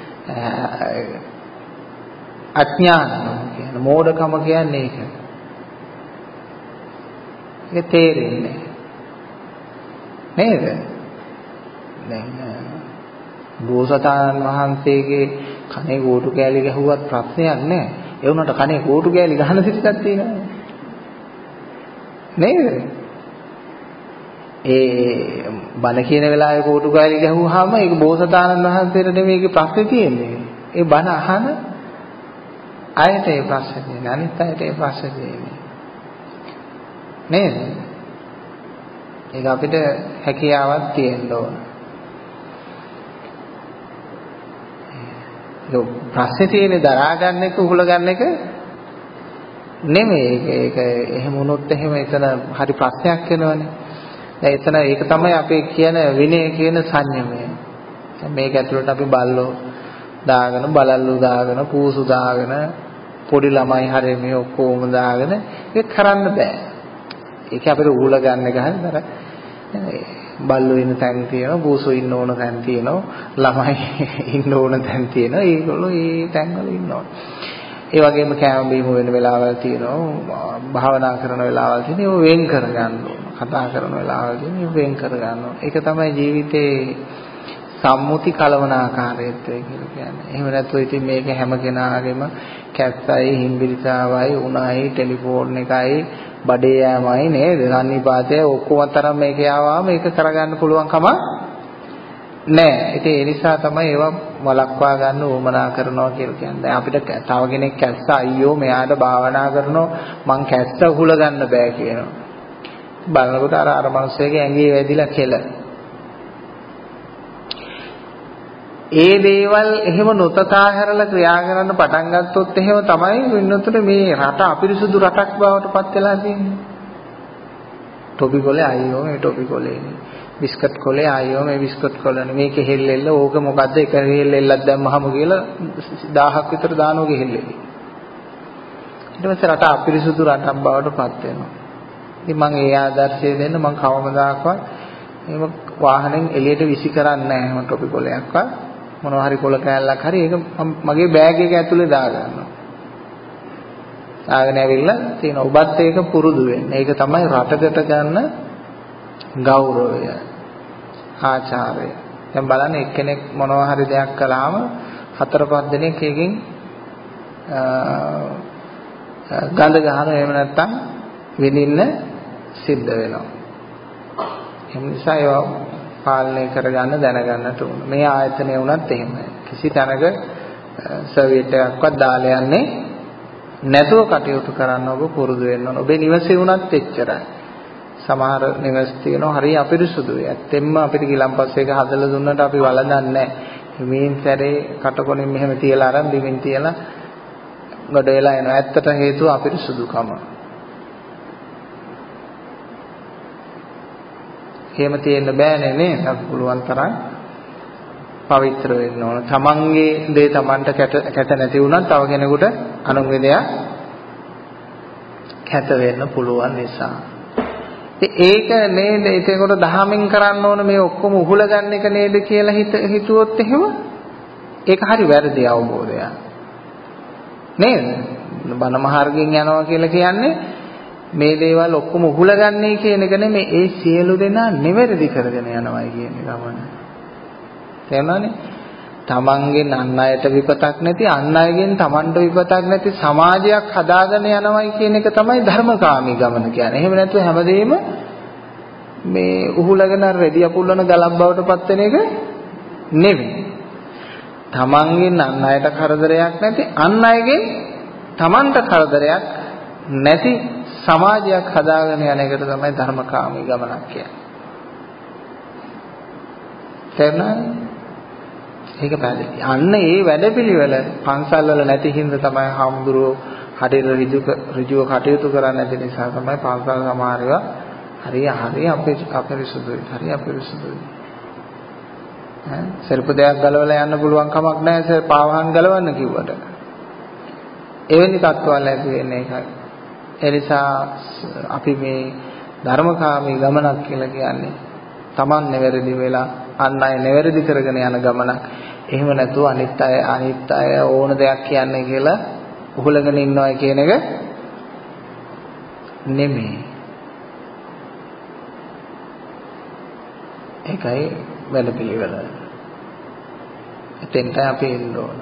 අඥානම කියන්නේ මෝඩකම කියන්නේ ඒක. ඒක තේරෙන්නේ නේද? දැන් බෝසතාණන් වහන්සේගේ කනේ කෝටු කෑලි ගැහුවත් ප්‍රශ්නයක් නැහැ. ඒ වුණාට කනේ කෝටු කෑලි ගහන සිතක් තියෙනවා. නේද? ඒ බණ කියන වෙලාවේ කෝටු කෑලි ගැහුවාම ඒක බෝසතාණන් වහන්සේට නෙමෙයි ඒකේ ප්‍රශ්නේ තියෙන්නේ. ඒ බණ අහන අයට ඒ ප්‍රශ්නේ තියෙන්නේ. අනිත් අයට ඒ ප්‍රශ්නේ තියෙන්නේ. නේද? ඒක අපිට හැකියාවක් තියෙන්න ඕන. ඒ ප්‍රශ්නේ තියෙන්නේ දරා ගන්න එක උහුල ගන්න එක නෙමෙයි. ඒක එහෙම වුණොත් එහෙම එතන හරි ප්‍රශ්නයක් වෙනවනේ. දැන් එතන ඒක තමයි අපේ කියන විනය කියන සංයමය. මේක ඇතුළට අපි බල්ලෝ දාගෙන බලල්ලු දාගෙන පූසු දාගෙන පොඩි ළමයි හැරෙ මේ ඔක්කොම දාගෙන ඒක කරන්න බෑ. ඒක අපිට උහුල ගන්න එක හරියට බල්ලෝ ඉන්න තැන් තියෙනවා, පූසෝ ඉන්න ඕන තැන් තියෙනවා, ළමයි ඉන්න ඕන තැන් තියෙනවා. ඒගොල්ලෝ ඒ තැන්වල ඉන්නවා. ඒ වගේම කෑම බීම වෙන වෙලාවල් තියෙනවා, භාවනා කරන වෙලාවල් තියෙනවා. ඒක වෙන් කර ගන්න ඕන. කතා කරන වෙලාවල් තියෙනවා, වෙන් කර ගන්න ඕන. ඒක තමයි ජීවිතේ සම්මුති කලවනාකාරීත්වය කියලා කියන්නේ. එහෙම නැත්නම් ඉතින් මේක හැම කෙනාගේම කැස්සයි, හිම්බිරිසාවයි, උණයි, ටෙලිෆෝන් එකයි, බඩේ යෑමයි නේද? සන්නිපාතය ඔක්කොම තරම් මේක ආවම මේක කරගන්න පුළුවන් කම නැහැ. ඉතින් ඒ නිසා තමයි ඒවා වළක්වා ගන්න උවමනා කරනවා කියලා කියන්නේ. දැන් අපිට තව කෙනෙක් කැස්ස අයියෝ මෙයාට භාවනා කරනවා මං කැස්ස උහුල ගන්න බෑ කියනවා. බලනකොට අර අර මිනිස්සෙගේ ඇඟේ වැදිලා කෙල. ඒ දේවල් එහෙම නොතකා හැරලා ක්‍රියා කරන්න පටන් ගත්තොත් එහෙම තමයි වෙන්නතර මේ රට අපිරිසුදු රටක් බවට පත් වෙලා තියෙන්නේ. ටොපි කොලේ අයියෝ මේ ටොපි කොලේ. බිස්කට් කොලේ ආයෝ මේ බිස්කට් කොලනේ මේක හෙල්ලෙල්ල ඕක මොකද්ද එක හෙල්ලෙල්ලක් දැම්මහම කියලා දහයක් විතර දානෝ ගෙහෙල්ලෙලි ඊට පස්සේ රට අපිරිසුදු රටක් බවට පත් වෙනවා ඉතින් මම ඒ ආදර්ශය දෙන්න මම කවමදාකවත් එහෙම වාහනෙන් එළියට විසි කරන්නේ නැහැ එහෙම ටොපි කොලයක්වත් මොනවා හරි කොල කෑල්ලක් හරි ඒක මගේ බෑග් එක ඇතුලේ දා ගන්නවා ආගෙන ඇවිල්ලා තියෙන ඔබත් ඒක පුරුදු වෙන්න ඒක තමයි රටකට ගන්න ගෞරවය ආචාරය දැන් බලන්න එක්කෙනෙක් මොනවා හරි දෙයක් කළාම හතර පහ දෙනෙක් එකකින් ගඳ ගහන එහෙම නැත්තම් විඳින්න සිද්ධ වෙනවා ඒ නිසා ඒවා පාලනය කරගන්න දැනගන්නට ඕන මේ ආයතනය වුණත් එහෙමයි කිසි තැනක සර්විස් එකක්වත් දාලා යන්නේ නැතුව කටයුතු කරන්න ඔබ පුරුදු වෙන්න ඕන ඔබේ නිවසේ වුණත් එච්චරයි සමහර නිවස් තියෙනවා හරිය අපිරිසුදුයි. ඇත්තෙන්ම අපිට ගිලම්පස් එක හදලා දුන්නට අපි වළඳන්නේ නැහැ. මේන් සැරේ කටකොණින් මෙහෙම තියලා අරන් බිමින් තියලා ගොඩ වෙලා එනවා. ඇත්තට හේතුව අපිරිසුදුකම. එහෙම තියෙන්න බෑනේ නේද? අපි පුළුවන් තරම් පවිත්‍ර වෙන්න ඕන. තමන්ගේ දේ තමන්ට කැට කැට නැති වුණත් තව කෙනෙකුට අනුන්ගේ දෙයක් කැත වෙන්න පුළුවන් නිසා. ඒක නේද ඒකකොට දහමින් කරන්න ඕන මේ ඔක්කොම උහුල ගන්න එක නේද කියලා හිත හිතුවොත් එහෙම ඒක හරි වැරදි අවබෝධයක් නේද බණ මාර්ගයෙන් යනවා කියලා කියන්නේ මේ දේවල් ඔක්කොම උහුල ගන්නයි කියන එක නෙමෙයි ඒ සියලු දෙනා නිවැරදි කරගෙන යනවායි කියන ගමන තේරුණානේ තමන්ගෙන් අන් අයට විපතක් නැති අන් අයගෙන් තමන්ට විපතක් නැති සමාජයක් හදාගෙන යනවයි කියන එක තමයි ධර්මකාමී ගමන කියන්නේ. එහෙම නැත්නම් හැමදේම මේ උහුලගෙන රෙදි අපුල්ලන ගලක් බවට පත් වෙන එක නෙවෙයි. තමන්ගෙන් අන් අයට කරදරයක් නැති අන් අයගෙන් තමන්ට කරදරයක් නැති සමාජයක් හදාගෙන යන එකට තමයි ධර්මකාමී ගමනක් කියන්නේ. තේරුණාද? ඒක පැහැදිලි. අන්න ඒ වැඩපිළිවෙල පන්සල් වල නැති හින්දා තමයි හාමුදුරුවෝ හරියට ඍජු ඍජුව කටයුතු කරන්නේ නැති නිසා තමයි පන්සල් සමහරව හරිය හරිය අපේ අපරිසුදුයි. හරිය අපරිසුදුයි. ඈ සර්ප දෙයක් ගලවලා යන්න පුළුවන් කමක් නැහැ සර් පාවහන් ගලවන්න කිව්වට. එවැනි තත්ත්වවල ඇති වෙන්නේ ඒකයි. ඒ නිසා අපි මේ ධර්මකාමී ගමනක් කියලා කියන්නේ Taman නෙවැරදි වෙලා අන් අය නෙවැරදි කරගෙන යන ගමනක්. එහෙම නැතුව අනිත් අය අනිත් අය ඕන දෙයක් කියන්නේ කියලා උහුලගෙන ඉන්නවා කියන එක නෙමෙයි. ඒකයි වැඩපිළිවෙල. එතෙන්ට අපි එන්න ඕන.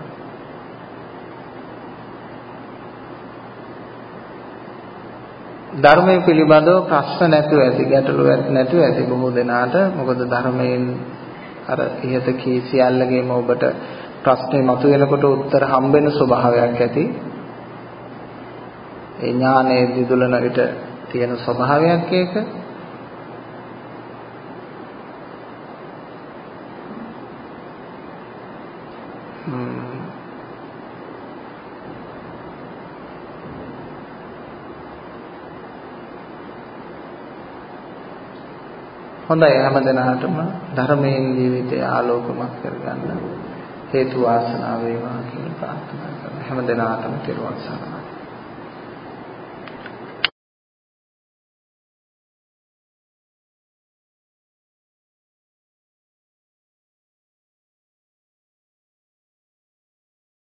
ධර්මයේ පිළිබඳව ප්‍රශ්න නැතුව ඇති ගැටලු නැතුව ඇති බොහෝ දෙනාට මොකද ධර්මයෙන් අර ඉහත කී සියල්ලගේම ඔබට ප්‍රශ්නේ මතුවෙනකොට උත්තර හම්බෙන ස්වභාවයක් ඇති ඒ ඥානයේ දිදුලන විට තියෙන ස්වභාවයක් ඒක හොඳයි හැම දිනකටම ධර්මයෙන් ජීවිතය ආලෝකමත් කරගන්න හේතු වාසනා වේවා කියලා ප්‍රාර්ථනා කරනවා හැම දිනකටම කෙරුවන් සරණයි